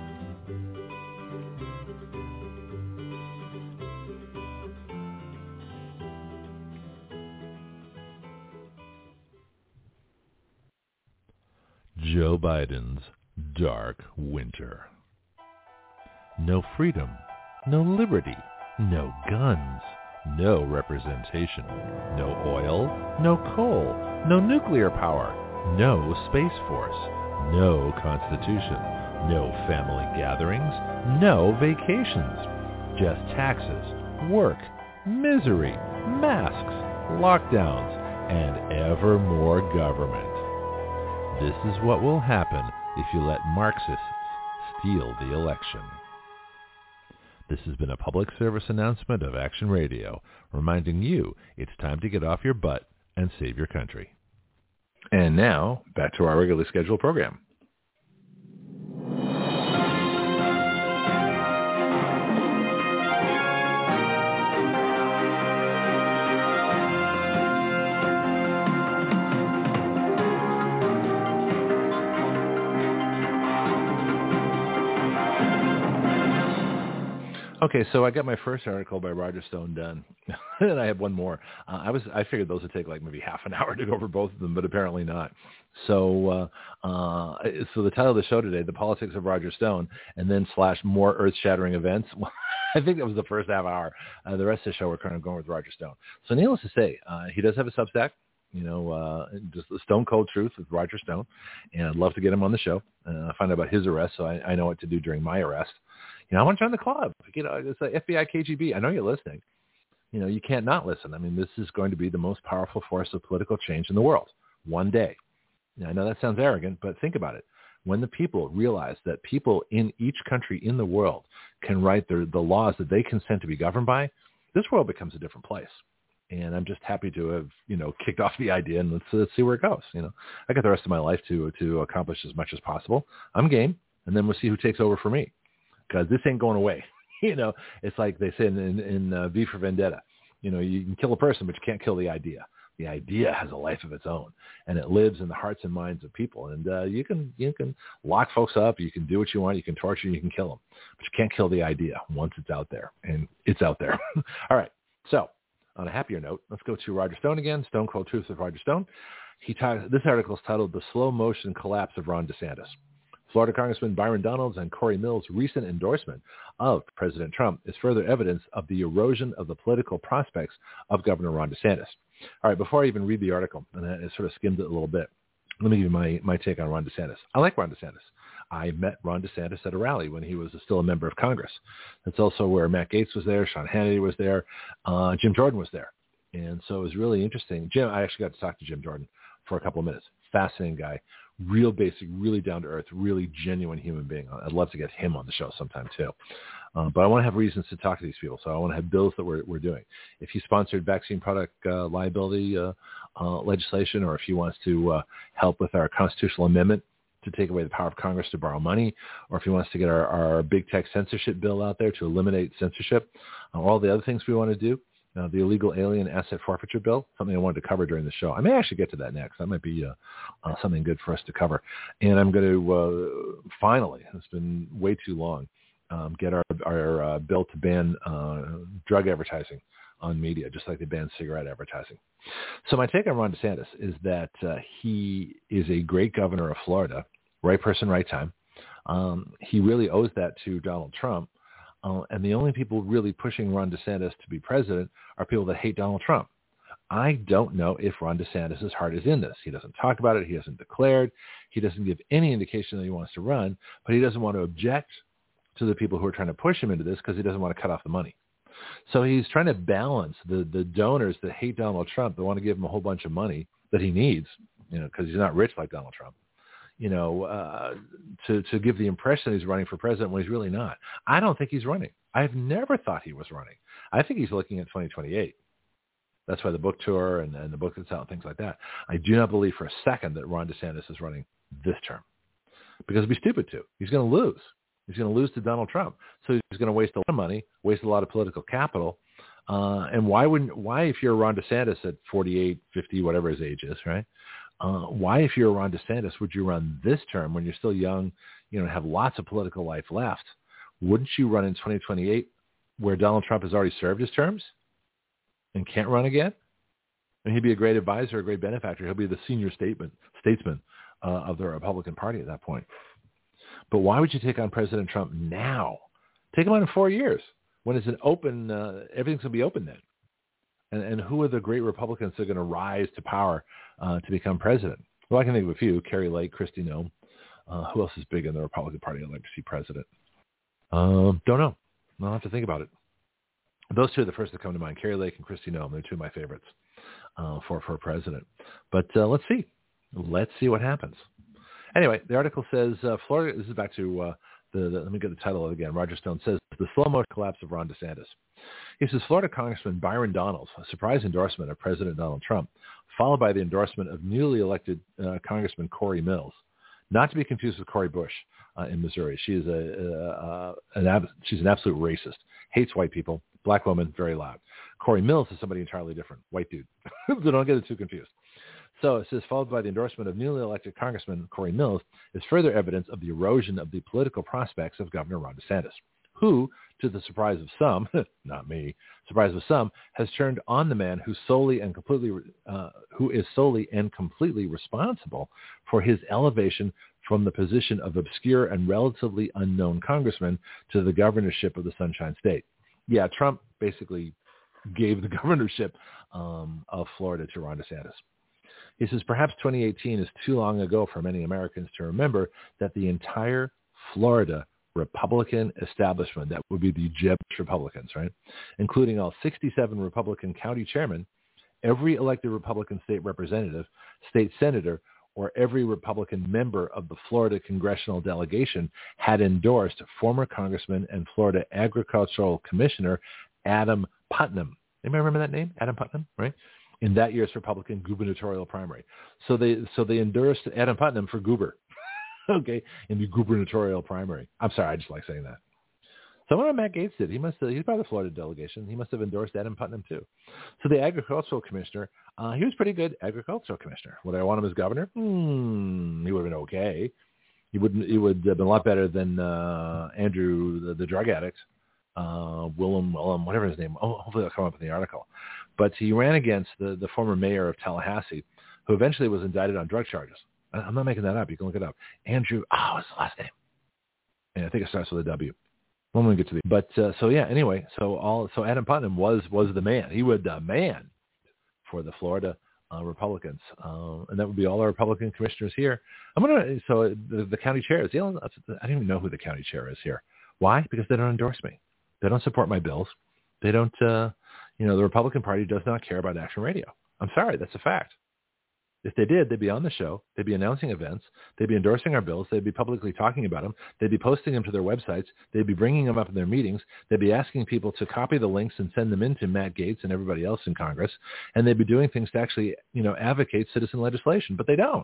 Joe Biden's dark winter. No freedom, no liberty, no guns, no representation, no oil, no coal, no nuclear power, no space force, no constitution, no family gatherings, no vacations, just taxes, work, misery, masks, lockdowns, and ever more government. This is what will happen if you let Marxists steal the election. This has been a public service announcement of Action Radio, reminding you it's time to get off your butt and save your country. And now, back to our regularly scheduled program. Okay, so I got my first article by Roger Stone done, and I have one more. Uh, I was I figured those would take like maybe half an hour to go over both of them, but apparently not. So, uh, uh, so the title of the show today, "The Politics of Roger Stone," and then slash more earth-shattering events. I think that was the first half hour. Uh, the rest of the show we're kind of going with Roger Stone. So, needless to say, uh, he does have a Substack. You know, uh, just the Stone Cold Truth with Roger Stone, and I'd love to get him on the show. Uh, find out about his arrest, so I, I know what to do during my arrest. You know, I want to join the club. You know, it's like F B I, K G B. I know you're listening. You know, you can't not listen. I mean, this is going to be the most powerful force of political change in the world one day. Now, I know that sounds arrogant, but think about it. When the people realize that people in each country in the world can write their, the laws that they consent to be governed by, this world becomes a different place. And I'm just happy to have, you know, kicked off the idea, and let's, let's see where it goes. You know, I got the rest of my life to to accomplish as much as possible. I'm game, and then we'll see who takes over for me. Because this ain't going away. You know, it's like they say in, in, in uh, V for Vendetta. You know, you can kill a person, but you can't kill the idea. The idea has a life of its own, and it lives in the hearts and minds of people. And uh, you can you can lock folks up. You can do what you want. You can torture. You can kill them, but you can't kill the idea once it's out there, and it's out there. All right. So on a happier note, let's go to Roger Stone again. Stone Cold Truth of Roger Stone. He talks. This article is titled "The Slow Motion Collapse of Ron DeSantis." Florida Congressman Byron Donalds and Corey Mills' recent endorsement of President Trump is further evidence of the erosion of the political prospects of Governor Ron DeSantis. All right, before I even read the article, and I sort of skimmed it a little bit, let me give you my, my take on Ron DeSantis. I like Ron DeSantis. I met Ron DeSantis at a rally when he was still a member of Congress. That's also where Matt Gaetz was there, Sean Hannity was there, uh, Jim Jordan was there. And so it was really interesting. Jim, I actually got to talk to Jim Jordan for a couple of minutes. Fascinating guy. Real basic, really down to earth, really genuine human being. I'd love to get him on the show sometime too. Uh, but I want to have reasons to talk to these people. So I want to have bills that we're, we're doing. If he sponsored vaccine product uh, liability uh, uh, legislation, or if he wants to uh, help with our constitutional amendment to take away the power of Congress to borrow money, or if he wants to get our, our big tech censorship bill out there to eliminate censorship, uh, all the other things we want to do. Uh, the illegal alien asset forfeiture bill, something I wanted to cover during the show. I may actually get to that next. That might be uh, uh, something good for us to cover. And I'm going to uh, finally, it's been way too long, um, get our, our uh, bill to ban uh, drug advertising on media, just like they banned cigarette advertising. So my take on Ron DeSantis is that uh, he is a great governor of Florida, right person, right time. Um, he really owes that to Donald Trump. Uh, and the only people really pushing Ron DeSantis to be president are people that hate Donald Trump. I don't know if Ron DeSantis' heart is in this. He doesn't talk about it. He hasn't declared. He doesn't give any indication that he wants to run, but he doesn't want to object to the people who are trying to push him into this because he doesn't want to cut off the money. So he's trying to balance the, the donors that hate Donald Trump, that want to give him a whole bunch of money that he needs, you know, because he's not rich like Donald Trump. you know, uh, to, to give the impression he's running for president when he's really not. I don't think he's running. I've never thought he was running. I think he's looking at twenty twenty-eight. That's why the book tour and, and the book that's out and things like that. I do not believe for a second that Ron DeSantis is running this term, because it'd be stupid to. He's going to lose. He's going to lose to Donald Trump. So he's going to waste a lot of money, waste a lot of political capital. Uh, and why wouldn't, why, if you're Ron DeSantis at forty-eight, fifty, whatever his age is, right? Uh, why, if you're Ron DeSantis, would you run this term when you're still young, you know, have lots of political life left? Wouldn't you run in twenty twenty-eight where Donald Trump has already served his terms and can't run again? And he'd be a great advisor, a great benefactor. He'll be the senior statesman, statesman uh, of the Republican Party at that point. But why would you take on President Trump now? Take him on in four years when it's an open, uh, everything's going to be open then. And, and who are the great Republicans that are going to rise to power uh, to become president? Well, I can think of a few. Carrie Lake, Kristi Noem. Uh, who else is big in the Republican Party I'd like to see president? Uh, don't know. I'll have to think about it. Those two are the first that come to mind. Carrie Lake and Kristi Noem. They're two of my favorites uh, for, for president. But uh, let's see. Let's see what happens. Anyway, the article says uh, Florida, this is back to uh, the, the, let me get the title of it again. Roger Stone says, the slow-mo collapse of Ron DeSantis. He says, Florida Congressman Byron Donalds, a surprise endorsement of President Donald Trump, followed by the endorsement of newly elected uh, Congressman Corey Mills, not to be confused with Cori Bush uh, in Missouri. She is a, uh, an ab- she's an absolute racist, hates white people, black woman, very loud. Corey Mills is somebody entirely different, white dude. So don't get it too confused. So it says, followed by the endorsement of newly elected Congressman Corey Mills, is further evidence of the erosion of the political prospects of Governor Ron DeSantis, who, to the surprise of some, not me, surprise of some, has turned on the man who solely and completely, uh, who is solely and completely responsible for his elevation from the position of obscure and relatively unknown congressman to the governorship of the Sunshine State. Yeah, Trump basically gave the governorship um, of Florida to Ron DeSantis. He says, perhaps twenty eighteen is too long ago for many Americans to remember that the entire Florida Republican establishment, that would be the Jeb Republicans, right, including all sixty-seven Republican county chairmen, every elected Republican state representative, state senator, or every Republican member of the Florida congressional delegation had endorsed former Congressman and Florida Agricultural Commissioner Adam Putnam. Anybody remember that name? Adam Putnam, right? In that year's Republican gubernatorial primary. So they so they endorsed Adam Putnam for goober, okay, in the gubernatorial primary. I'm sorry, I just like saying that. So what Matt Gaetz did, he must have, he's part of the Florida delegation. He must have endorsed Adam Putnam too. So the agricultural commissioner, uh, he was pretty good agricultural commissioner. Would I want him as governor? Hmm, he would have been okay. He wouldn't. He would have been a lot better than uh, Andrew, the, the drug addict, uh, Willem, Willem, whatever his name. Oh, hopefully it'll come up in the article. But he ran against the, the former mayor of Tallahassee, who eventually was indicted on drug charges. I'm not making that up. You can look it up. Andrew, oh, what's the last name? And I think it starts with a W. When we get to the, but uh, so yeah. Anyway, so all so Adam Putnam was was the man. He was the man for the Florida uh, Republicans, uh, and that would be all our Republican commissioners here. I'm gonna so the, the county chairs. You know, I don't even know who the county chair is here. Why? Because they don't endorse me. They don't support my bills. They don't. Uh, you know, the Republican Party does not care about Action Radio. I'm sorry, that's a fact. If they did, they'd be on the show. They'd be announcing events. They'd be endorsing our bills. They'd be publicly talking about them. They'd be posting them to their websites. They'd be bringing them up in their meetings. They'd be asking people to copy the links and send them in to Matt Gaetz and everybody else in Congress. And they'd be doing things to actually, you know, advocate citizen legislation. But they don't.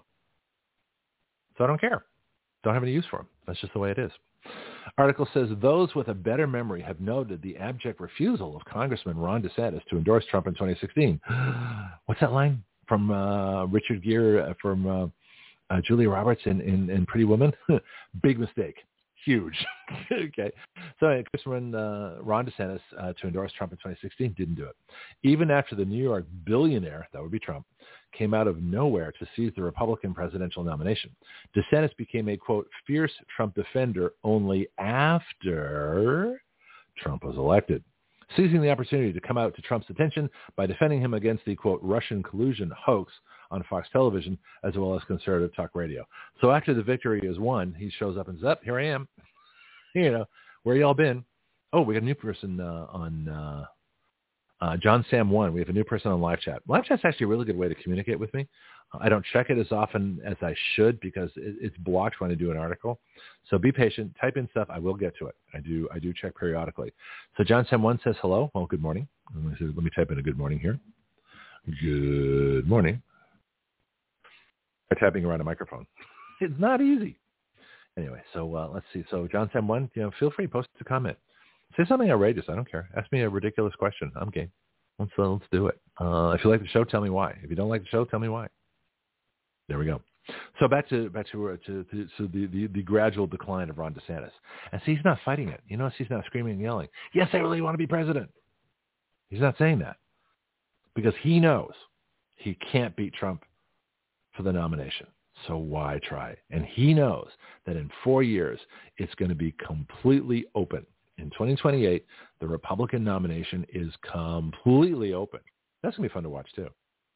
So I don't care. Don't have any use for them. That's just the way it is. Article says those with a better memory have noted the abject refusal of Congressman Ron DeSantis to endorse Trump in twenty sixteen. What's that line from uh, Richard Gere uh, from uh, uh, Julia Roberts in, in, in Pretty Woman? Big mistake. Huge. Okay. So uh, Congressman uh, Ron DeSantis uh, to endorse Trump in twenty sixteen didn't do it. Even after the New York billionaire, that would be Trump, came out of nowhere to seize the Republican presidential nomination. DeSantis became a, quote, fierce Trump defender only after Trump was elected, seizing the opportunity to come out to Trump's attention by defending him against the, quote, Russian collusion hoax on Fox Television, as well as conservative talk radio. So after the victory is won, he shows up and says, up, here I am. You know, where y'all been? Oh, we got a new person uh, on uh, uh, John Sam one. We have a new person on live chat. Live chat's actually a really good way to communicate with me. Uh, I don't check it as often as I should because it, it's blocked when I do an article. So be patient. Type in stuff. I will get to it. I do. I do check periodically. So John Sam one says hello. Well, good morning. Let me, see, let me type in a good morning here. Good morning. I'm typing around a microphone. It's not easy. Anyway, so uh, let's see. So John Sam one, you know, feel free to post a comment. Say something outrageous. I don't care. Ask me a ridiculous question. I'm game. Let's uh, let's do it. Uh, if you like the show, tell me why. If you don't like the show, tell me why. There we go. So back to back to uh, to, to so the, the the gradual decline of Ron DeSantis. And see, he's not fighting it. You notice he's not screaming and yelling. Yes, I really want to be president. He's not saying that because he knows he can't beat Trump for the nomination. So why try? And he knows that in four years, it's going to be completely open. In twenty twenty-eight, the Republican nomination is completely open. That's going to be fun to watch, too.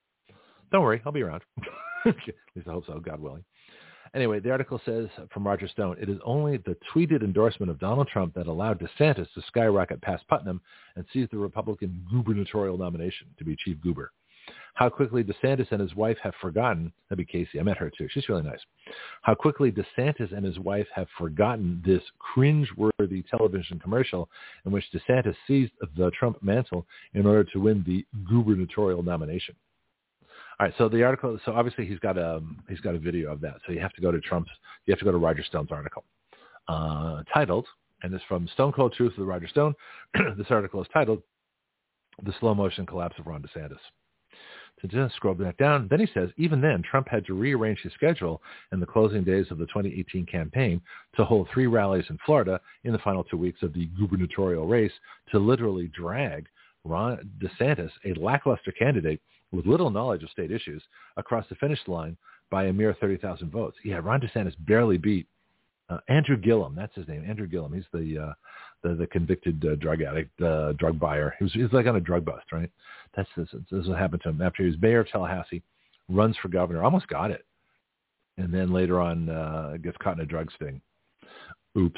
Don't worry. I'll be around. At least I hope so, God willing. Anyway, the article says from Roger Stone, it is only the tweeted endorsement of Donald Trump that allowed DeSantis to skyrocket past Putnam and seize the Republican gubernatorial nomination to be chief goober. How quickly DeSantis and his wife have forgotten, that'd be Casey, I met her too, she's really nice. How quickly DeSantis and his wife have forgotten this cringe-worthy television commercial in which DeSantis seized the Trump mantle in order to win the gubernatorial nomination. All right, so the article, so obviously he's got a, he's got a video of that. So you have to go to Trump's, you have to go to Roger Stone's article uh, titled, and it's from Stone Cold Truth of Roger Stone. This article is titled, The Slow Motion Collapse of Ron DeSantis. To just scroll back down, then he says, even then, Trump had to rearrange his schedule in the closing days of the twenty eighteen campaign to hold three rallies in Florida in the final two weeks of the gubernatorial race to literally drag Ron DeSantis, a lackluster candidate with little knowledge of state issues, across the finish line by a mere thirty thousand votes. Yeah, Ron DeSantis barely beat uh, Andrew Gillum. That's his name, Andrew Gillum. He's the uh, the, the convicted uh, drug addict, uh, drug buyer. He was, he was like on a drug bust, right? That's this, this is what happened to him after he was mayor of Tallahassee, runs for governor, almost got it, and then later on uh, gets caught in a drug sting. Oops.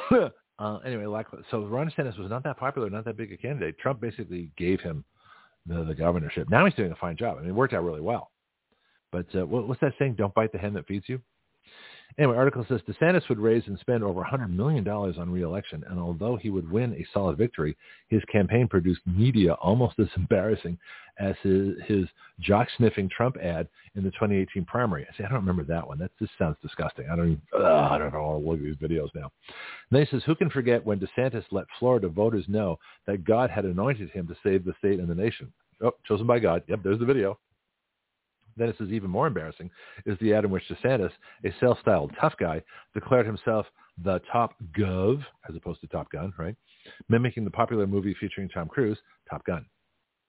uh, anyway, like, so Ron DeSantis was not that popular, not that big a candidate. Trump basically gave him the, the governorship. Now he's doing a fine job. I mean, it worked out really well. But uh, what, what's that saying? Don't bite the hand that feeds you. Anyway, article says DeSantis would raise and spend over one hundred million dollars on re-election, and although he would win a solid victory, his campaign produced media almost as embarrassing as his, his jock-sniffing Trump ad in the twenty eighteen primary. I say, I don't remember that one. That just sounds disgusting. I don't even, ugh, I don't know. I want to look at these videos now. And then he says, who can forget when DeSantis let Florida voters know that God had anointed him to save the state and the nation? Oh, chosen by God. Yep, there's the video. Then it says even more embarrassing is the ad in which DeSantis, a self-styled tough guy, declared himself the top gov, as opposed to Top Gun, right? Mimicking the popular movie featuring Tom Cruise, Top Gun.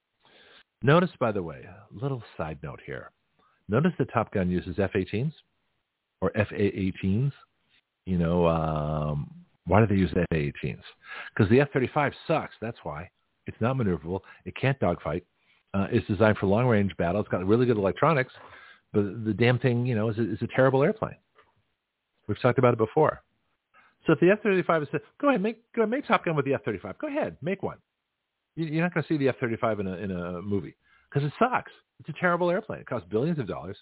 Notice, by the way, a little side note here. Notice that Top Gun uses F eighteens. or F A eighteens. You know, um, why do they use F A eighteens? Because the F thirty-five sucks. That's why. It's not maneuverable. It can't dogfight. Uh, it's designed for long-range battle. It's got really good electronics, but the damn thing, you know, is a, is a terrible airplane. We've talked about it before. So if the F thirty-five is, go ahead, make go ahead, make Top Gun with the F thirty-five. Go ahead, make one. You're not going to see the F thirty-five in a in a movie because it sucks. It's a terrible airplane. It costs billions of dollars.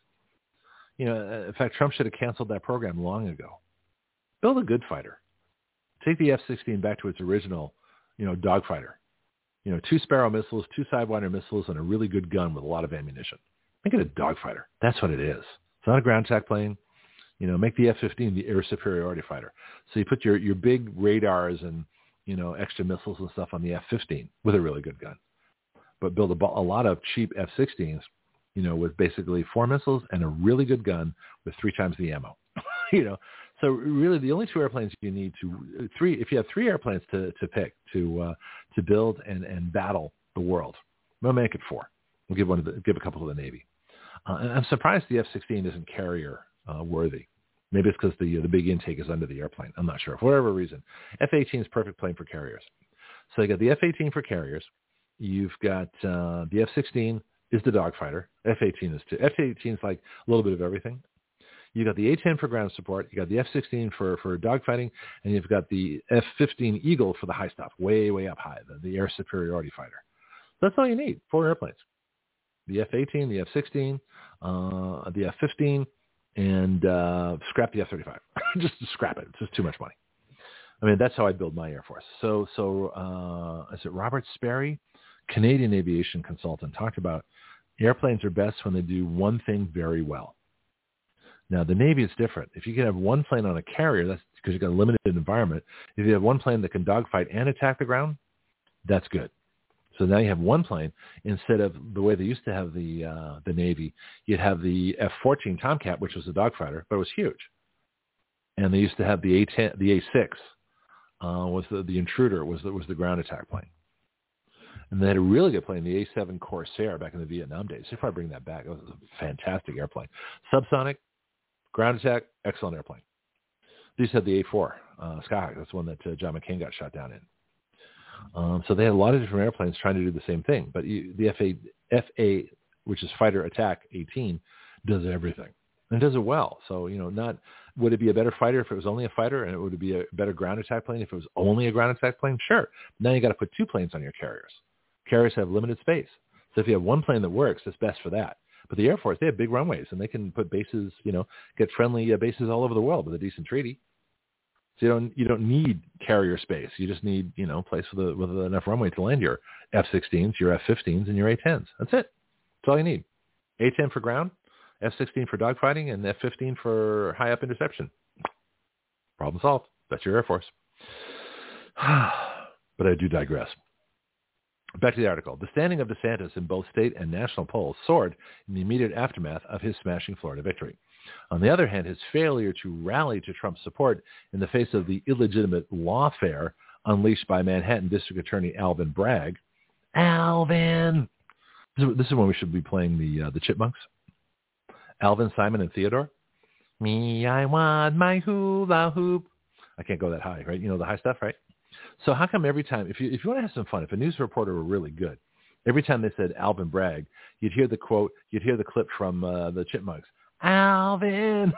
You know, in fact, Trump should have canceled that program long ago. Build a good fighter. Take the F sixteen back to its original, you know, dogfighter. You know, two Sparrow missiles, two Sidewinder missiles, and a really good gun with a lot of ammunition. Make it a dogfighter. That's what it is. It's not a ground attack plane. You know, make the F fifteen the air superiority fighter. So you put your, your big radars and, you know, extra missiles and stuff on the F fifteen with a really good gun. But build a, a lot of cheap F sixteens, you know, with basically four missiles and a really good gun with three times the ammo. You know, so really the only two airplanes you need to, three, if you have three airplanes to, to pick to uh, to build and, and battle the world, we'll make it four. We'll give one to the, give a couple to the Navy. Uh, and I'm surprised the F sixteen isn't carrier uh, worthy. Maybe it's because the the big intake is under the airplane. I'm not sure. For whatever reason, F eighteen is perfect plane for carriers. So you got the F eighteen for carriers. You've got uh, the F sixteen is the dogfighter. F eighteen is too. F eighteen is like a little bit of everything. You got the A ten for ground support. You got the F sixteen for, for dogfighting, and you've got the F fifteen Eagle for the high stuff, way way up high, the, the air superiority fighter. That's all you need. Four airplanes: the F eighteen, the F sixteen, uh, the F fifteen, and uh, scrap the F thirty-five. Just scrap it. It's just too much money. I mean, that's how I build my Air Force. So, so uh, is it Robert Sperry, Canadian aviation consultant, talked about airplanes are best when they do one thing very well. Now, the Navy is different. If you can have one plane on a carrier, that's because you've got a limited environment. If you have one plane that can dogfight and attack the ground, that's good. So now you have one plane instead of the way they used to have the uh, the Navy. You'd have the F fourteen Tomcat, which was a dogfighter, but it was huge. And they used to have the A ten, the A six uh, was the, the Intruder was the, was the ground attack plane. And they had a really good plane, the A seven Corsair, back in the Vietnam days. So if I bring that back, it was a fantastic airplane. Subsonic, ground attack, excellent airplane. These had the A four uh, Skyhawk. That's the one that uh, John McCain got shot down in. Um, so they had a lot of different airplanes trying to do the same thing. But you, the F A, F A, which is Fighter Attack eighteen, does everything. And it does it well. So, you know, not would it be a better fighter if it was only a fighter, and it would be a better ground attack plane if it was only a ground attack plane? Sure. Now you got to put two planes on your carriers. Carriers have limited space. So if you have one plane that works, it's best for that. But the Air Force, they have big runways, and they can put bases, you know, get friendly uh, bases all over the world with a decent treaty. So you don't you don't need carrier space. You just need, you know, a place with, a, with enough runway to land your F sixteens, your F fifteens, and your A tens. That's it. That's all you need. A ten for ground, F sixteen for dogfighting, and F fifteen for high up interception. Problem solved. That's your Air Force. But I do digress. Back to the article. The standing of DeSantis in both state and national polls soared in the immediate aftermath of his smashing Florida victory. On the other hand, his failure to rally to Trump's support in the face of the illegitimate lawfare unleashed by Manhattan District Attorney Alvin Bragg. Alvin! This is, this is when we should be playing the uh, the Chipmunks. Alvin, Simon, and Theodore. Me, I want my hula hoop. I can't go that high, right? You know the high stuff, right? So how come every time, if you if you want to have some fun, if a news reporter were really good, every time they said Alvin Bragg, you'd hear the quote, you'd hear the clip from uh, the Chipmunks. Alvin.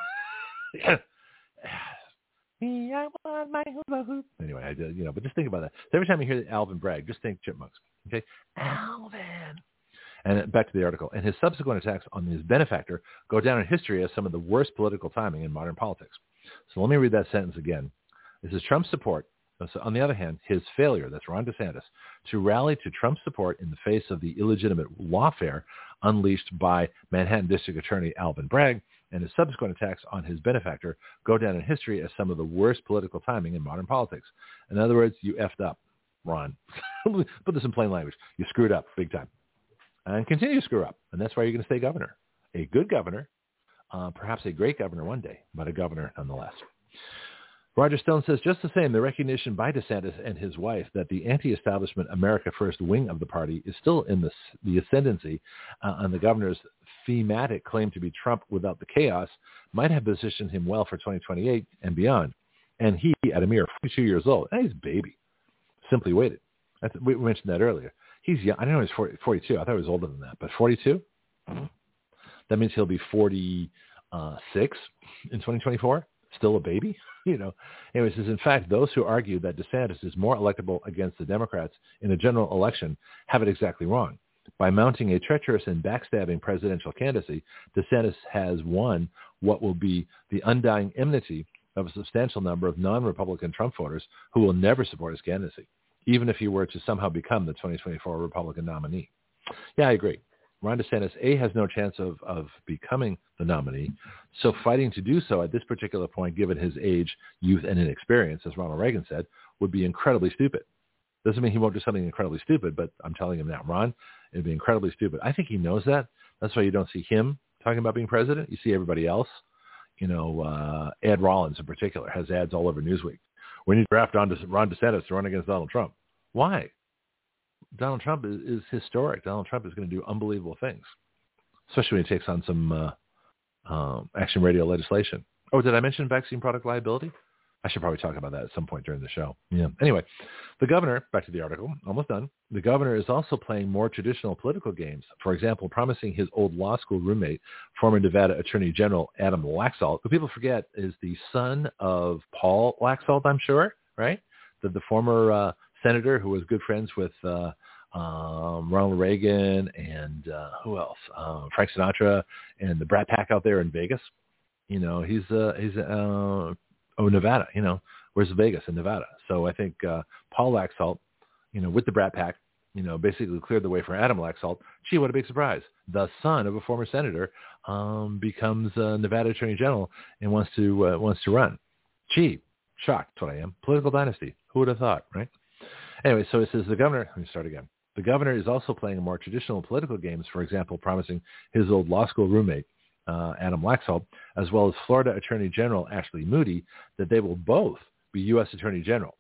Me, I want my hula hoop. Anyway, I did, you know, but just think about that. So every time you hear Alvin Bragg, just think Chipmunks. Okay, Alvin. And back to the article. And his subsequent attacks on his benefactor go down in history as some of the worst political timing in modern politics. So let me read that sentence again. This is Trump's support. So on the other hand, his failure, that's Ron DeSantis, to rally to Trump's support in the face of the illegitimate lawfare unleashed by Manhattan District Attorney Alvin Bragg and his subsequent attacks on his benefactor go down in history as some of the worst political timing in modern politics. In other words, you effed up, Ron. Put this in plain language. You screwed up big time. And continue to screw up. And that's why you're going to stay governor. A good governor, uh, perhaps a great governor one day, but a governor nonetheless. Roger Stone says, just the same, the recognition by DeSantis and his wife that the anti-establishment America First wing of the party is still in the, the ascendancy uh, on the governor's thematic claim to be Trump without the chaos might have positioned him well for twenty twenty-eight and beyond. And he, at a mere forty-two years old, and he's a baby, simply waited. That's, we mentioned that earlier. He's young. I didn't know he was forty, forty-two. I thought he was older than that. But forty-two? That means he'll be forty-six in twenty twenty-four. Still a baby? You know. Anyways, in fact, those who argue that DeSantis is more electable against the Democrats in a general election have it exactly wrong. By mounting a treacherous and backstabbing presidential candidacy, DeSantis has won what will be the undying enmity of a substantial number of non-Republican Trump voters who will never support his candidacy, even if he were to somehow become the twenty twenty-four Republican nominee. Yeah, I agree. Ron DeSantis, A, has no chance of, of becoming the nominee, so fighting to do so at this particular point, given his age, youth, and inexperience, as Ronald Reagan said, would be incredibly stupid. Doesn't mean he won't do something incredibly stupid, but I'm telling him now, Ron, it would be incredibly stupid. I think he knows that. That's why you don't see him talking about being president. You see everybody else. You know, uh, Ed Rollins in particular has ads all over Newsweek. We need to draft Ron DeSantis to run against Donald Trump. Why? Donald Trump is, is historic. Donald Trump is going to do unbelievable things, especially when he takes on some uh, um, Action Radio legislation. Oh, did I mention vaccine product liability? I should probably talk about that at some point during the show. Yeah. Anyway, the governor, back to the article, almost done. The governor is also playing more traditional political games. For example, promising his old law school roommate, former Nevada Attorney General Adam Laxalt, who people forget is the son of Paul Laxalt, I'm sure, right? The, the former uh, senator who was good friends with uh, um, Ronald Reagan and uh, who else? Uh, Frank Sinatra and the Brat Pack out there in Vegas. You know, he's uh, he's uh, oh Nevada. You know, where's Vegas in Nevada? So I think uh, Paul Laxalt, you know, with the Brat Pack, you know, basically cleared the way for Adam Laxalt. Gee, what a big surprise! The son of a former senator um, becomes uh, Nevada Attorney General and wants to uh, wants to run. Gee, shocked. That's what I am. Political dynasty. Who would have thought, right? Anyway, so it says the governor. Let me start again. The governor is also playing more traditional political games. For example, promising his old law school roommate, Uh, Adam Laxalt, as well as Florida Attorney General Ashley Moody, that they will both be U S Attorney General.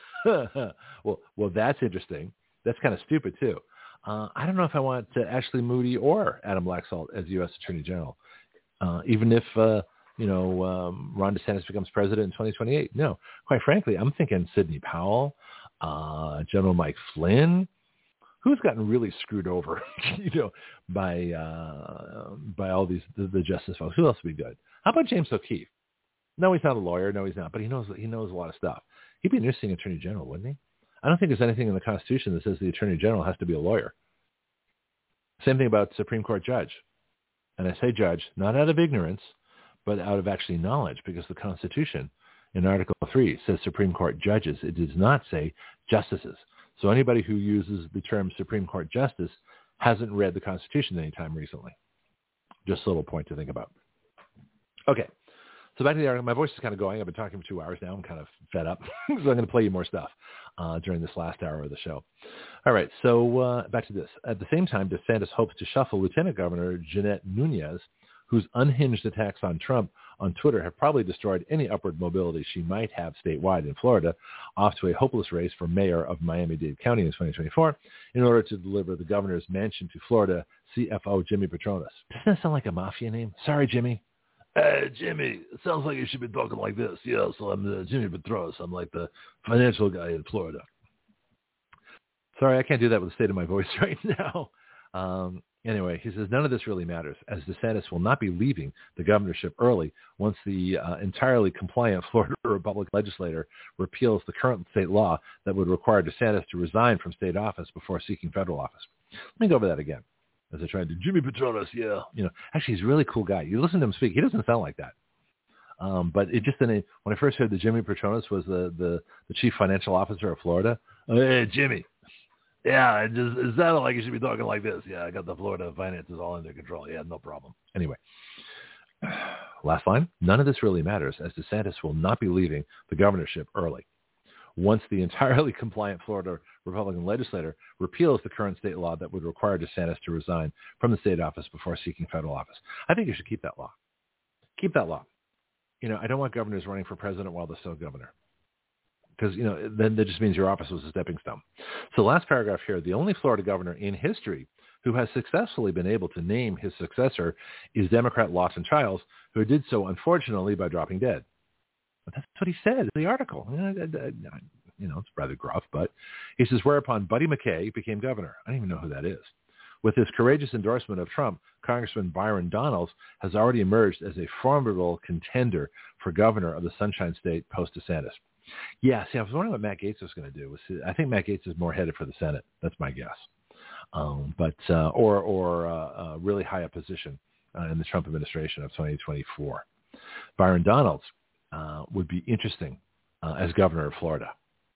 well, well, that's interesting. That's kind of stupid too. Uh, I don't know if I want uh, Ashley Moody or Adam Laxalt as U S Attorney General, uh, even if uh, you know um, Ron DeSantis becomes president in twenty twenty-eight. No, quite frankly, I'm thinking Sidney Powell, uh, General Mike Flynn. Who's gotten really screwed over, you know, by uh, by all these the, the justice folks? Who else would be good? How about James O'Keefe? No, he's not a lawyer. No, he's not. But he knows he knows a lot of stuff. He'd be an interesting attorney general, wouldn't he? I don't think there's anything in the Constitution that says the attorney general has to be a lawyer. Same thing about Supreme Court judge. And I say judge not out of ignorance, but out of actually knowledge, because the Constitution in Article three says Supreme Court judges. It does not say justices. So anybody who uses the term Supreme Court justice hasn't read the Constitution anytime recently. Just a little point to think about. Okay. So back to the article. My voice is kind of going. I've been talking for two hours now. I'm kind of fed up. So I'm going to play you more stuff uh, during this last hour of the show. All right. So uh, back to this. At the same time, DeSantis hopes to shuffle Lieutenant Governor Jeanette Nunez, whose unhinged attacks on Trump on Twitter have probably destroyed any upward mobility she might have statewide in Florida, off to a hopeless race for mayor of Miami-Dade County in twenty twenty-four in order to deliver the governor's mansion to Florida C F O Jimmy Patronis. Doesn't that sound like a mafia name? Sorry, Jimmy. Hey, Jimmy, it sounds like you should be talking like this. Yeah, so I'm uh, Jimmy Patronis. I'm like the financial guy in Florida. Sorry, I can't do that with the state of my voice right now. Um, Anyway, he says none of this really matters, as DeSantis will not be leaving the governorship early once the uh, entirely compliant Florida Republican legislator repeals the current state law that would require DeSantis to resign from state office before seeking federal office. Let me go over that again. As I try to do, Jimmy Patronis, yeah. You know, actually, he's a really cool guy. You listen to him speak, he doesn't sound like that. Um, but it just, in a, when I first heard that Jimmy Patronis was the, the, the chief financial officer of Florida, hey, Jimmy. Yeah, it just it sounded like you should be talking like this. Yeah, I got the Florida finances all under control. Yeah, no problem. Anyway, last line. None of this really matters, as DeSantis will not be leaving the governorship early once the entirely compliant Florida Republican legislator repeals the current state law that would require DeSantis to resign from the state office before seeking federal office. I think you should keep that law. Keep that law. You know, I don't want governors running for president while they're still governor. Because, you know, then that just means your office was a stepping stone. So last paragraph here, the only Florida governor in history who has successfully been able to name his successor, is Democrat Lawson Chiles, who did so, unfortunately, by dropping dead. But that's what he said in the article. You know, it's rather gruff, but he says, whereupon Buddy McKay became governor. I don't even know who that is. With his courageous endorsement of Trump, Congressman Byron Donalds has already emerged as a formidable contender for governor of the Sunshine State post-DeSantis. Yeah, see, I was wondering what Matt Gaetz was going to do. I think Matt Gaetz is more headed for the Senate. That's my guess. Um, but uh, or or uh, a really high up position uh, in the Trump administration of twenty twenty-four. Byron Donalds uh, would be interesting uh, as governor of Florida.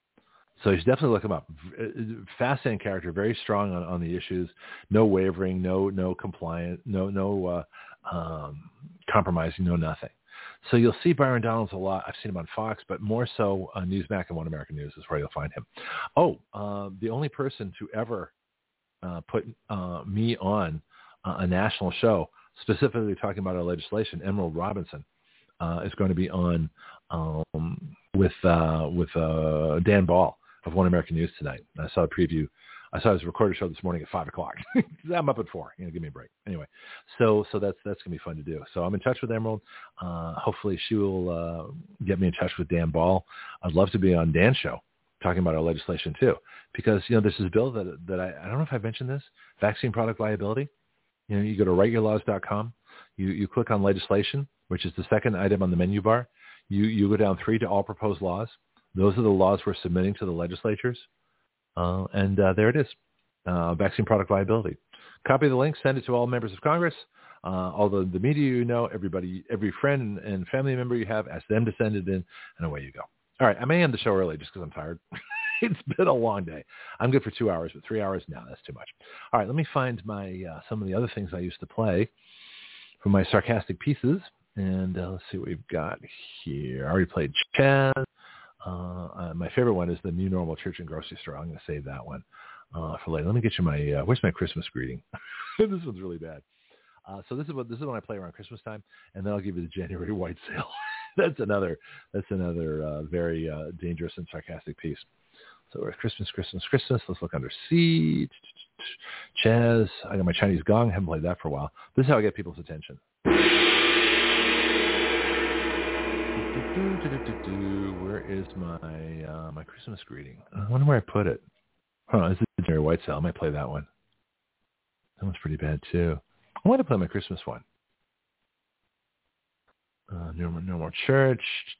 So you should definitely look him up. Fascinating character, very strong on, on the issues, no wavering, no no compliant, no no uh, um, compromising, no nothing. So you'll see Byron Donalds a lot. I've seen him on Fox, but more so on Newsmax and One American News is where you'll find him. Oh, uh, the only person to ever uh, put uh, me on uh, a national show, specifically talking about our legislation, Emerald Robinson, uh, is going to be on um, with uh, with uh, Dan Ball of One American News tonight. I saw a preview. I saw his recorded show this morning at five o'clock. I'm up at four. You know, give me a break. Anyway, so so that's that's gonna be fun to do. So I'm in touch with Emerald. Uh, hopefully she will uh, get me in touch with Dan Ball. I'd love to be on Dan's show talking about our legislation too, because you know there's this bill that that I, I don't know if I mentioned this, vaccine product liability. You know, you go to write your laws dot com. You you click on legislation, which is the second item on the menu bar. You you go down three to all proposed laws. Those are the laws we're submitting to the legislatures. Uh, and uh, there it is, uh, vaccine product liability. Copy the link, send it to all members of Congress, uh, all the, the media you know, everybody, every friend and family member you have, ask them to send it in, and away you go. All right, I may end the show early just because I'm tired. It's been a long day. I'm good for two hours, but three hours, no, that's too much. All right, let me find my uh, some of the other things I used to play from my sarcastic pieces, and uh, let's see what we've got here. I already played Chaz. Uh, uh, my favorite one is the New Normal Church and Grocery Store. I'm going to save that one uh, for later. Let me get you my, uh, where's my Christmas greeting? This one's really bad. Uh, so this is what this is when I play around Christmas time, and then I'll give you the January white sale. that's another that's another uh, very uh, dangerous and sarcastic piece. So we're Christmas, Christmas, Christmas. Let's look under C. Chaz. I got my Chinese gong. Haven't played that for a while. This is how I get people's attention. Where is my uh, my Christmas greeting? I wonder where I put it. Huh, this is the Jerry White Cell. I might play that one. That one's pretty bad too. I want to play my Christmas one. Uh, no more, no more church.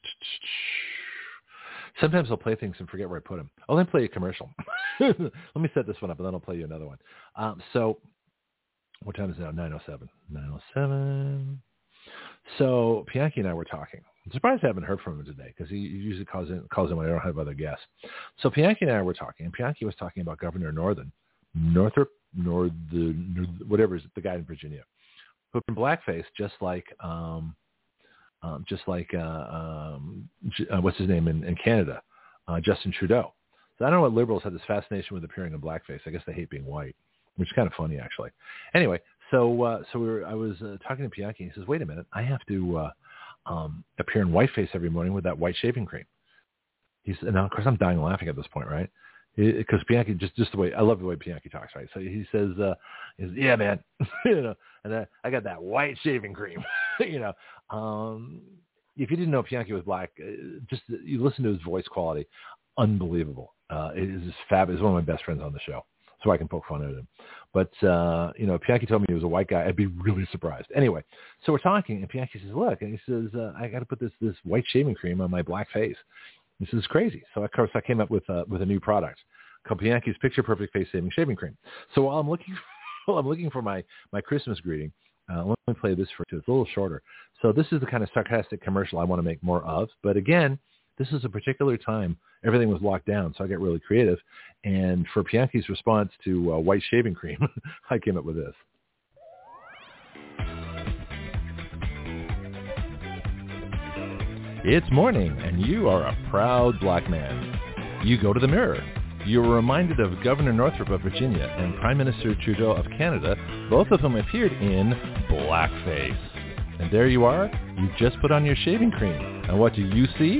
Sometimes I'll play things and forget where I put them. I'll then play a commercial. Let me set this one up, and then I'll play you another one. Um, so, what time is it now? nine oh seven. nine oh seven. So, Pianki and I were talking. I'm surprised I haven't heard from him today because he usually calls in, calls in when I don't have other guests. So Pianki and I were talking, and Pianki was talking about Governor Northern, Northrop, Northern, whatever is the guy in Virginia, who in blackface, just like, um, um, just like uh, um, uh, what's his name in, in Canada, uh, Justin Trudeau. So I don't know what liberals have this fascination with appearing in blackface. I guess they hate being white, which is kind of funny actually. Anyway, so uh, so we were, I was uh, talking to Pianki. And he says, "Wait a minute, I have to." Uh, Um, appear in whiteface every morning with that white shaving cream. He's, and now, of course, I'm dying laughing at this point, right? Because Pianki, just just the way I love the way Pianki talks, right? So he says, uh, he says "Yeah, man," you know, and I, I got that white shaving cream, you know. Um, if you didn't know Pianki was black, uh, just you listen to his voice quality, unbelievable. Uh, it is fabulous. He's one of my best friends on the show, so I can poke fun at him. But, uh, you know, Pianki told me he was a white guy. I'd be really surprised. Anyway, so we're talking, and Pianki says, look, and he says, uh, I got to put this this white shaving cream on my black face. He says, it's crazy. So, of course, I came up with uh, with a new product called Pianki's Picture Perfect Face Saving Shaving Cream. So while I'm looking for, while I'm looking for my, my Christmas greeting, uh, let me play this for you. It's a little shorter. So this is the kind of sarcastic commercial I want to make more of. But, again, this is a particular time. Everything was locked down, so I got really creative. And for Pianki's response to uh, white shaving cream, I came up with this. It's morning, and you are a proud black man. You go to the mirror. You are reminded of Governor Northrop of Virginia and Prime Minister Trudeau of Canada, both of whom appeared in blackface. And there you are. You've just put on your shaving cream. And what do you see?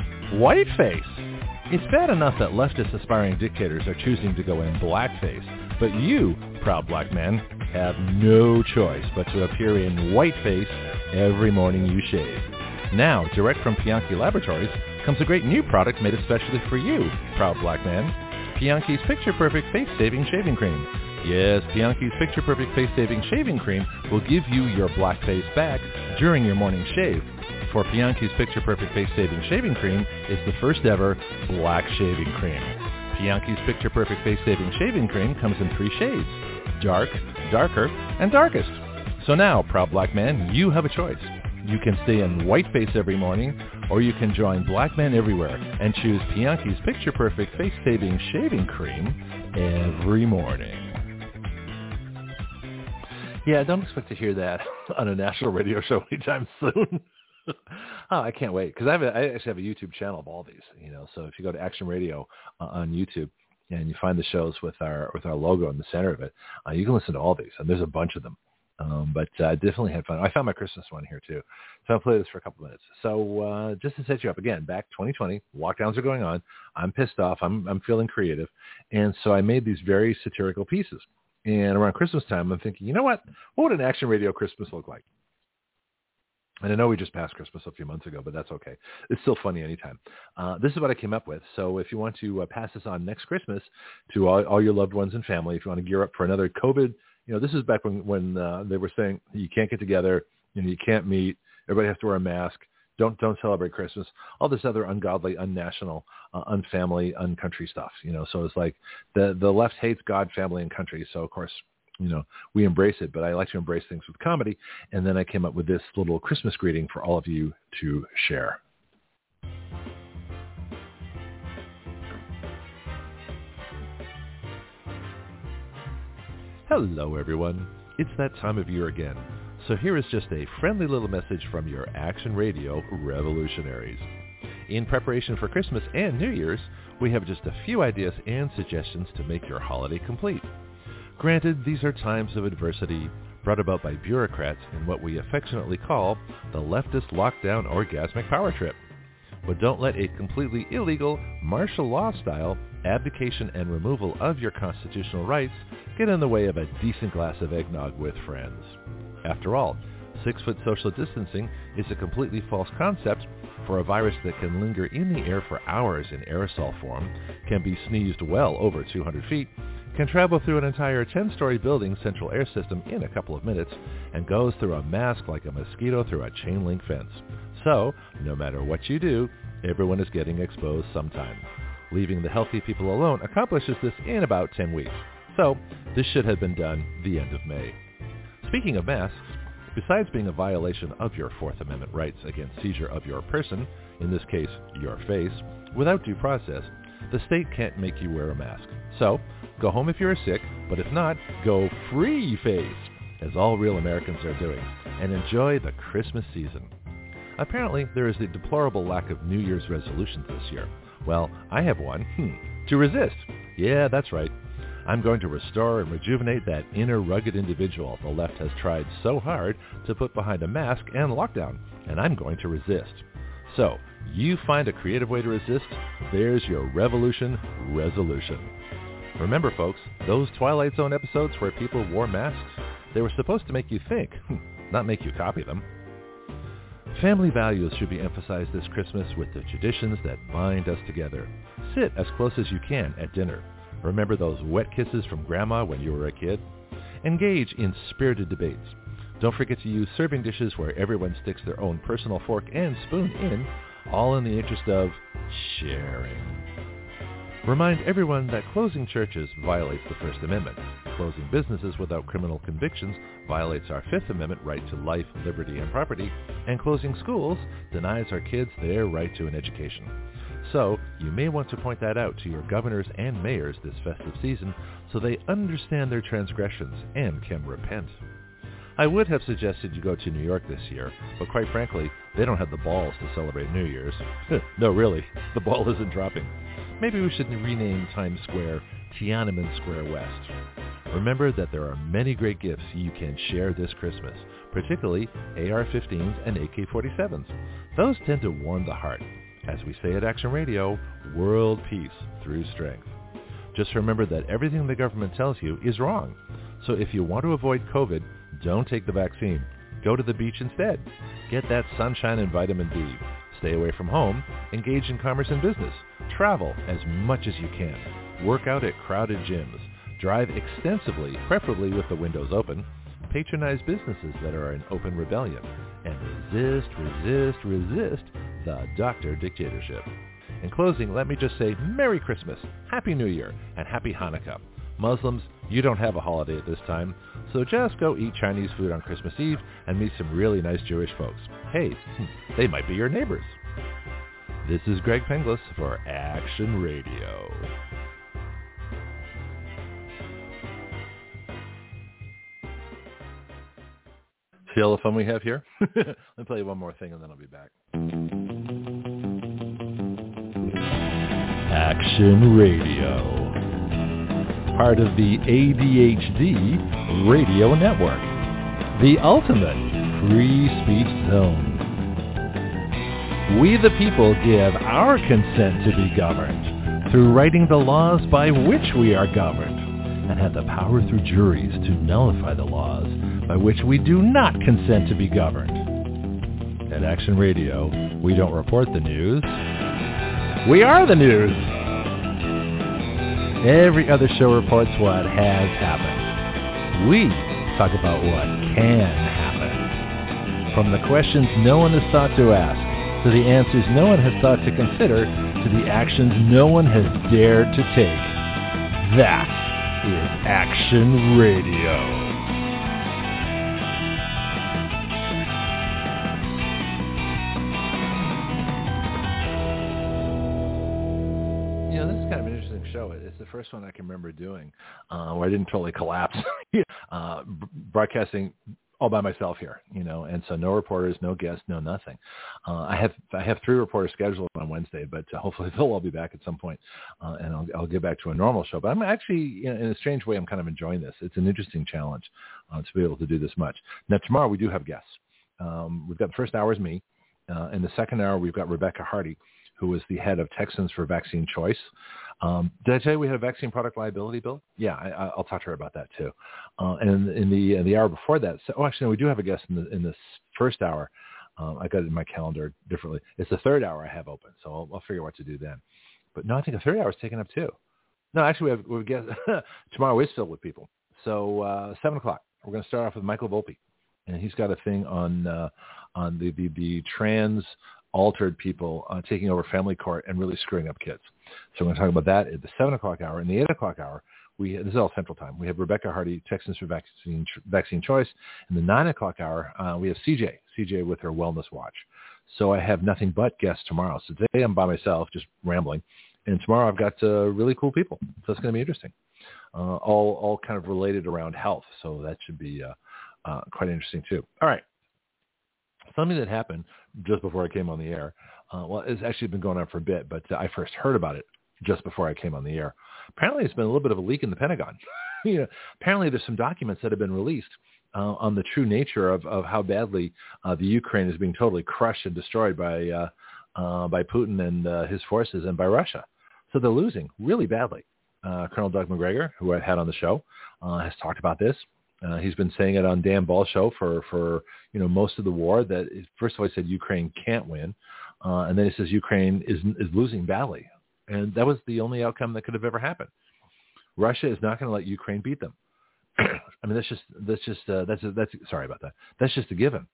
Whiteface. It's bad enough that leftist aspiring dictators are choosing to go in blackface, But you, proud black man, have no choice but to appear in white face every morning you shave. Now, direct from Pianki Laboratories comes a great new product made especially for you, proud black man. Pianki's Picture Perfect Face Saving Shaving Cream. Yes, Pianki's Picture Perfect Face Saving Shaving Cream will give you your black face back during your morning shave. For Pianki's Picture Perfect Face Saving Shaving Cream is the first ever black shaving cream. Pianki's Picture Perfect Face Saving Shaving Cream comes in three shades: dark, darker, and darkest. So now, proud black man, you have a choice. You can stay in white face every morning, or you can join black men everywhere and choose Pianki's Picture Perfect Face Saving Shaving Cream every morning. Yeah, don't expect to hear that on a national radio show anytime soon. Oh, I can't wait, because I have a, I actually have a YouTube channel of all these. You know, so if you go to Action Radio uh, on YouTube and you find the shows with our with our logo in the center of it, uh, you can listen to all these, and there's a bunch of them. Um, but I uh, definitely had fun. I found my Christmas one here too, so I'll play this for a couple minutes. So uh, just to set you up again, back twenty twenty, lockdowns are going on. I'm pissed off. I'm I'm feeling creative, and so I made these very satirical pieces. And around Christmas time, I'm thinking, you know what? What would an Action Radio Christmas look like? And I know we just passed Christmas a few months ago, but that's okay. It's still funny anytime. Uh, this is what I came up with. So if you want to uh, pass this on next Christmas to all, all your loved ones and family, if you want to gear up for another COVID, you know, this is back when, when uh, they were saying you can't get together, you know, you can't meet, everybody has to wear a mask, don't don't celebrate Christmas, all this other ungodly, unnational, uh, unfamily, uncountry stuff, you know. So it's like the, the left hates God, family, and country. So, of course, you know, we embrace it, but I like to embrace things with comedy. And then I came up with this little Christmas greeting for all of you to share. Hello, everyone. It's that time of year again. So here is just a friendly little message from your Action Radio revolutionaries. In preparation for Christmas and New Year's, we have just a few ideas and suggestions to make your holiday complete. Granted, these are times of adversity brought about by bureaucrats in what we affectionately call the leftist lockdown orgasmic power trip. But don't let a completely illegal, martial law style abdication and removal of your constitutional rights get in the way of a decent glass of eggnog with friends. After all, six-foot social distancing is a completely false concept, for a virus that can linger in the air for hours in aerosol form, can be sneezed well over two hundred feet, can travel through an entire ten-story building's central air system in a couple of minutes, and goes through a mask like a mosquito through a chain-link fence. So, no matter what you do, everyone is getting exposed sometime. Leaving the healthy people alone accomplishes this in about ten weeks. So, this should have been done the end of May. Speaking of masks, besides being a violation of your Fourth Amendment rights against seizure of your person, in this case, your face, without due process, the state can't make you wear a mask. So, go home if you're sick, but if not, go free face, as all real Americans are doing, and enjoy the Christmas season. Apparently, there is a deplorable lack of New Year's resolutions this year. Well, I have one. Hmm. To resist. Yeah, that's right. I'm going to restore and rejuvenate that inner rugged individual the left has tried so hard to put behind a mask and lockdown, and I'm going to resist. So, you find a creative way to resist, there's your revolution resolution. Remember, folks, those Twilight Zone episodes where people wore masks, they were supposed to make you think, not make you copy them. Family values should be emphasized this Christmas with the traditions that bind us together. Sit as close as you can at dinner. Remember those wet kisses from Grandma when you were a kid? Engage in spirited debates. Don't forget to use serving dishes where everyone sticks their own personal fork and spoon in, all in the interest of sharing. Remind everyone that closing churches violates the First Amendment. Closing businesses without criminal convictions violates our Fifth Amendment right to life, liberty, and property, and closing schools denies our kids their right to an education. So, you may want to point that out to your governors and mayors this festive season so they understand their transgressions and can repent. I would have suggested you go to New York this year, but quite frankly, they don't have the balls to celebrate New Year's. No, really, the ball isn't dropping. Maybe we should rename Times Square Tiananmen Square West. Remember that there are many great gifts you can share this Christmas, particularly A R fifteens and A K forty-sevens. Those tend to warm the heart. As we say at Action Radio, world peace through strength. Just remember that everything the government tells you is wrong. So if you want to avoid COVID, don't take the vaccine. Go to the beach instead. Get that sunshine and vitamin D. Stay away from home. Engage in commerce and business. Travel as much as you can. Work out at crowded gyms. Drive extensively, preferably with the windows open. Patronize businesses that are in open rebellion. And resist, resist, resist the doctor dictatorship. In closing, let me just say Merry Christmas, Happy New Year, and Happy Hanukkah. Muslims, you don't have a holiday at this time, so just go eat Chinese food on Christmas Eve and meet some really nice Jewish folks. Hey, they might be your neighbors. This is Greg Penglis for Action Radio. See all the fun we have here? Let me play you one more thing and then I'll be back. Action Radio. Part of the A D H D Radio Network. The ultimate free speech zone. We the people give our consent to be governed through writing the laws by which we are governed, and have the power through juries to nullify the laws by which we do not consent to be governed. At Action Radio, we don't report the news. We are the news. Every other show reports what has happened. We talk about what can happen. From the questions no one has thought to ask, to the answers no one has thought to consider, to the actions no one has dared to take. That is Action Radio. It's the first one I can remember doing uh, where I didn't totally collapse, uh, broadcasting all by myself here, you know, and so no reporters, no guests, no nothing. Uh, I have I have three reporters scheduled on Wednesday, but uh, hopefully they'll all be back at some point, uh, and I'll, I'll get back to a normal show. But I'm actually, you know, in a strange way, I'm kind of enjoying this. It's an interesting challenge uh, to be able to do this much. Now, tomorrow we do have guests. Um, we've got the first hour is me. Uh, in the second hour, we've got Rebecca Hardy, who is the head of Texans for Vaccine Choice. Um, did I tell you we had a vaccine product liability bill? Yeah, I, I'll talk to her about that too. Uh, and in the in the hour before that, so, oh, actually, no, we do have a guest in the in this first hour. Um, I got it in my calendar differently. It's the third hour I have open, so I'll, I'll figure out what to do then. But no, I think the third hour is taken up too. No, actually, we have we have guest tomorrow is filled with people. So uh, seven o'clock, we're going to start off with Michael Volpe, and he's got a thing on uh, on the the, the trans altered people uh, taking over family court and really screwing up kids. So we're going to talk about that at the seven o'clock hour. In the eight o'clock hour, we this is all Central Time. We have Rebecca Hardy, Texans for Vaccine Vaccine Choice. In the nine o'clock hour, uh, we have C J, C J with her Wellness Watch. So I have nothing but guests tomorrow. So today I'm by myself, just rambling. And tomorrow I've got uh, really cool people. So it's going to be interesting. Uh, all all kind of related around health. So that should be uh, uh, quite interesting too. All right. Something that happened just before I came on the air. Uh, well, it's actually been going on for a bit, but uh, I first heard about it just before I came on the air. Apparently, it's been a little bit of a leak in the Pentagon. you know, apparently, there's some documents that have been released uh, on the true nature of, of how badly uh, the Ukraine is being totally crushed and destroyed by uh, uh, by Putin and uh, his forces and by Russia. So they're losing really badly. Uh, Colonel Doug McGregor, who I had on the show, uh, has talked about this. Uh, he's been saying it on Dan Ball's show for, for you know most of the war. That is, first of all, he said Ukraine can't win, uh, and then he says Ukraine is is losing badly, and that was the only outcome that could have ever happened. Russia is not going to let Ukraine beat them. I mean, that's just that's just uh, that's a, that's sorry about that. That's just a given.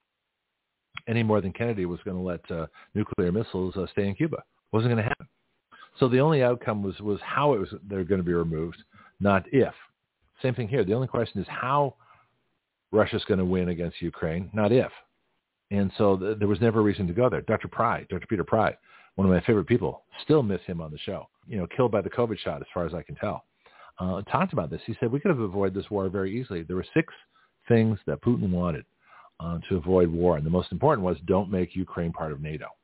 Any more than Kennedy was going to let uh, nuclear missiles uh, stay in Cuba. Wasn't going to happen. So the only outcome was was how it was they're going to be removed, not if. Same thing here. The only question is how Russia's going to win against Ukraine, not if. And so th- there was never a reason to go there. Doctor Pry, Doctor Peter Pry, one of my favorite people, still miss him on the show. You know, killed by the COVID shot, as far as I can tell. Uh, talked about this. He said we could have avoided this war very easily. There were six things that Putin wanted uh, to avoid war, and the most important was don't make Ukraine part of NATO.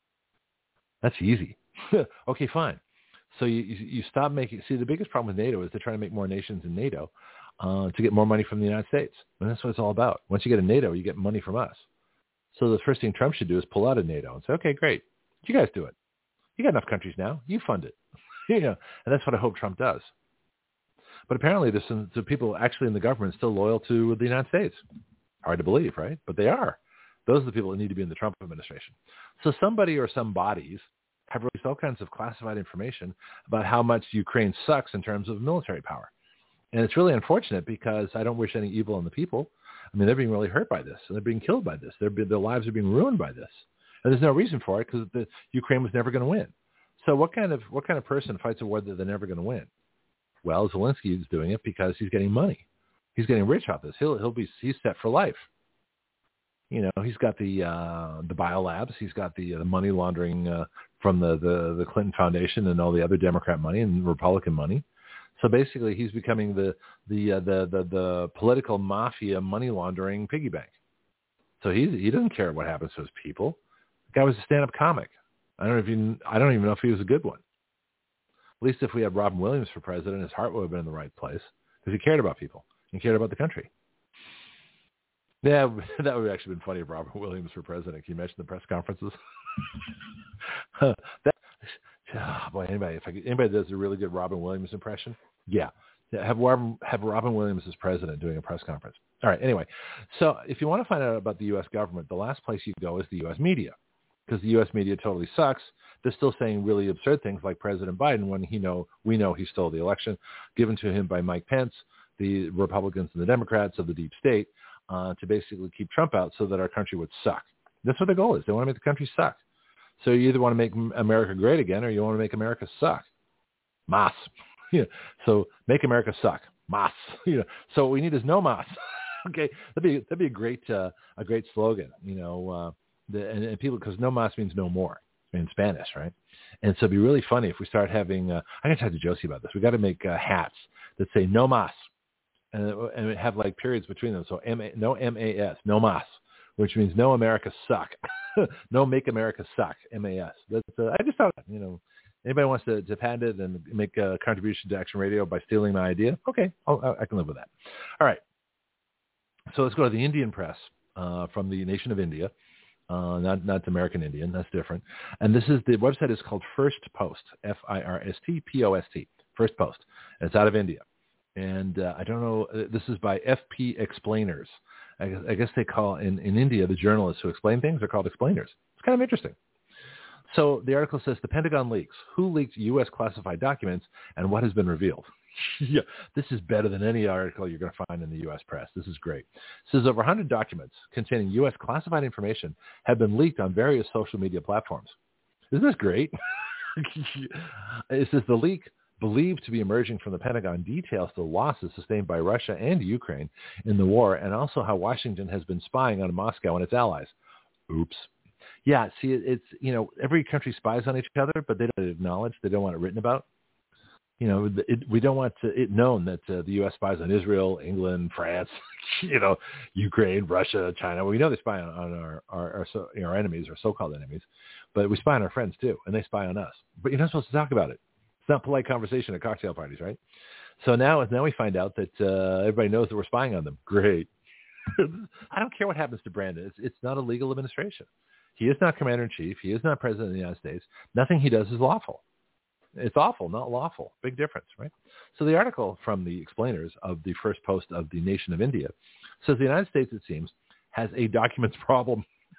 That's easy. Okay, fine. So you, you you stop making, see, the biggest problem with NATO is they're trying to make more nations in NATO uh, to get more money from the United States. And that's what it's all about. Once you get a NATO, you get money from us. So the first thing Trump should do is pull out of NATO and say, okay, great. You guys do it. You got enough countries now. You fund it. you know, and that's what I hope Trump does. But apparently there's some, some people actually in the government still loyal to the United States. Hard to believe, right? But they are. Those are the people that need to be in the Trump administration. So somebody or some bodies have released all kinds of classified information about how much Ukraine sucks in terms of military power. And it's really unfortunate because I don't wish any evil on the people. I mean, they're being really hurt by this, and they're being killed by this. They're, their lives are being ruined by this. And there's no reason for it because the Ukraine was never going to win. So what kind of what kind of person fights a war that they're never going to win? Well, Zelensky is doing it because he's getting money. He's getting rich off this. He'll he'll be he's set for life. You know, he's got the uh, the biolabs. He's got the uh, the money laundering uh, from the, the the Clinton Foundation and all the other Democrat money and Republican money. So basically, he's becoming the the uh, the, the the political mafia money laundering piggy bank. So he he doesn't care what happens to his people. The guy was a stand-up comic. I don't know if you, I don't even know if he was a good one. At least if we had Robin Williams for president, his heart would have been in the right place because he cared about people. He cared about the country. Yeah, that would have actually been funny if Robin Williams were president. Can you imagine the press conferences? that, oh boy, anybody, if I could, anybody does a really good Robin Williams impression, yeah. Have Robin, have Robin Williams as president doing a press conference. All right, anyway. So if you want to find out about the U S government, the last place you go is the U S media. Because the U S media totally sucks. They're still saying really absurd things like President Biden when he know we know he stole the election, given to him by Mike Pence, the Republicans and the Democrats of the deep state, uh, to basically keep Trump out so that our country would suck. That's what their goal is. They want to make the country suck. So you either want to make America great again or you want to make America suck. Mas. Yeah. So make America suck. Mas. You know. So what we need is no mas. Okay. That'd be that'd be a great uh, a great slogan. You know. Uh, The, and, and people, because no mas means no more in Spanish, right? And so it'd be really funny if we start having, uh, I'm going to talk to Josie about this. We got to make uh, hats that say no mas and, and have like periods between them. So M-A, no M A S, no mas, which means no America suck. No make America suck, M A S. That's, uh, I just thought, you know, anybody wants to, to patent it and make a contribution to Action Radio by stealing my idea? Okay, I'll, I can live with that. All right. So let's go to the Indian press uh, from the nation of India. Uh, not not American Indian, that's different. And this is, the website is called First Post, F I R S T P O S T, First Post. And it's out of India. And uh, I don't know, uh, this is by F P Explainers. I guess, I guess they call, in, in India, the journalists who explain things are called explainers. It's kind of interesting. So the article says, the Pentagon leaks. Who leaked U S classified documents and what has been revealed? Yeah, this is better than any article you're going to find in the U S press. This is great. It says over one hundred documents containing U S classified information have been leaked on various social media platforms. Isn't this great? It says the leak, believed to be emerging from the Pentagon, details the losses sustained by Russia and Ukraine in the war, and also how Washington has been spying on Moscow and its allies. Oops. Yeah, see, it's, you know, every country spies on each other, but they don't acknowledge, they don't want it written about. You know, it, we don't want to, it known that uh, the U S spies on Israel, England, France, you know, Ukraine, Russia, China. Well, we know they spy on, on our our, our, so, you know, our enemies, our so-called enemies, but we spy on our friends too, and they spy on us. But you're not supposed to talk about it. It's not polite conversation at cocktail parties, right? So now, now we find out that uh, everybody knows that we're spying on them. Great. I don't care what happens to Brandon. It's, it's not a legal administration. He is not commander-in-chief. He is not president of the United States. Nothing he does is lawful. It's awful, not lawful. Big difference, right? So the article from the explainers of the First Post of the nation of India says the United States, it seems, has a documents problem.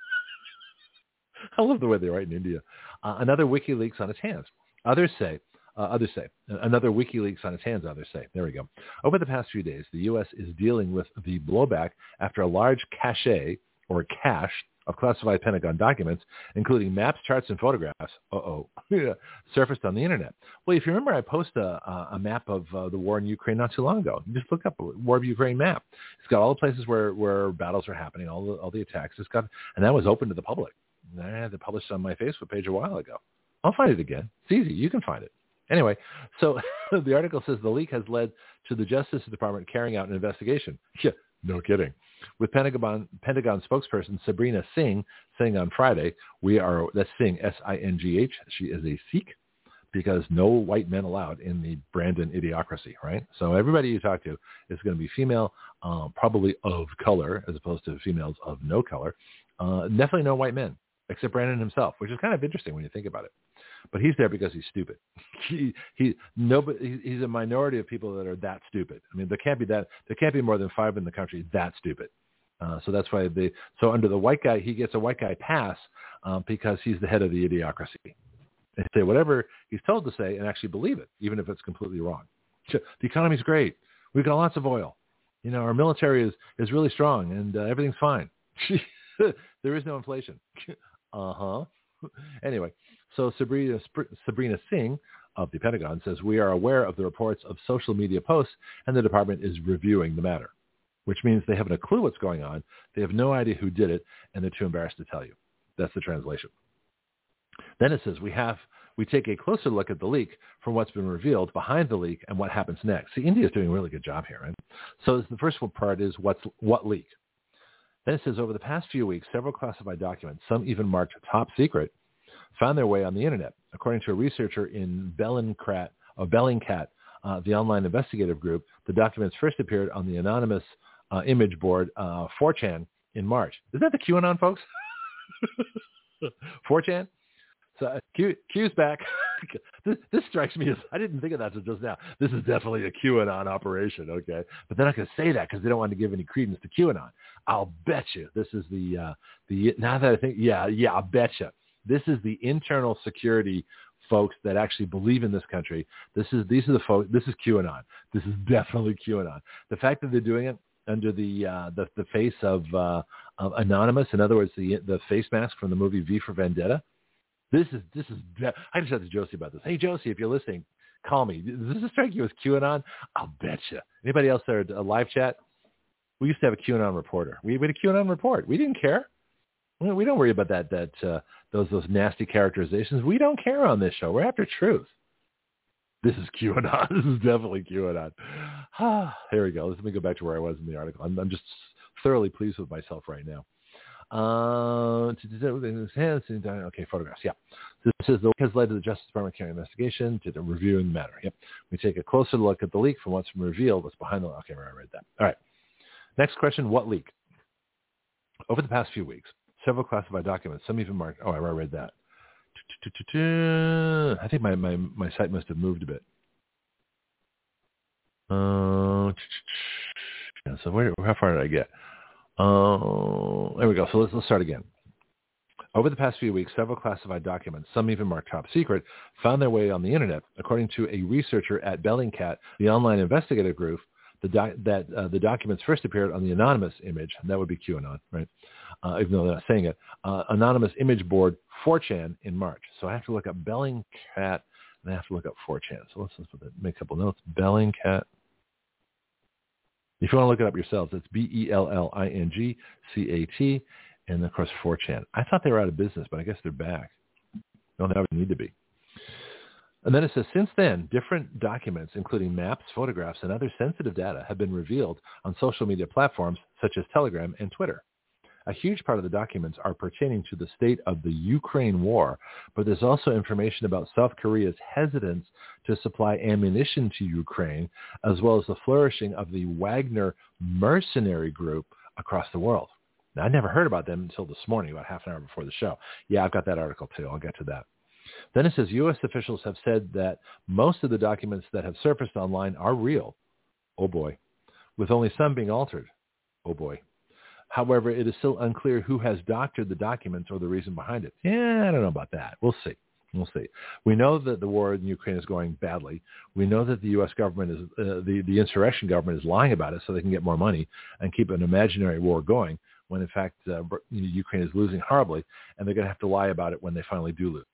I love the way they write in India. Uh, another WikiLeaks on its hands. Others say, uh, others say, another WikiLeaks on its hands, others say. There we go. Over the past few days, the U S is dealing with the blowback after a large cache or cache of classified Pentagon documents, including maps, charts, and photographs, uh-oh, surfaced on the internet. Well, if you remember, I posted a, a map of uh, the war in Ukraine not too long ago. You just look up a War of Ukraine map. It's got all the places where, where battles are happening, all the, all the attacks. It's got, and that was open to the public. I had it published on my Facebook page a while ago. I'll find it again. It's easy. You can find it. Anyway, so the article says the leak has led to the Justice Department carrying out an investigation. Yeah, no kidding. With Pentagon, Pentagon spokesperson Sabrina Singh saying on Friday, we are, that's Singh, S I N G H, she is a Sikh, because no white men allowed in the Brandon idiocracy, right? So everybody you talk to is going to be female, um, probably of color, as opposed to females of no color. Uh, definitely no white men, except Brandon himself, which is kind of interesting when you think about it. but he's there because he's stupid. he, he, nobody, he's a minority of people that are that stupid. I mean, there can't be that, there can't be more than five in the country that stupid. Uh, so that's why they, so under the white guy, he gets a white guy pass um, because he's the head of the idiocracy. And say whatever he's told to say and actually believe it, even if it's completely wrong. The economy's great. We've got lots of oil. You know, our military is, is really strong and uh, everything's fine. There is no inflation. uh-huh. Anyway, so Sabrina, Sabrina Singh of the Pentagon says, we are aware of the reports of social media posts and the department is reviewing the matter, which means they haven't a clue what's going on. They have no idea who did it and they're too embarrassed to tell you. That's the translation. Then it says we have we take a closer look at the leak from what's been revealed behind the leak and what happens next. See, India is doing a really good job here, right? So the first part is what's what leak. Then it says over the past few weeks, several classified documents, some even marked top secret, found their way on the internet. According to a researcher in Bellingcat, or Bellingcat, uh, the online investigative group, the documents first appeared on the anonymous uh, image board uh, four chan in March. Isn't that the QAnon, folks? four chan? So uh, Q, Q's back. this, this strikes me as, I didn't think of that until just now. This is definitely a QAnon operation, okay? But they're not going to say that because they don't want to give any credence to QAnon. I'll bet you this is the, uh, the now that I think, yeah, yeah, I'll bet you. This is the internal security folks that actually believe in this country. This is, these are the folks, this is QAnon. This is definitely QAnon. The fact that they're doing it under the, uh, the, the face of, uh, of Anonymous, in other words, the, the face mask from the movie V for Vendetta, This is, this is, I just talked to Josie about this. Hey, Josie, if you're listening, call me. Does this strike you as QAnon? I'll bet you. Anybody else there, a live chat? We used to have a QAnon reporter. We had a QAnon report. We didn't care. We don't worry about that, that, uh, those, those nasty characterizations. We don't care on this show. We're after truth. This is QAnon. This is definitely QAnon. Ah, here we go. Let me go back to where I was in the article. I'm, I'm just thoroughly pleased with myself right now. Uh, okay, photographs. Yeah. This says the work has led to the Justice Department carrying an investigation to the reviewing the matter. Yep. We take a closer look at the leak from what's been revealed. What's behind the okay, I read that. All right. Next question: what leak? Over the past few weeks, several classified documents, some even marked. Oh, I read that. I think my my my site must have moved a bit. Uh, so where? How far did I get? Uh, there we go. So let's, let's start again. Over the past few weeks, several classified documents, some even marked top secret, found their way on the internet. According to a researcher at Bellingcat, the online investigative group, the doc, that uh, the documents first appeared on the anonymous image, and that would be QAnon, right? Uh, even though they're not saying it, uh, anonymous image board four chan in March. So I have to look up Bellingcat, and I have to look up four chan. So let's, let's put that, make a couple notes. Bellingcat. If you want to look it up yourselves, it's B E L L I N G C A T, and of course four chan. I thought they were out of business, but I guess they're back. Don't ever need to be. And then it says, since then, different documents, including maps, photographs, and other sensitive data have been revealed on social media platforms such as Telegram and Twitter. A huge part of the documents are pertaining to the state of the Ukraine war, but there's also information about South Korea's hesitance to supply ammunition to Ukraine, as well as the flourishing of the Wagner mercenary group across the world. Now, I never heard about them until this morning, about half an hour before the show. Yeah, I've got that article too. I'll get to that. Then it says U S officials have said that most of the documents that have surfaced online are real. Oh boy. With only some being altered. Oh boy. However, it is still unclear who has doctored the documents or the reason behind it. Yeah, I don't know about that. We'll see. We'll see. We know that the war in Ukraine is going badly. We know that the U S government is, uh, the, the insurrection government is lying about it so they can get more money and keep an imaginary war going when, in fact, uh, Ukraine is losing horribly, and they're going to have to lie about it when they finally do lose.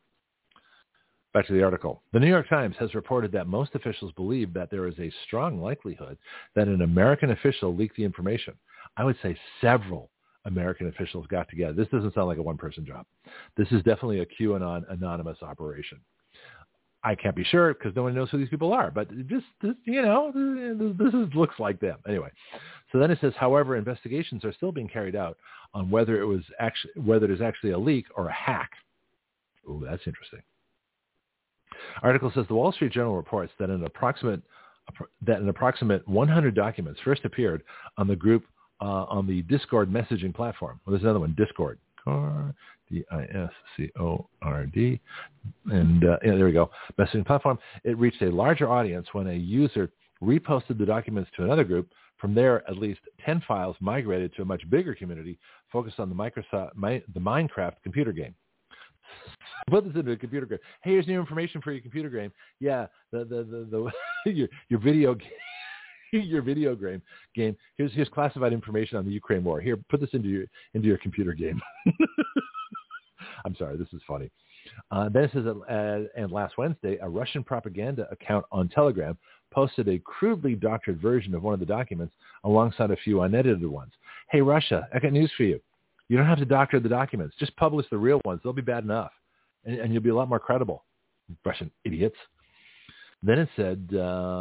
Back to the article. The New York Times has reported that most officials believe that there is a strong likelihood that an American official leaked the information. I would say several American officials got together. This doesn't sound like a one-person job. This is definitely a QAnon anonymous operation. I can't be sure because no one knows who these people are, but just, this, you know, this is, looks like them. Anyway, so then it says, however, investigations are still being carried out on whether it was actually, whether it is actually a leak or a hack. Oh, that's interesting. Article says the Wall Street Journal reports that an approximate that an approximate one hundred documents first appeared on the group uh, on the Discord messaging platform. Well, there's another one, Discord. Discord, D I S C O R D. And uh, yeah, there we go. Messaging platform. It reached a larger audience when a user reposted the documents to another group. From there, at least ten files migrated to a much bigger community focused on the Microsoft, my, the Minecraft computer game. Put this into a computer game. Hey, here's new information for your computer game. Yeah, the the the, the your, your video game. Your video game game. Here's here's classified information on the Ukraine war. Here, put this into your into your computer game. I'm sorry, this is funny. Uh, then it says, uh, and last Wednesday, a Russian propaganda account on Telegram posted a crudely doctored version of one of the documents alongside a few unedited ones. Hey, Russia, I got news for you. You don't have to doctor the documents. Just publish the real ones. They'll be bad enough, and, and you'll be a lot more credible. Russian idiots. Then it said,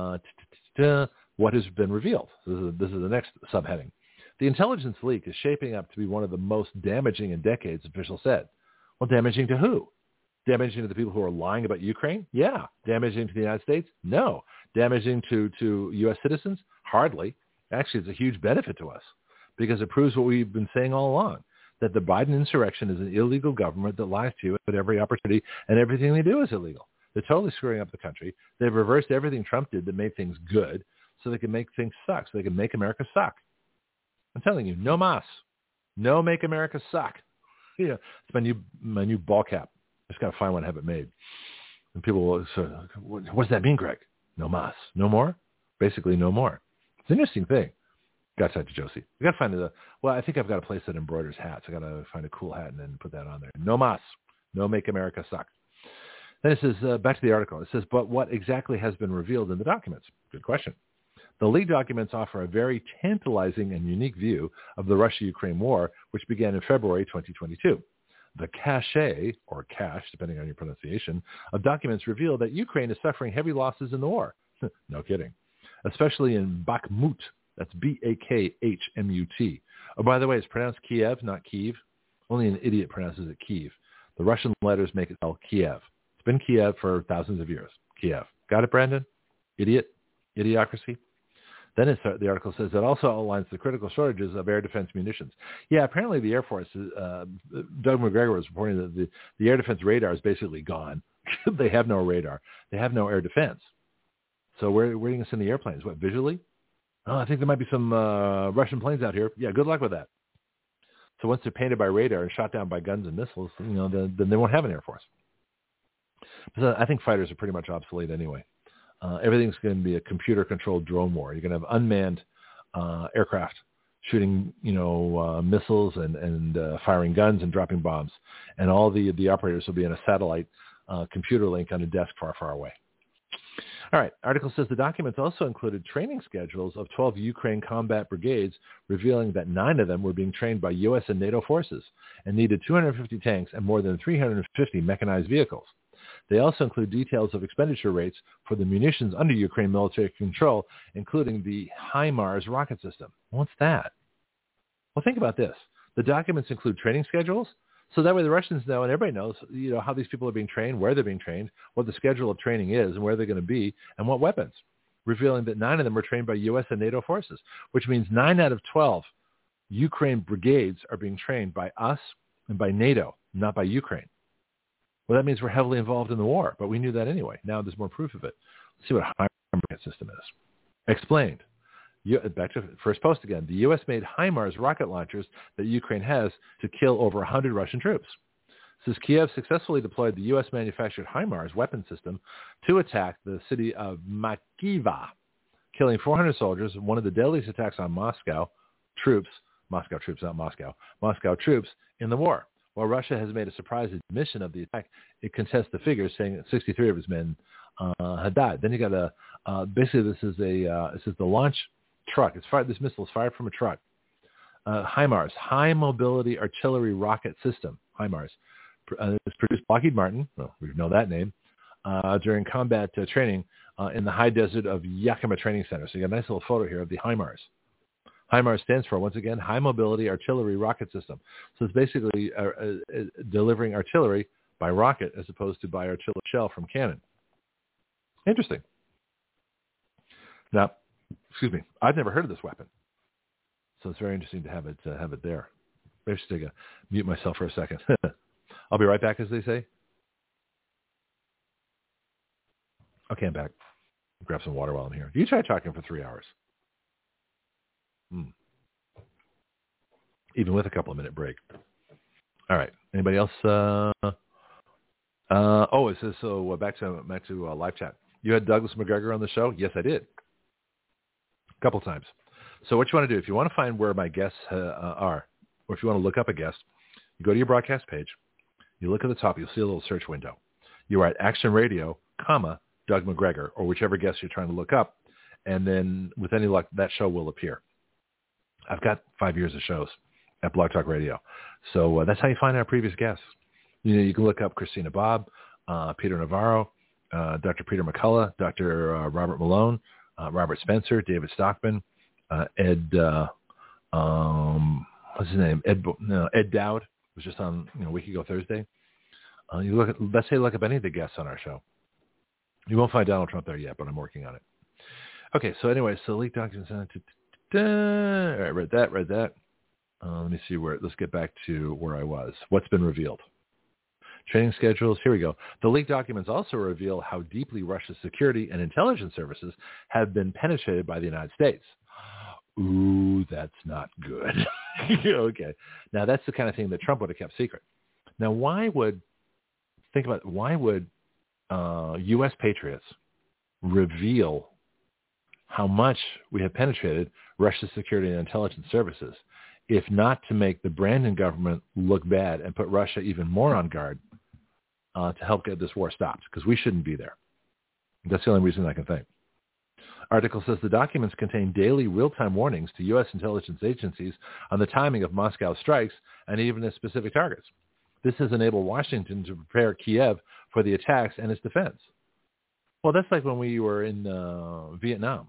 uh, what has been revealed. This is, this is the next subheading. The intelligence leak is shaping up to be one of the most damaging in decades, officials said. Well, damaging to who? Damaging to the people who are lying about Ukraine? Yeah. Damaging to the United States? No. Damaging to, to U S citizens? Hardly. Actually, it's a huge benefit to us because it proves what we've been saying all along, that the Biden insurrection is an illegal government that lies to you at every opportunity, and everything they do is illegal. They're totally screwing up the country. They've reversed everything Trump did that made things good, so they can make things suck, so they can make America suck. I'm telling you, no mas. No make America suck. Yeah, it's my new my new ball cap. I just got to find one and have it made. And people will say, what does that mean, Greg? No mas. No more? Basically, no more. It's an interesting thing. Got to talk to Josie. We got to find a, well, I think I've got a place that embroiders hats. I got to find a cool hat and then put that on there. No mas. No make America suck. Then it says, uh, back to the article. It says, but what exactly has been revealed in the documents? Good question. The leaked documents offer a very tantalizing and unique view of the Russia-Ukraine war, which began in February twenty twenty-two. The cache, or cache, depending on your pronunciation, of documents reveal that Ukraine is suffering heavy losses in the war. No kidding. Especially in Bakhmut. That's B A K H M U T. Oh, by the way, it's pronounced Kiev, not Kyiv. Only an idiot pronounces it Kyiv. The Russian letters make it spell Kiev. It's been Kiev for thousands of years. Kiev. Got it, Brandon? Idiot? Idiocracy? Then it's, the article says it also outlines the critical shortages of air defense munitions. Yeah, apparently the Air Force, uh, Doug McGregor was reporting that the, the air defense radar is basically gone. They have no radar. They have no air defense. So where, where are you going to send the airplanes? What, visually? Oh, I think there might be some uh, Russian planes out here. Yeah, good luck with that. So once they're painted by radar and shot down by guns and missiles, you know, then, then they won't have an Air Force. So I think fighters are pretty much obsolete anyway. Uh, everything's going to be a computer-controlled drone war. You're going to have unmanned uh, aircraft shooting, you know, uh, missiles and, and uh, firing guns and dropping bombs. And all the, the operators will be in a satellite uh, computer link on a desk far, far away. All right. Article says the documents also included training schedules of twelve Ukraine combat brigades, revealing that nine of them were being trained by U S and NATO forces and needed two hundred fifty tanks and more than three hundred fifty mechanized vehicles. They also include details of expenditure rates for the munitions under Ukraine military control, including the HIMARS rocket system. What's that? Well, think about this. The documents include training schedules, so that way the Russians know and everybody knows, you know, how these people are being trained, where they're being trained, what the schedule of training is, and where they're going to be, and what weapons, revealing that nine of them were trained by U S and NATO forces, which means nine out of twelve Ukraine brigades are being trained by us and by NATO, not by Ukraine. Well, that means we're heavily involved in the war, but we knew that anyway. Now there's more proof of it. Let's see what a HIMARS system is. Explained. You, back to first post again. The U S made HIMARS rocket launchers that Ukraine has to kill over one hundred Russian troops. Says Kiev successfully deployed the U S-manufactured HIMARS weapon system to attack the city of Makiva, killing four hundred soldiers, one of the deadliest attacks on Moscow troops, Moscow troops, not Moscow, Moscow troops in the war. While Russia has made a surprise admission of the attack, it contests the figures, saying that sixty-three of its men uh, had died. Then you got a uh, basically this is a uh, this is the launch truck. It's fired. This missile is fired from a truck. Uh, HIMARS, High Mobility Artillery Rocket System. HIMARS. Uh, it's produced by Lockheed Martin. Well, we know that name. Uh, during combat uh, training uh, in the high desert of Yakima Training Center. So you got a nice little photo here of the HIMARS. HIMARS stands for, once again, High Mobility Artillery Rocket System. So it's basically uh, uh, delivering artillery by rocket as opposed to by artillery shell from cannon. Interesting. Now, excuse me, I've never heard of this weapon. So it's very interesting to have it uh, have it there. Maybe I should uh, mute myself for a second. I'll be right back, as they say. Okay, I'm back. Grab some water while I'm here. You try talking for three hours. Hmm. Even with a couple of minute break. All right. Anybody else? Uh, uh, oh, it says, so uh, back to back to uh, live chat. You had Douglas McGregor on the show? Yes, I did. A couple times. So what you want to do, if you want to find where my guests uh, uh, are, or if you want to look up a guest, you go to your broadcast page. You look at the top. You'll see a little search window. You are at Action Radio, comma, Doug McGregor, or whichever guest you're trying to look up. And then with any luck, that show will appear. I've got five years of shows at Blog Talk Radio. So uh, that's how you find our previous guests. You know, you can look up Christina Bobb, uh, Peter Navarro, uh, Doctor Peter McCullough, Doctor Uh, Robert Malone, uh, Robert Spencer, David Stockman, uh, Ed, uh, um, what's his name? Ed, no, Ed Dowd was just on you know, a week ago Thursday. Uh, you look at, let's say look up any of the guests on our show. You won't find Donald Trump there yet, but I'm working on it. Okay, so anyway, so leaked documents. All right, read that, read that. Uh, let me see where, let's get back to where I was. What's been revealed? Training schedules, here we go. The leaked documents also reveal how deeply Russia's security and intelligence services have been penetrated by the United States. Ooh, that's not good. Okay. Now, that's the kind of thing that Trump would have kept secret. Now, why would, think about, why would uh, U S patriots reveal how much we have penetrated Russia's security and intelligence services, if not to make the Brandon government look bad and put Russia even more on guard uh, to help get this war stopped, because we shouldn't be there. That's the only reason I can think. Article says the documents contain daily real-time warnings to U S intelligence agencies on the timing of Moscow strikes and even its specific targets. This has enabled Washington to prepare Kiev for the attacks and its defense. Well, that's like when we were in uh, Vietnam.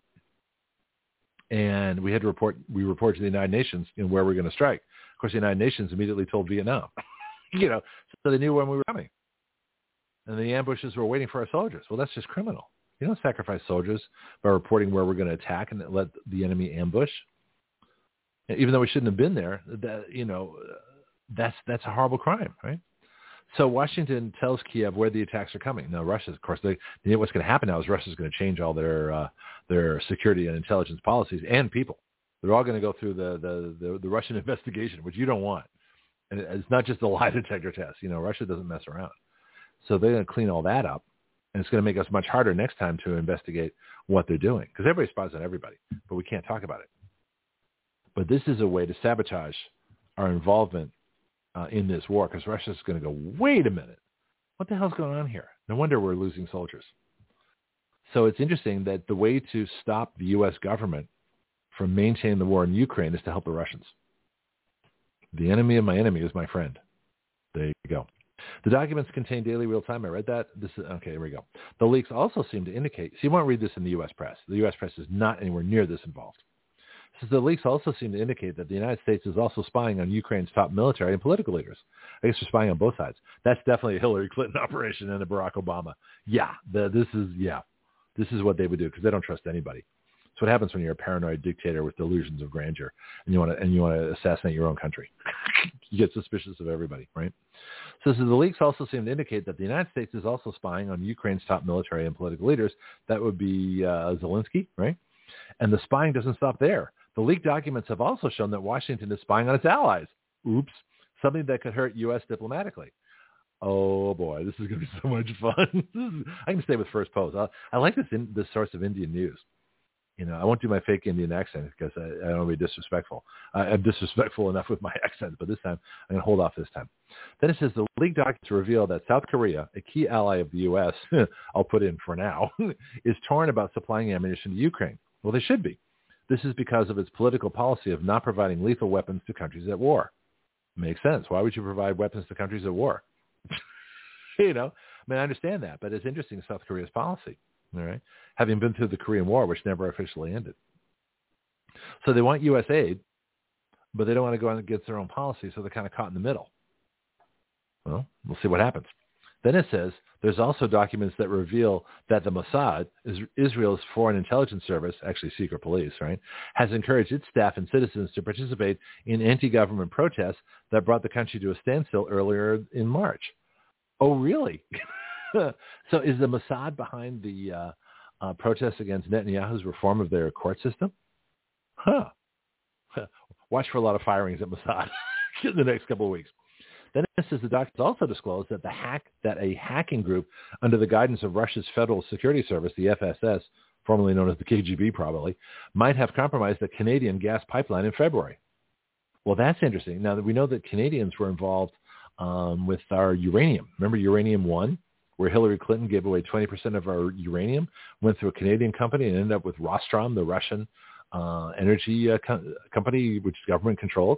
And we had to report, we reported to the United Nations in where we're going to strike. Of course, the United Nations immediately told Vietnam, you know, so they knew when we were coming. And the ambushes were waiting for our soldiers. Well, that's just criminal. You don't sacrifice soldiers by reporting where we're going to attack and let the enemy ambush. Even though we shouldn't have been there, that, you know, that's, that's a horrible crime, right? So Washington tells Kiev where the attacks are coming. Now, Russia, of course, they, they know what's going to happen now is Russia's going to change all their uh, their security and intelligence policies and people. They're all going to go through the, the, the, the Russian investigation, which you don't want. And it's not just a lie detector test. You know, Russia doesn't mess around. So they're going to clean all that up, and it's going to make us much harder next time to investigate what they're doing, because everybody spies on everybody, but we can't talk about it. But this is a way to sabotage our involvement Uh, in this war, because Russia's going to go, wait a minute, what the hell's going on here? No wonder we're losing soldiers. So it's interesting that the way to stop the U S government from maintaining the war in Ukraine is to help the Russians. The enemy of my enemy is my friend. There you go. The documents contain daily real time. I read that. This is, okay, here we go. The leaks also seem to indicate, so you won't read this in the U S press. The U S press is not anywhere near this involved. Says the leaks also seem to indicate that the United States is also spying on Ukraine's top military and political leaders. I guess they're spying on both sides. That's definitely a Hillary Clinton operation and a Barack Obama. Yeah, the, this is yeah, this is what they would do, because they don't trust anybody. That's what happens when you're a paranoid dictator with delusions of grandeur and you want to and you want to assassinate your own country. You get suspicious of everybody, right? So, so the leaks also seem to indicate that the United States is also spying on Ukraine's top military and political leaders. That would be uh, Zelensky, right? And the spying doesn't stop there. The leaked documents have also shown that Washington is spying on its allies. Oops, something that could hurt U S diplomatically. Oh boy, this is going to be so much fun. I can stay with First Post. I, I like this in, this source of Indian news. You know, I won't do my fake Indian accent because I, I don't want to be disrespectful. I, I'm disrespectful enough with my accent, but this time I'm going to hold off this time. Then it says the leaked documents reveal that South Korea, a key ally of the U S, I'll put in for now, is torn about supplying ammunition to Ukraine. Well, they should be. This is because of its political policy of not providing lethal weapons to countries at war. Makes sense. Why would you provide weapons to countries at war? You know, I mean, I understand that, but it's interesting, South Korea's policy, all right, having been through the Korean War, which never officially ended. So they want U S aid, but they don't want to go out against their own policy, so they're kind of caught in the middle. Well, we'll see what happens. Then it says there's also documents that reveal that the Mossad, Israel's foreign intelligence service, actually secret police, right, has encouraged its staff and citizens to participate in anti-government protests that brought the country to a standstill earlier in March. Oh, really? So is the Mossad behind the uh, uh, protests against Netanyahu's reform of their court system? Huh. Watch for a lot of firings at Mossad in the next couple of weeks. Then it says the documents also disclosed that the hack that a hacking group under the guidance of Russia's Federal Security Service, the F S S, formerly known as the K G B probably, might have compromised a Canadian gas pipeline in February. Well, that's interesting. Now, that we know that Canadians were involved um, with our uranium. Remember Uranium One, where Hillary Clinton gave away twenty percent of our uranium, went through a Canadian company and ended up with Rosneft, the Russian uh, energy uh, co- company, which government controlled.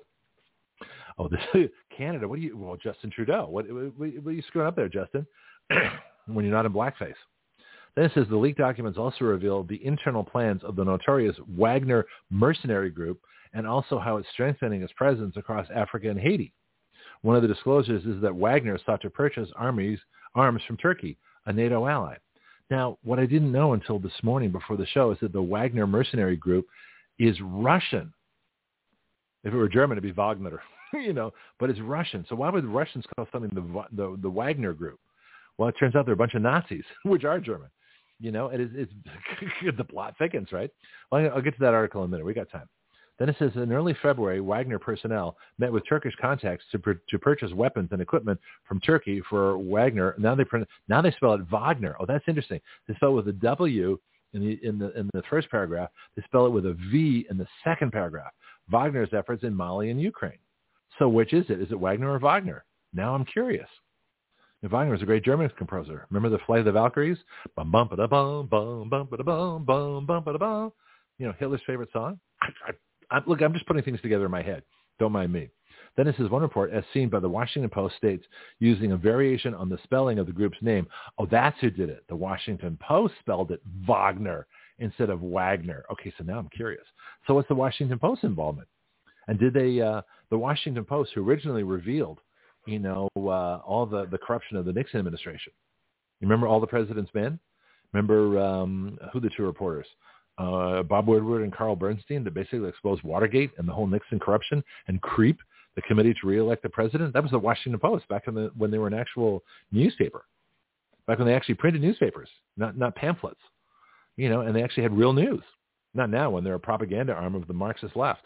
Oh, this is Canada. What do you? Well, Justin Trudeau. What, what, what are you screwing up there, Justin? When you're not in blackface. Then it says the leaked documents also reveal the internal plans of the notorious Wagner mercenary group and also how it's strengthening its presence across Africa and Haiti. One of the disclosures is that Wagner sought to purchase armies, arms from Turkey, a NATO ally. Now, what I didn't know until this morning before the show is that the Wagner mercenary group is Russian. If it were German, it'd be Wagner. You know, but it's Russian. So why would the Russians call something the, the the Wagner group? Well, it turns out they're a bunch of Nazis, which are German. You know, it is, it's the plot thickens, right? Well, I'll get to that article in a minute. We got time. Then it says in early February, Wagner personnel met with Turkish contacts to to purchase weapons and equipment from Turkey for Wagner. Now they print, now they spell it Wagner. Oh, that's interesting. They spell it with a W in the in the in the first paragraph. They spell it with a V in the second paragraph. Wagner's efforts in Mali and Ukraine. So which is it? Is it Wagner or Wagner? Now I'm curious. And Wagner was a great German composer. Remember the Flight of the Valkyries? Bum bum ba da bum bum bum ba da bum bum bum ba da bum. You know, Hitler's favorite song. I, I, I, look, I'm just putting things together in my head. Don't mind me. Then it says one report, as seen by the Washington Post, states using a variation on the spelling of the group's name. Oh, that's who did it. The Washington Post spelled it Wagner instead of Wagner. Okay, so now I'm curious. So what's the Washington Post involvement? And did they, uh, the Washington Post, who originally revealed, you know, uh, all the, the corruption of the Nixon administration. You remember All the President's Men? Remember um, who the two reporters? Uh, Bob Woodward and Carl Bernstein that basically exposed Watergate and the whole Nixon corruption and CREEP, the committee to re-elect the president. That was the Washington Post back in the, when they were an actual newspaper, back when they actually printed newspapers, not, not pamphlets, you know, and they actually had real news. Not now when they're a propaganda arm of the Marxist left.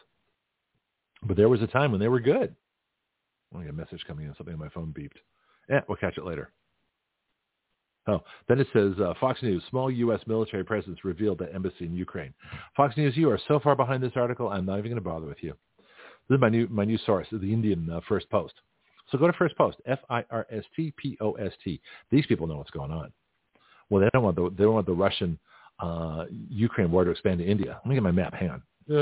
But there was a time when they were good. I got a message coming in. Something on my phone beeped. Yeah, we'll catch it later. Oh, then it says, uh, Fox News, small U S military presence revealed at embassy in Ukraine. Fox News, you are so far behind this article, I'm not even going to bother with you. This is my new my new source, the Indian uh, First Post. So go to First Post, F I R S T P O S T. These people know what's going on. Well, they don't want the they don't want the Russian uh, Ukraine war to expand to India. Let me get my map. Hang on. I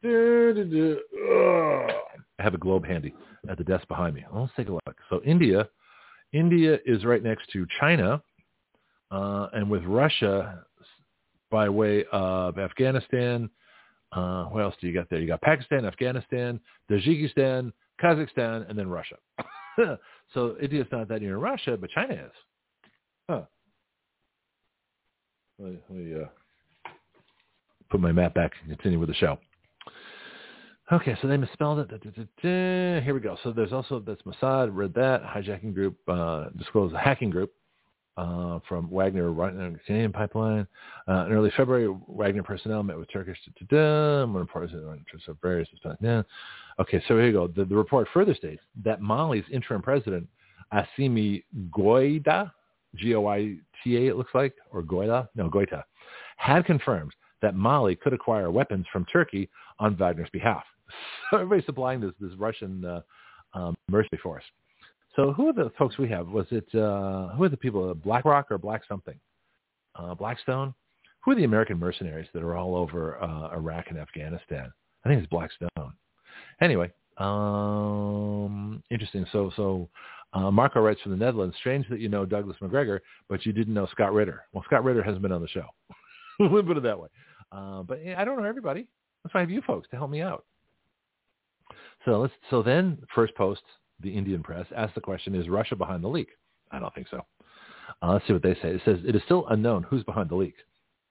have a globe handy at the desk behind me. Let's take a look. So India, India is right next to China, uh, and with Russia by way of Afghanistan. Uh, what else do you got there? You got Pakistan, Afghanistan, Tajikistan, Kazakhstan, and then Russia. So India's not that near Russia, but China is. Huh. Let me, let me uh, put my map back and continue with the show. Okay, so they misspelled it. Da, da, da, da. Here we go. So there's also this Mossad, read that, hijacking group, uh, disclosed a hacking group uh, from Wagner, Canadian pipeline. Uh, in early February, Wagner personnel met with Turkish. Da, da, da, one report is in terms of various. Yeah. Okay, so here you go. The, the report further states that Mali's interim president, Assimi Goïta, G O I T A it looks like, or Goïta, no, Goïta, had confirmed that Mali could acquire weapons from Turkey on Wagner's behalf. So everybody's supplying this, this Russian uh, um, mercenary force. So who are the folks we have? Was it, uh, who are the people, BlackRock or Black something? Uh, Blackstone? Who are the American mercenaries that are all over uh, Iraq and Afghanistan? I think it's Blackstone. Anyway, um, interesting. So, so uh, Marco writes from the Netherlands, strange that you know Douglas McGregor, but you didn't know Scott Ritter. Well, Scott Ritter hasn't been on the show. We'll put it that way. Uh, but I don't know everybody. That's why I have you folks to help me out. So let's. So then, First Post, the Indian press, asked the question: is Russia behind the leak? I don't think so. Uh, let's see what they say. It says, it is still unknown who's behind the leak.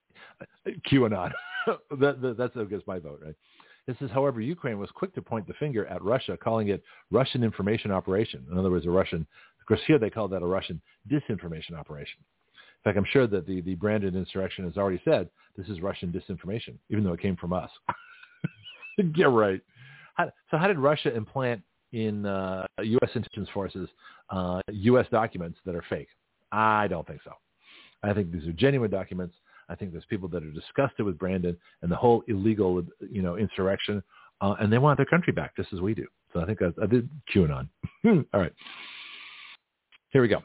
QAnon. that, that, that's, I guess, my vote, right? It says, however, Ukraine was quick to point the finger at Russia, calling it Russian information operation. In other words, a Russian, of course, here they call that a Russian disinformation operation. In fact, I'm sure that the, the branded insurrection has already said this is Russian disinformation, even though it came from us. Get right. How, so how did Russia implant in uh, U S intelligence forces uh, U S documents that are fake? I don't think so. I think these are genuine documents. I think there's people that are disgusted with Brandon and the whole illegal, you know, insurrection, uh, and they want their country back just as we do. So I think I, I did QAnon. All right. Here we go.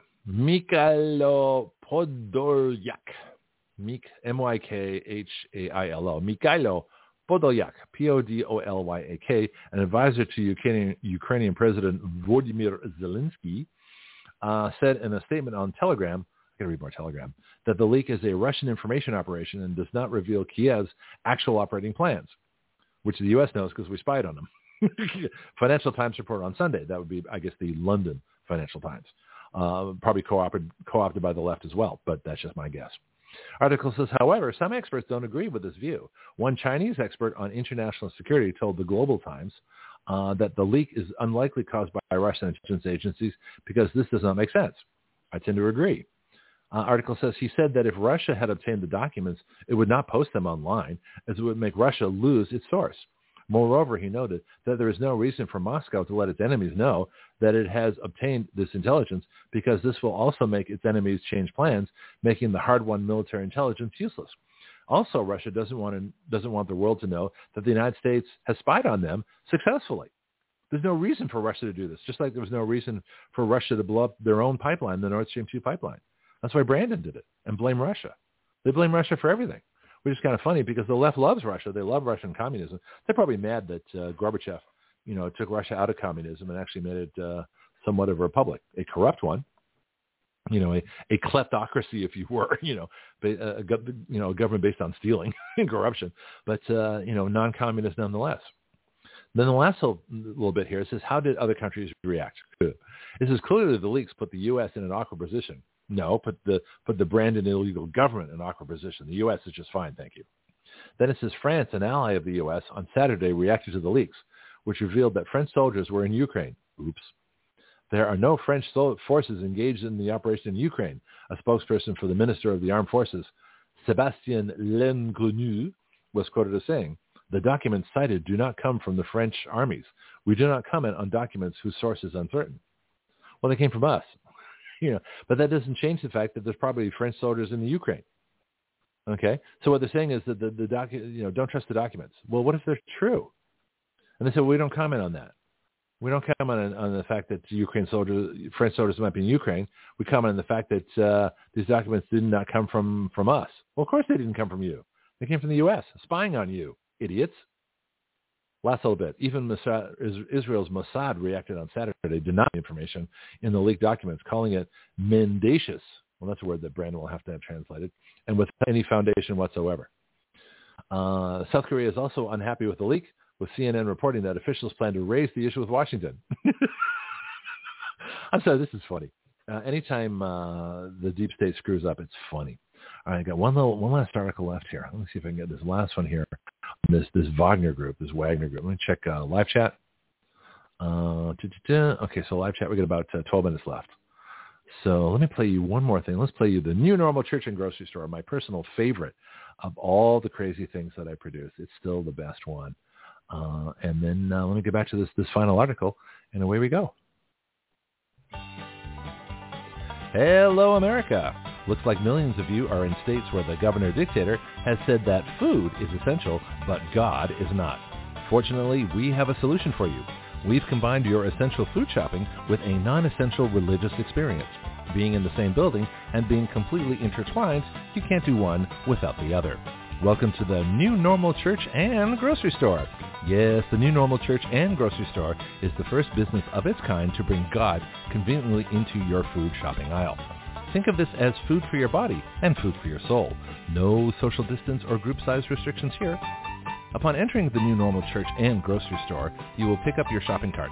Mikhailo Podolyak. Mik, M Y K H A I L O. Mikhailo Podolyak, P O D O L Y A K, an advisor to Ukrainian, Ukrainian President Volodymyr Zelensky, uh, said in a statement on Telegram, I got to read more Telegram, that the leak is a Russian information operation and does not reveal Kiev's actual operating plans, which the U S knows because we spied on them. Financial Times report on Sunday. That would be, I guess, the London Financial Times. Uh, probably co-opted, co-opted by the left as well, but that's just my guess. Article says, however, some experts don't agree with this view. One Chinese expert on international security told the Global Times uh, that the leak is unlikely caused by Russian intelligence agencies because this does not make sense. I tend to agree. Uh, article says he said that if Russia had obtained the documents, it would not post them online, as it would make Russia lose its source. Moreover, he noted that there is no reason for Moscow to let its enemies know that it has obtained this intelligence because this will also make its enemies change plans, making the hard-won military intelligence useless. Also, Russia doesn't want to, doesn't want the world to know that the United States has spied on them successfully. There's no reason for Russia to do this, just like there was no reason for Russia to blow up their own pipeline, the Nord Stream two pipeline. That's why Brandon did it, and blame Russia. They blame Russia for everything, which is kind of funny because the left loves Russia. They love Russian communism. They're probably mad that uh, Gorbachev, you know, took Russia out of communism and actually made it uh, somewhat of a republic, a corrupt one, you know, a, a kleptocracy, if you were, you know, a, a, you know, a government based on stealing and corruption, but, uh, you know, non-communist nonetheless. Then the last little, little bit here, it says, how did other countries react? It says, clearly the leaks put the U S in an awkward position. No, put the put the Brandon illegal government in an awkward position. The U S is just fine, thank you. Then it says France, an ally of the U S, on Saturday reacted to the leaks, which revealed that French soldiers were in Ukraine. Oops. There are no French forces engaged in the operation in Ukraine, a spokesperson for the Minister of the Armed Forces, Sébastien Lecornu, was quoted as saying, the documents cited do not come from the French armies. We do not comment on documents whose source is uncertain. Well, they came from us. You know, but that doesn't change the fact that there's probably French soldiers in the Ukraine. Okay, so what they're saying is that the, the docu- you know, don't trust the documents. Well, what if they're true? And they said, well, we don't comment on that. We don't comment on, on the fact that Ukraine soldiers, French soldiers might be in Ukraine. We comment on the fact that uh, these documents did not come from, from us. Well, of course they didn't come from you. They came from the U S, spying on you, idiots. Last little bit. Even Mossad, Israel's Mossad reacted on Saturday, denying information in the leaked documents, calling it mendacious. Well, that's a word that Brandon will have to have translated, and without any foundation whatsoever. Uh, South Korea is also unhappy with the leak, with C N N reporting that officials plan to raise the issue with Washington. I'm sorry, this is funny. Uh, anytime uh, the deep state screws up, it's funny. All right, I got one little, one last article left here. Let me see if I can get this last one here. This this Wagner group, this Wagner group. Let me check uh, live chat. Uh, okay, so live chat, we got about uh, twelve minutes left. So let me play you one more thing. Let's play you the New Normal Church and Grocery Store, my personal favorite of all the crazy things that I produce. It's still the best one. Uh, and then uh, let me get back to this this final article, and away we go. Hello, America. Looks like millions of you are in states where the governor dictator has said that food is essential, but God is not. Fortunately, we have a solution for you. We've combined your essential food shopping with a non-essential religious experience. Being in the same building and being completely intertwined, you can't do one without the other. Welcome to the New Normal Church and Grocery Store. Yes, the New Normal Church and Grocery Store is the first business of its kind to bring God conveniently into your food shopping aisle. Think of this as food for your body and food for your soul. No social distance or group size restrictions here. Upon entering the New Normal Church and Grocery Store, you will pick up your shopping cart.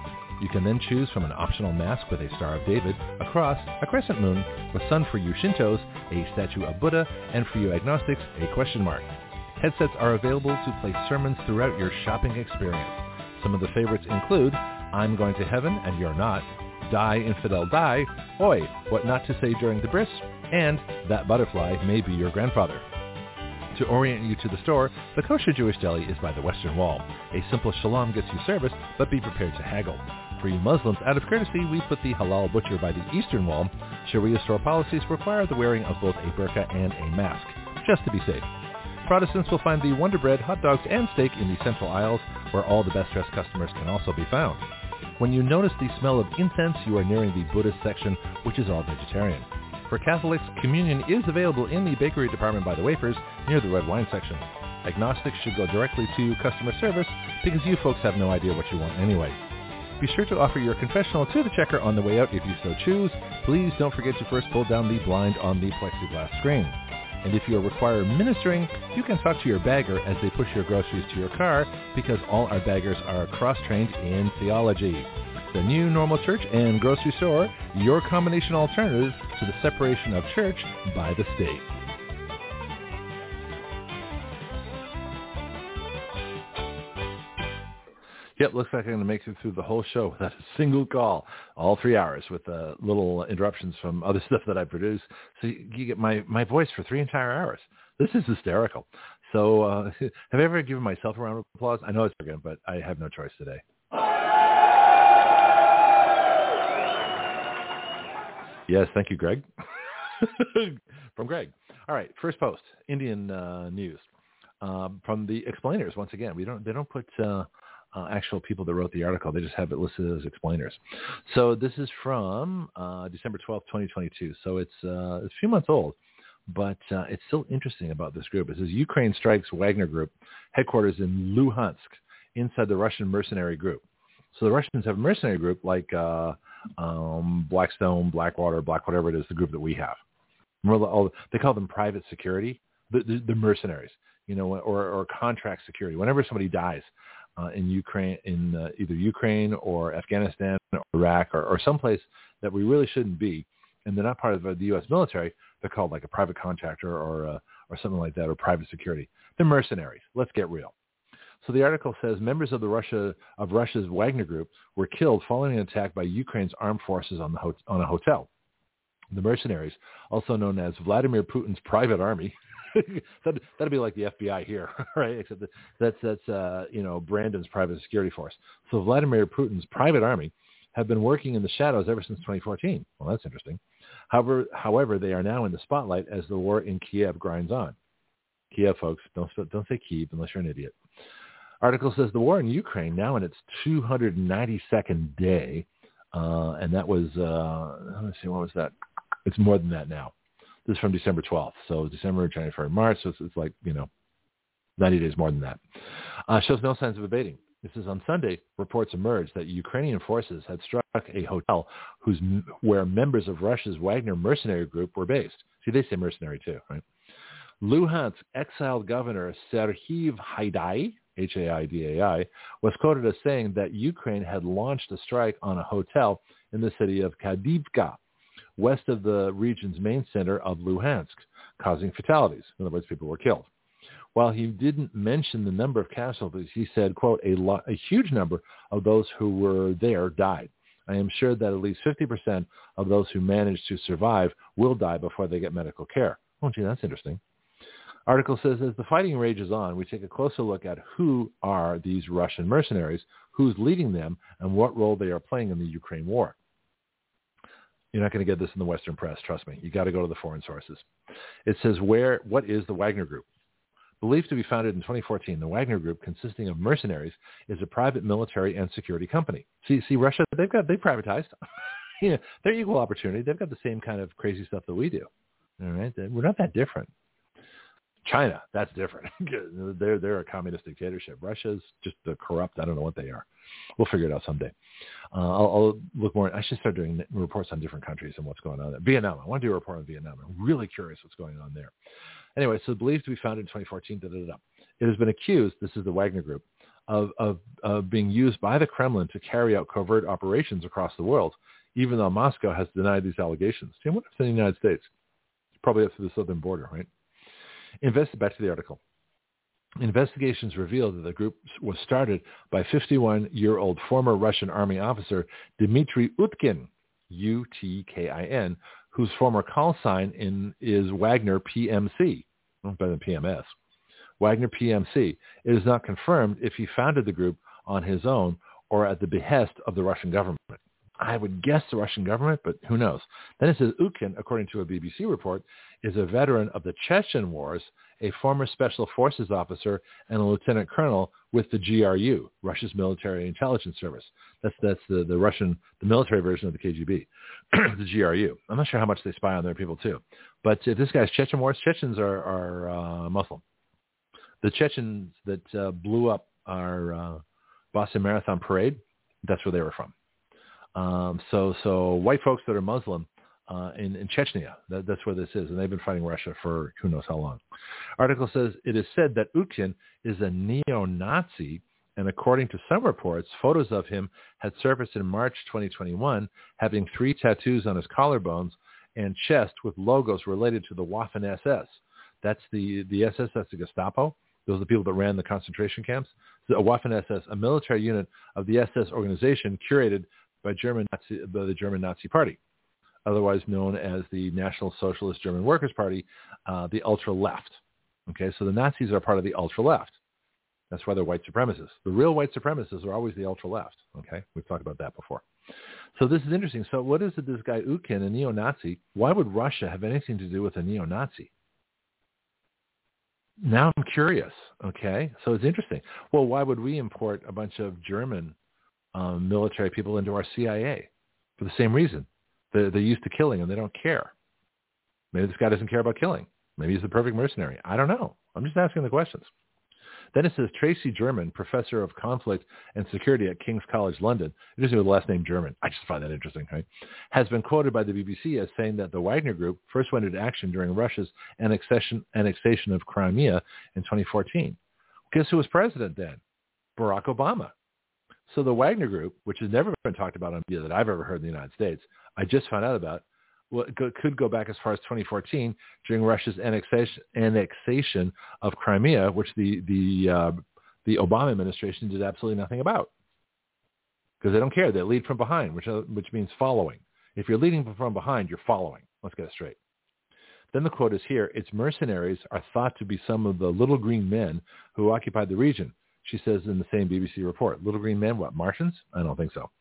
You can then choose from an optional mask with a Star of David, a cross, a crescent moon, a sun for you Shintos, a statue of Buddha, and for you agnostics, a question mark. Headsets are available to play sermons throughout your shopping experience. Some of the favorites include I'm Going to Heaven and You're Not, Die Infidel Die, Oi, What Not to Say During the Bris, and That Butterfly May Be Your Grandfather. To orient you to the store, the Kosher Jewish Deli is by the Western Wall. A simple shalom gets you service, but be prepared to haggle. For you Muslims, out of courtesy, we put the Halal Butcher by the Eastern Wall. Sharia store policies require the wearing of both a burqa and a mask, just to be safe. Protestants will find the Wonder Bread, hot dogs, and steak in the central aisles, where all the best-dressed customers can also be found. When you notice the smell of incense, you are nearing the Buddhist section, which is all vegetarian. For Catholics, communion is available in the bakery department by the wafers, near the red wine section. Agnostics should go directly to customer service, because you folks have no idea what you want anyway. Be sure to offer your confessional to the checker on the way out if you so choose. Please don't forget to first pull down the blind on the plexiglass screen. And if you require ministering, you can talk to your bagger as they push your groceries to your car, because all our baggers are cross-trained in theology. The New Normal Church and Grocery Store, your combination alternative to the separation of church by the state. Yep, looks like I'm going to make it through the whole show without a single call, all three hours with uh, little interruptions from other stuff that I produce. So you, you get my, my voice for three entire hours. This is hysterical. So uh, have I ever given myself a round of applause? I know it's again, but I have no choice today. Yes, thank you, Greg. From Greg. All right, first post, Indian uh, news um, from the explainers. Once again, we don't they don't put uh, uh, actual people that wrote the article. They just have it listed as explainers. So this is from uh, December twelfth, twenty twenty-two. So it's uh, it's a few months old, but uh, it's still interesting about this group. It says Ukraine strikes Wagner Group, headquarters in Luhansk, inside the Russian mercenary group. So the Russians have a mercenary group like uh, um, Blackstone, Blackwater, Black whatever it is, the group that we have. They call them private security, the, the, the mercenaries, you know, or, or contract security. Whenever somebody dies uh, in Ukraine, in uh, either Ukraine or Afghanistan or Iraq or, or someplace that we really shouldn't be, and they're not part of the U S military, they're called like a private contractor or uh, or something like that, or private security. They're mercenaries. Let's get real. So the article says members of the Russia of Russia's Wagner Group were killed following an attack by Ukraine's armed forces on the ho- on a hotel. The mercenaries, also known as Vladimir Putin's private army, that that'd be like the F B I here, right? Except that that's that's uh, you know Brandon's private security force. So Vladimir Putin's private army have been working in the shadows ever since twenty fourteen. Well, that's interesting. However, however, they are now in the spotlight as the war in Kiev grinds on. Kiev, folks, don't don't say Kiev unless you're an idiot. Article says the war in Ukraine now in its two hundred ninety-second day, uh, and that was, uh, let's see, what was that? It's more than that now. This is from December twelfth, so December, January, February, March, so it's, it's like, you know, ninety days more than that. Uh, shows no signs of abating. This is on Sunday, reports emerged that Ukrainian forces had struck a hotel whose, where members of Russia's Wagner mercenary group were based. See, they say mercenary too, right? Luhansk exiled governor Serhiy Haidai, H A I D A I, was quoted as saying that Ukraine had launched a strike on a hotel in the city of Kadivka, west of the region's main center of Luhansk, causing fatalities. In other words, people were killed. While he didn't mention the number of casualties, he said, quote, a, lo- a huge number of those who were there died. I am sure that at least fifty percent of those who managed to survive will die before they get medical care. Oh, gee, that's interesting. Article says, as the fighting rages on, we take a closer look at who are these Russian mercenaries, who's leading them, and what role they are playing in the Ukraine war. You're not going to get this in the Western press, trust me. You got to go to the foreign sources. It says, where, what is the Wagner Group? Believed to be founded in twenty fourteen, the Wagner Group, consisting of mercenaries, is a private military and security company. See, see, Russia, they've got, they privatized. Yeah, they're equal opportunity. They've got the same kind of crazy stuff that we do. All right, we're not that different. China, that's different. they're they're a communist dictatorship. Russia's just the corrupt. I don't know what they are. We'll figure it out someday. Uh, I'll, I'll look more. I should start doing reports on different countries and what's going on there. Vietnam. I want to do a report on Vietnam. I'm really curious what's going on there. Anyway, so believed to be founded in twenty fourteen. Da, da, da, da. It has been accused. This is the Wagner Group of, of, of being used by the Kremlin to carry out covert operations across the world, even though Moscow has denied these allegations. See, what if it's in the United States? It's probably up to the southern border, right? Invest, back to the article. Investigations revealed that the group was started by fifty-one-year-old former Russian army officer Dmitry Utkin, U T K I N, whose former call sign in is Wagner P M C, well, better than P M S. Wagner P M C. It is not confirmed if he founded the group on his own or at the behest of the Russian government. I would guess the Russian government, but who knows? Then it says Utkin, according to a B B C report, is a veteran of the Chechen Wars, a former special forces officer, and a lieutenant colonel with the G R U, Russia's military intelligence service. That's that's the, the Russian, the military version of the K G B, the G R U. I'm not sure how much they spy on their people too. But if this guy's Chechen Wars, Chechens are, are uh, Muslim. The Chechens that uh, blew up our uh, Boston Marathon parade, that's where they were from. Um, so, so white folks that are Muslim uh, in, in Chechnya, that, that's where this is, and they've been fighting Russia for who knows how long. Article says it is said that Utkin is a neo-Nazi, and according to some reports, photos of him had surfaced in March twenty twenty-one, having three tattoos on his collarbones and chest with logos related to the Waffen S S. That's the, the S S, that's the Gestapo. Those are the people that ran the concentration camps. So a Waffen S S, a military unit of the S S organization curated by German Nazi, by the German Nazi Party, otherwise known as the National Socialist German Workers' Party, uh, the ultra-left. Okay, so the Nazis are part of the ultra-left. That's why they're white supremacists. The real white supremacists are always the ultra-left. Okay, we've talked about that before. So this is interesting. So what is it, this guy Utkin, a neo-Nazi, why would Russia have anything to do with a neo-Nazi? Now I'm curious, okay? So it's interesting. Well, why would we import a bunch of German um, military people into our C I A? For the same reason. They're, they're used to killing and they don't care. Maybe this guy doesn't care about killing. Maybe he's the perfect mercenary. I don't know. I'm just asking the questions. Then it says Tracy German, professor of conflict and security at King's College London, interesting with the last name German, I just find that interesting, right? Has been quoted by the B B C as saying that the Wagner Group first went into action during Russia's annexation, annexation of Crimea in twenty fourteen. Guess who was president then? Barack Obama. So the Wagner Group, which has never been talked about on media that I've ever heard in the United States, I just found out about, well, it could go back as far as twenty fourteen during Russia's annexation, annexation of Crimea, which the the uh, the Obama administration did absolutely nothing about because they don't care. They lead from behind, which uh, which means following. If you're leading from behind, you're following. Let's get it straight. Then the quote is here: "Its mercenaries are thought to be some of the little green men who occupied the region," she says in the same B B C report. Little green men, what, Martians? I don't think so.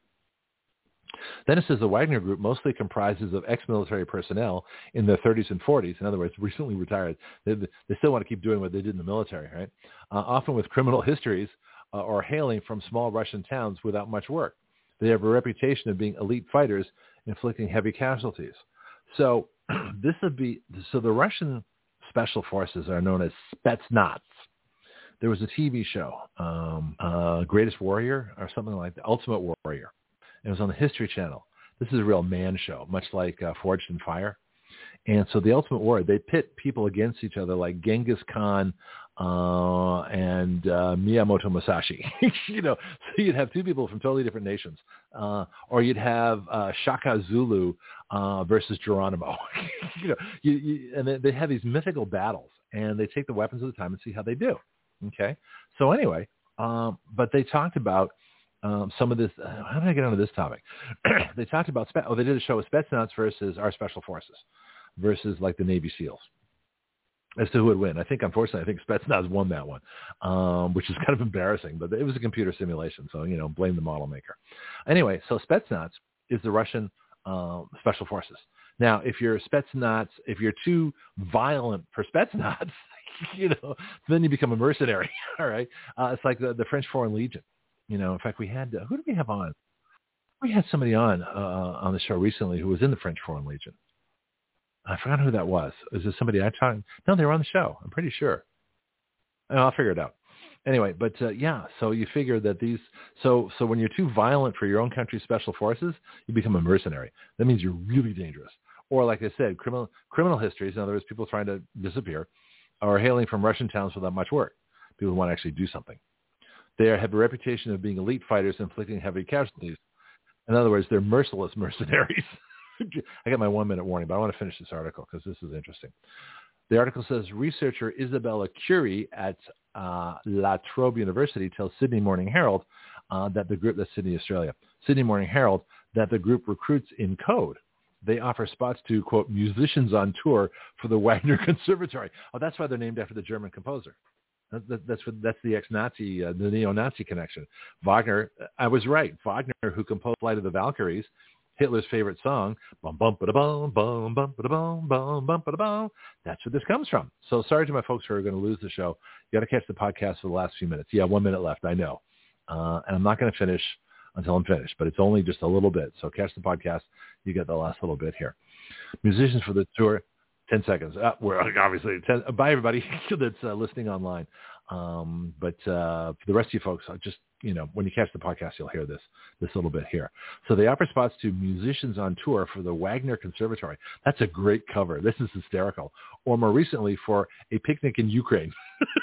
Then it says the Wagner Group mostly comprises of ex-military personnel in their thirties and forties, in other words, recently retired. They, they still want to keep doing what they did in the military, right? Uh, often with criminal histories uh, or hailing from small Russian towns without much work. They have a reputation of being elite fighters, inflicting heavy casualties. So this would be, so the Russian special forces are known as Spetsnaz. There was a T V show, um, uh, Greatest Warrior or something like that, Ultimate Warrior. It was on the History Channel. This is a real man show, much like uh, Forged in Fire. And so the Ultimate Warrior, they pit people against each other like Genghis Khan uh, and uh, Miyamoto Musashi. you know, so you'd have two people from totally different nations. Uh, or you'd have uh, Shaka Zulu uh, versus Geronimo. you know, you, you, and they, they have these mythical battles, and they take the weapons of the time and see how they do. Okay? So anyway, um, but they talked about Um, some of this, uh, how did I get onto this topic? They talked about, spe- oh, they did a show with Spetsnaz versus our special forces versus like the Navy SEALs as to who would win. I think, unfortunately, I think Spetsnaz won that one, um, which is kind of embarrassing, but it was a computer simulation. So, you know, blame the model maker. Anyway, so Spetsnaz is the Russian um, special forces. Now, if you're Spetsnaz, if you're too violent for Spetsnaz, you know, then you become a mercenary. All right. Uh, it's like the, the French Foreign Legion. You know, in fact, we had, uh, who did we have on? We had somebody on uh, on the show recently who was in the French Foreign Legion. I forgot who that was. Is it somebody I talked? No, they were on the show. I'm pretty sure. I'll figure it out. Anyway, but uh, yeah, so you figure that these, so so when you're too violent for your own country's special forces, you become a mercenary. That means you're really dangerous. Or like I said, criminal criminal histories, in other words, people trying to disappear, are hailing from Russian towns without much work. People who want to actually do something. They have a reputation of being elite fighters inflicting heavy casualties. In other words, they're merciless mercenaries. I got my one-minute warning, but I want to finish this article because this is interesting. The article says, researcher Isabella Curie at uh, La Trobe University tells Sydney Morning Herald uh, that the group, that's Sydney, Australia, Sydney Morning Herald, that the group recruits in code. They offer spots to, quote, musicians on tour for the Wagner Conservatory. Oh, that's why they're named after the German composer. That, that, that's what, that's the ex-Nazi, uh, the neo-Nazi connection. Wagner, I was right. Wagner, who composed Flight of the Valkyries, Hitler's favorite song, bum bum ba da bum bum bum ba da bum bum bum ba da bum. That's where this comes from. So sorry to my folks who are going to lose the show. You got to catch the podcast for the last few minutes. Yeah, one minute left. I know, uh, and I'm not going to finish until I'm finished, but it's only just a little bit. So catch the podcast. You get the last little bit here. Musicians for the tour. Ten seconds. Uh, we're obviously ten, bye everybody that's uh, listening online. Um, but uh, for the rest of you folks, I'll just, you know, when you catch the podcast, you'll hear this, this little bit here. So they offer spots to musicians on tour for the Wagner Conservatory. That's a great cover. This is hysterical. Or more recently for a picnic in Ukraine.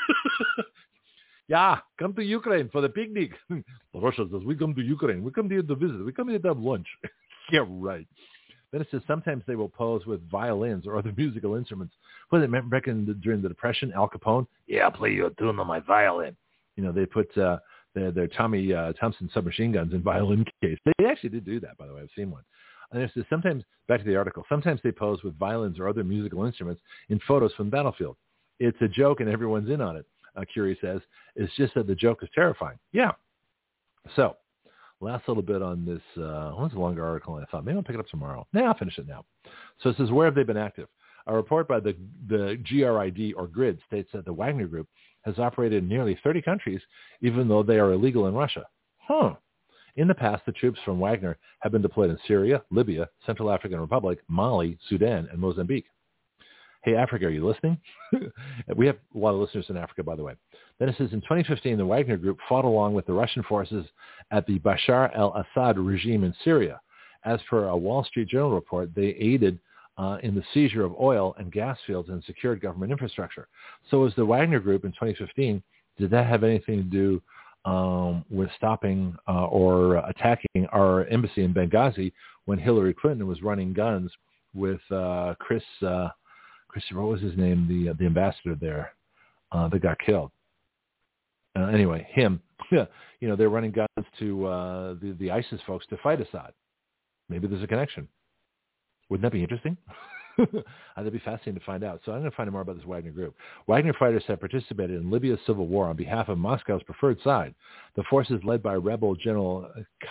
Yeah, come to Ukraine for the picnic. Russia says, we come to Ukraine. We come here to visit. We come here to have lunch. Yeah, right. Then it says sometimes they will pose with violins or other musical instruments. What did it reckon during the Depression? Al Capone? Yeah, I'll play you a tune on my violin. You know, they put uh, their, their Tommy uh, Thompson submachine guns in violin case. They actually did do that, by the way. I've seen one. And it says sometimes, back to the article, sometimes they pose with violins or other musical instruments in photos from the battlefield. It's a joke and everyone's in on it, uh, Curie says. It's just that the joke is terrifying. Yeah. So, last little bit on this. Uh, well, it's a longer article than I thought. Maybe I'll pick it up tomorrow. Nah, I'll finish it now. So it says, where have they been active? A report by the, the G R I D, or GRID, states that the Wagner Group has operated in nearly thirty countries, even though they are illegal in Russia. Huh. In the past, the troops from Wagner have been deployed in Syria, Libya, Central African Republic, Mali, Sudan, and Mozambique. Hey, Africa, are you listening? We have a lot of listeners in Africa, by the way. Then it says, in twenty fifteen, the Wagner Group fought along with the Russian forces at the Bashar al-Assad regime in Syria. As per a Wall Street Journal report, they aided uh, in the seizure of oil and gas fields and secured government infrastructure. So as the Wagner Group in twenty fifteen, did that have anything to do um, with stopping uh, or attacking our embassy in Benghazi when Hillary Clinton was running guns with uh, Chris... Uh, Christopher, what was his name? The uh, the ambassador there uh, that got killed. Uh, anyway, him. Yeah, you know, they're running guns to uh, the the ISIS folks to fight Assad. Maybe there's a connection. Wouldn't that be interesting? That'd be fascinating to find out. So I'm going to find out more about this Wagner Group. Wagner fighters have participated in Libya's civil war on behalf of Moscow's preferred side. The forces led by rebel General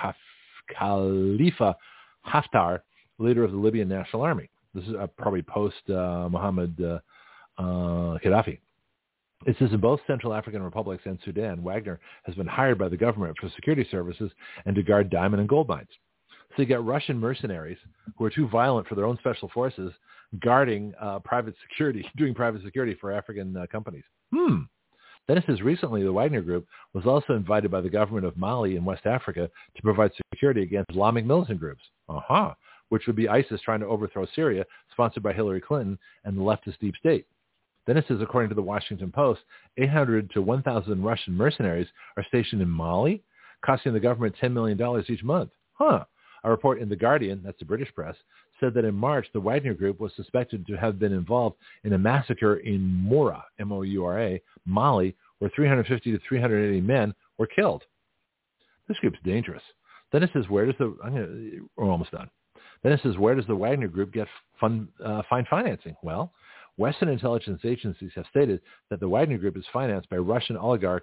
Khalifa Haftar, leader of the Libyan National Army. This is uh, probably post uh, Mohammed uh, uh, Gaddafi. It says in both Central African republics and Sudan, Wagner has been hired by the government for security services and to guard diamond and gold mines. So you got Russian mercenaries who are too violent for their own special forces guarding uh, private security, doing private security for African uh, companies. Hmm. Then it says recently the Wagner Group was also invited by the government of Mali in West Africa to provide security against Islamic militant groups. Aha. Uh-huh. Which would be ISIS trying to overthrow Syria, sponsored by Hillary Clinton and the leftist deep state. Then it says, according to the Washington Post, eight hundred to one thousand Russian mercenaries are stationed in Mali, costing the government ten million dollars each month. Huh. A report in The Guardian, that's the British press, said that in March, the Wagner Group was suspected to have been involved in a massacre in Moura, M O U R A, Mali, where three hundred fifty to three hundred eighty men were killed. This group's dangerous. Then it says, where does the, I'm gonna, we're almost done. Then it says, where does the Wagner Group get fund, uh, find financing? Well, Western intelligence agencies have stated that the Wagner Group is financed by Russian oligarch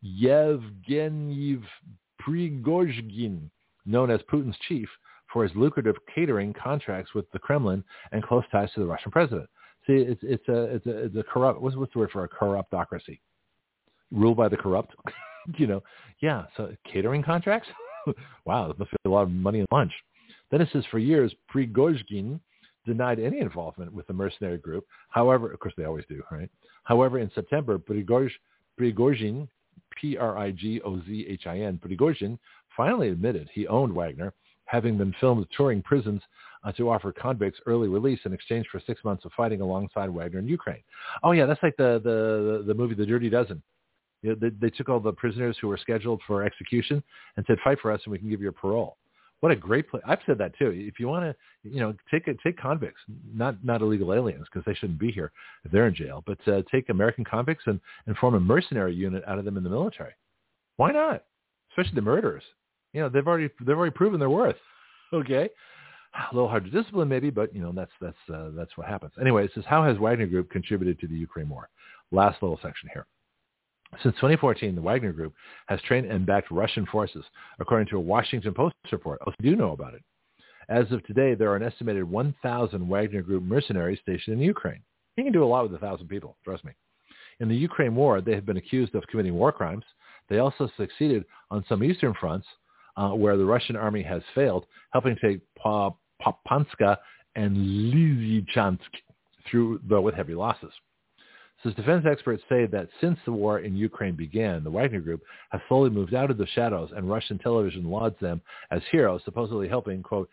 Yevgeny Prigozhin, known as Putin's chief, for his lucrative catering contracts with the Kremlin and close ties to the Russian president. See, it's it's a it's a, it's a corrupt. What's, what's the word for a corruptocracy? Ruled by the corrupt. You know, yeah. So catering contracts. Wow, that must be a lot of money in lunch. Then it says, for years, Prigozhin denied any involvement with the mercenary group. However, of course they always do, right? However, in September, Prigozhin, Prigozhin P R I G O Z H I N, Prigozhin finally admitted he owned Wagner, having been filmed touring prisons uh, to offer convicts early release in exchange for six months of fighting alongside Wagner in Ukraine. Oh, yeah, that's like the, the, the movie The Dirty Dozen. You know, they, they took all the prisoners who were scheduled for execution and said, fight for us and we can give you a parole. What a great place. I've said that too. If you want to, you know, take take convicts, not not illegal aliens, because they shouldn't be here if they're in jail, but uh, take American convicts and, and form a mercenary unit out of them in the military. Why not? Especially the murderers. You know, they've already they've already proven their worth. Okay, a little hard to discipline maybe, but you know that's that's uh, that's what happens. Anyway, it says, how has Wagner Group contributed to the Ukraine war? Last little section here. Since twenty fourteen, the Wagner Group has trained and backed Russian forces, according to a Washington Post report. I do know about it. As of today, there are an estimated one thousand Wagner Group mercenaries stationed in Ukraine. You can do a lot with one thousand people, trust me. In the Ukraine war, they have been accused of committing war crimes. They also succeeded on some eastern fronts uh, where the Russian army has failed, helping take Pa- Papanska and Lysychansk through, though with heavy losses. Says defense experts say that since the war in Ukraine began, the Wagner Group has slowly moved out of the shadows, and Russian television lauds them as heroes, supposedly helping, quote,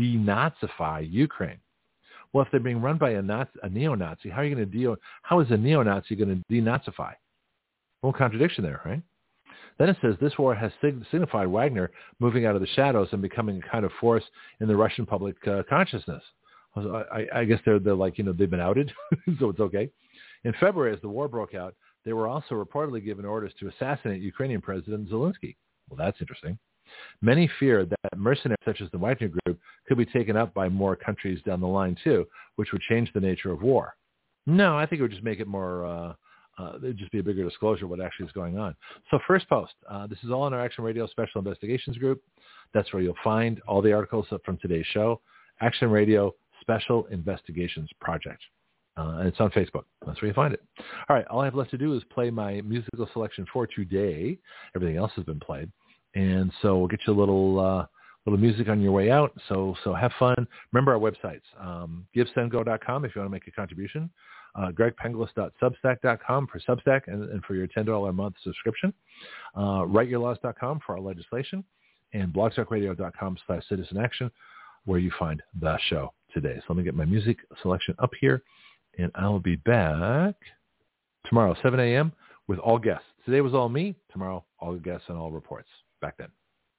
denazify Ukraine. Well, if they're being run by a, Nazi, a neo-Nazi, how are you going to de- how is a neo-Nazi going to denazify? Well, contradiction there, right? Then it says this war has sig- signified Wagner moving out of the shadows and becoming a kind of force in the Russian public uh, consciousness. I, I, I guess they're, they're like, you know, they've been outed, so it's okay. In February, as the war broke out, they were also reportedly given orders to assassinate Ukrainian President Zelensky. Well, that's interesting. Many fear that mercenaries such as the Wagner Group could be taken up by more countries down the line, too, which would change the nature of war. No, I think it would just make it more, uh, uh, it would just be a bigger disclosure of what actually is going on. So first post, uh, this is all in our Action Radio Special Investigations group. That's where you'll find all the articles from today's show, Action Radio Special Investigations Project. Uh, and it's on Facebook. That's where you find it. All right. All I have left to do is play my musical selection for today. Everything else has been played. And so we'll get you a little uh, little music on your way out. So so have fun. Remember our websites, um, give send go dot com if you want to make a contribution, uh, greg penglis dot substack dot com for Substack and, and for your ten dollars a month subscription, uh, write your laws dot com for our legislation, and blog talk radio dot com slash citizen action where you find the show today. So let me get my music selection up here. And I'll be back tomorrow, seven a.m. with all guests. Today was all me. Tomorrow, all guests and all reports. Back then.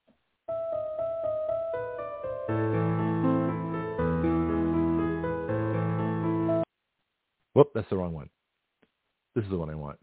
Whoop, that's the wrong one. This is the one I want.